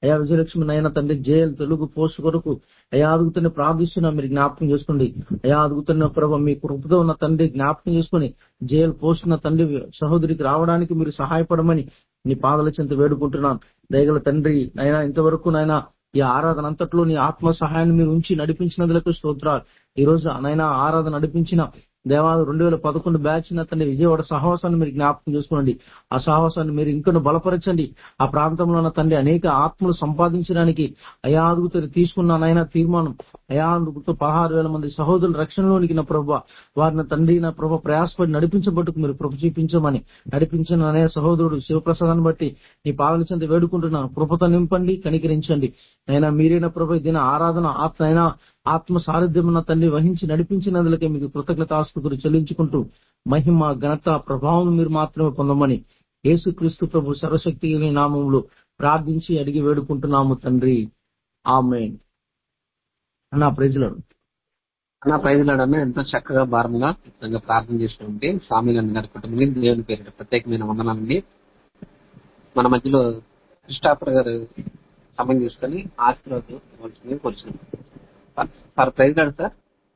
అయా విజయలక్ష్మి నైనా తండ్రి జేఎల్ తెలుగు పోస్ట్ కొరకు అయా అదుగుతున్న ప్రార్థిస్తున్నా, మీరు జ్ఞాపకం చేసుకోండి. అయా అదుగుతున్న ప్రభావ మీ కృపతో ఉన్న తండ్రి జ్ఞాపకం చేసుకుని జేఎల్ పోస్ట్ ఉన్న తండ్రి సహోదరికి రావడానికి మీరు సహాయపడమని నీ పాదల చెంత వేడుకుంటున్నాను. దయగల తండ్రి అయినా ఇంతవరకు నాయన ఈ ఆరాధన అంతట్లో నీ ఆత్మ సహాయాన్ని మీరు ఉంచి నడిపించినందులకు స్తోత్రాలు. ఈ రోజు నైనా ఆరాధన నడిపించిన దేవాలయం 2011 బ్యాచ్ తండ్రి విజయవాడ సహవాసాన్ని మీరు జ్ఞాపకం చేసుకోండి. ఆ సహవాసాన్ని మీరు ఇంకొన్ని బలపరచండి. ఆ ప్రాంతంలో ఉన్న తండ్రి అనేక ఆత్మలు సంపాదించడానికి అయా అదుగుతారు తీసుకున్న నాయన తీర్మానం అయా అదుగుతూ 16,000 మంది సహోదరులు రక్షణలోనికి నా ప్రభావ వారిని తండ్రి నా ప్రభావ ప్రయాసపడి నడిపించబట్టుకు మీరు కృప చూపించమని నడిపించిన అనే సహోదరుడు శివప్రసాదాన్ని బట్టి నీ పాలన చెంత వేడుకుంటున్నాను. కృపతో నింపండి, కనికరించండి. అయినా మీరైన ప్రభు దిన ఆరాధన ఆత్మ సారథ్యం ఉన్న తండ్రి వహించి నడిపించినందులకే మీకు కృతజ్ఞతాస్తుతులు చెల్లించుకుంటూ మహిమ ఘనత ప్రభావం మీరు మాత్రమే పొందమని యేసుక్రీస్తు ప్రభు సర్వశక్తి నామములో ప్రార్థించి అడిగి వేడుకుంటున్నాము తండ్రి. ఆమేన్. నా ప్రైజ్లాడు అన్న ప్రైజ్లాడన్న ఎంతో చక్కగా భారంగా ప్రార్థన చేసినటువంటి స్వామిని గారి కుటుంబం దేవుని పేరు ప్రత్యేకమైన వందనాలండి. మన మధ్యలో క్రిస్టాఫర్ గారు సమయం తీసుకొని ఆశీర్వాదం కూర్చున్నాం. Sir praise Lord sir.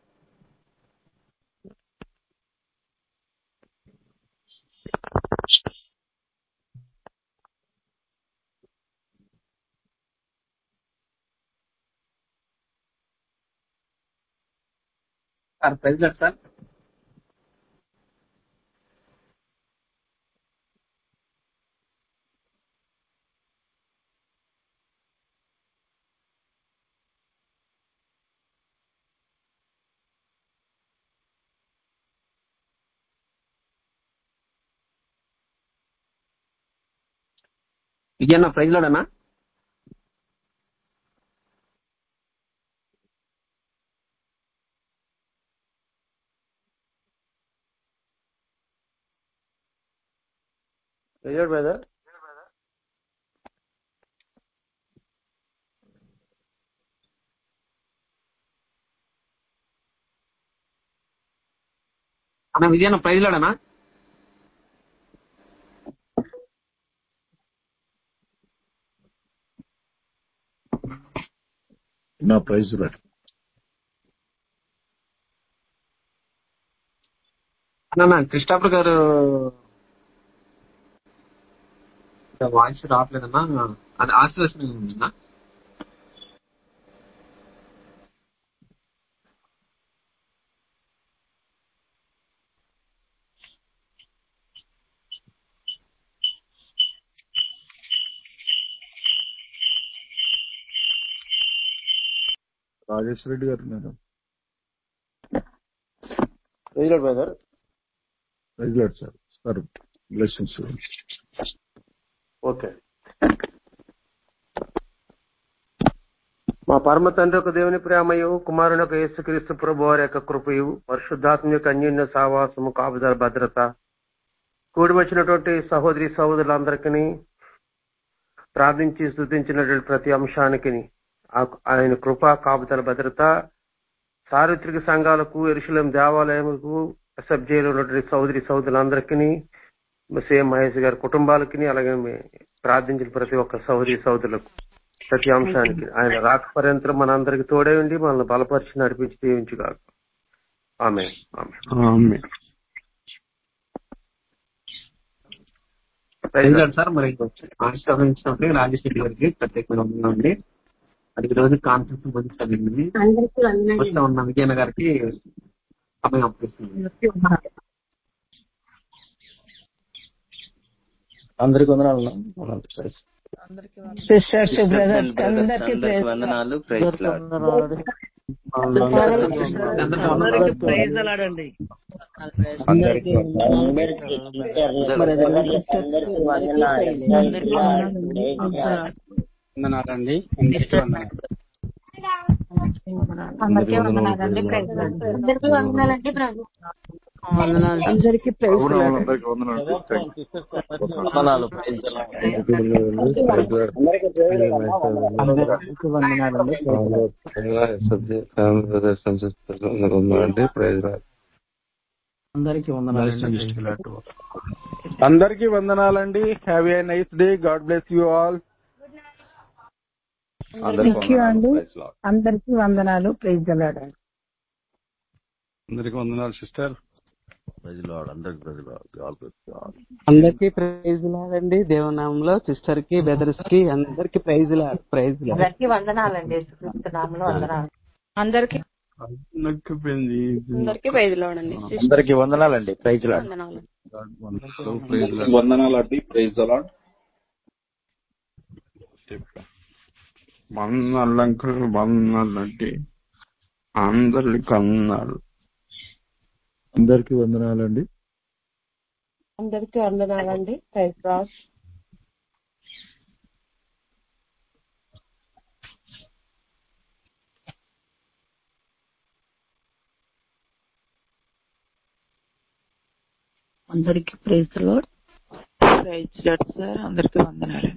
Sir praise Lord sir. విజయన్న ప్రైజ్లాడనా? బ్రదర్ అన్న విజయన్న ప్రైజ్లాడనా? నా ప్రైజ్లాడు అన్న క్రిస్టాఫర్ గారు వాయిస్ రావట్లేదన్నా. అది ఆశీర్వచనం ఉందన్నా. రాజేష్ రెడ్డి గారు ఉన్నారు. Brother praise Lord sir. Sir blessings. Okay. మా పరమ తండ్రి యొక్క దేవుని ప్రేమయు కుమారుని యొక్క యేసుక్రీస్తు ప్రభు వారి యొక్క కృపయు పరిశుద్ధాత్మ యొక్క అన్యోన్య సావాసము కాపుదల భద్రత కూడి వచ్చినటువంటి సహోదరి సహోదరులందరికీ ప్రార్థించి స్తుతించినటువంటి ప్రతి అంశానికి ఆయన కృప కాపుదల భద్రత సార్వత్రిక సంఘాలకు యెరూషలేము దేవాలయములకు ఎస్ఎఫ్జేలో ఉన్నటువంటి సహోదరి సహోదరులందరికీ సేమ్ మహేష్ గారి కుటుంబాలకి అలాగే ప్రార్థించిన ప్రతి ఒక్క సహోదరి సహోదరులకు ప్రతి అంశానికి ఆయన రాక పర్యంతరం మనందరికి తోడే ఉండి మనల్ని బలపరిచి నడిపించి దీవించుగాక. ఆమేన్. సార్ మరి ఆశీర్వదించినప్పుడు రాజేష్ రెడ్డి గారికి ప్రత్యేకమైన వందనం అండి. అది రోజు కాన్ఫరెన్స్ ముగిస్తుంది. వస్తూ ఉన్న విజయన్న గారికి సమయం అప్పిస్తుంది. అందరికి వందనాలు. సిస్టర్స్ బ్రదర్స్ అందరికీ వందనాలు. Praise Lord. అందరికీ ప్రైజ్ లార్డ్. అందరికీ వందనాలండి. అందరికీ వందనాలండి. Praise Lord. అందరికీ వందనాలండి. అందరికీ ప్రైజ్ లార్డ్. వందనాలు. అందరికీ వందనాలండి. Have a nice day. God bless you all. Thank you అండి. అందరికీ వందనాలు. Praise the Lord. అందరికి వందనాలు సిస్టర్. అందరికీ ప్రైజ్ లాడండి. దేవనామంలో సిస్టర్ కి బ్రదర్స్ కి అందరికి ప్రైజ్ లాడ్. Praise lord. అందరికీ వందనాలండి. యేసుక్రీస్తు నామములో వందనాలు. అందరికీ ప్రైజ్ లాడ్ అండి. అందరికి వందనాలండి. Praise Lord. వందనాలండి. Praise the Lord. వందనాలండి. అందరికి వందనాలు. అందరికి వందనాలండి. అందరికీ వందనాలండి. Praise Lord. అందరికీ praise Lord. Praise Lord sir. అందరికీ వందనాలు.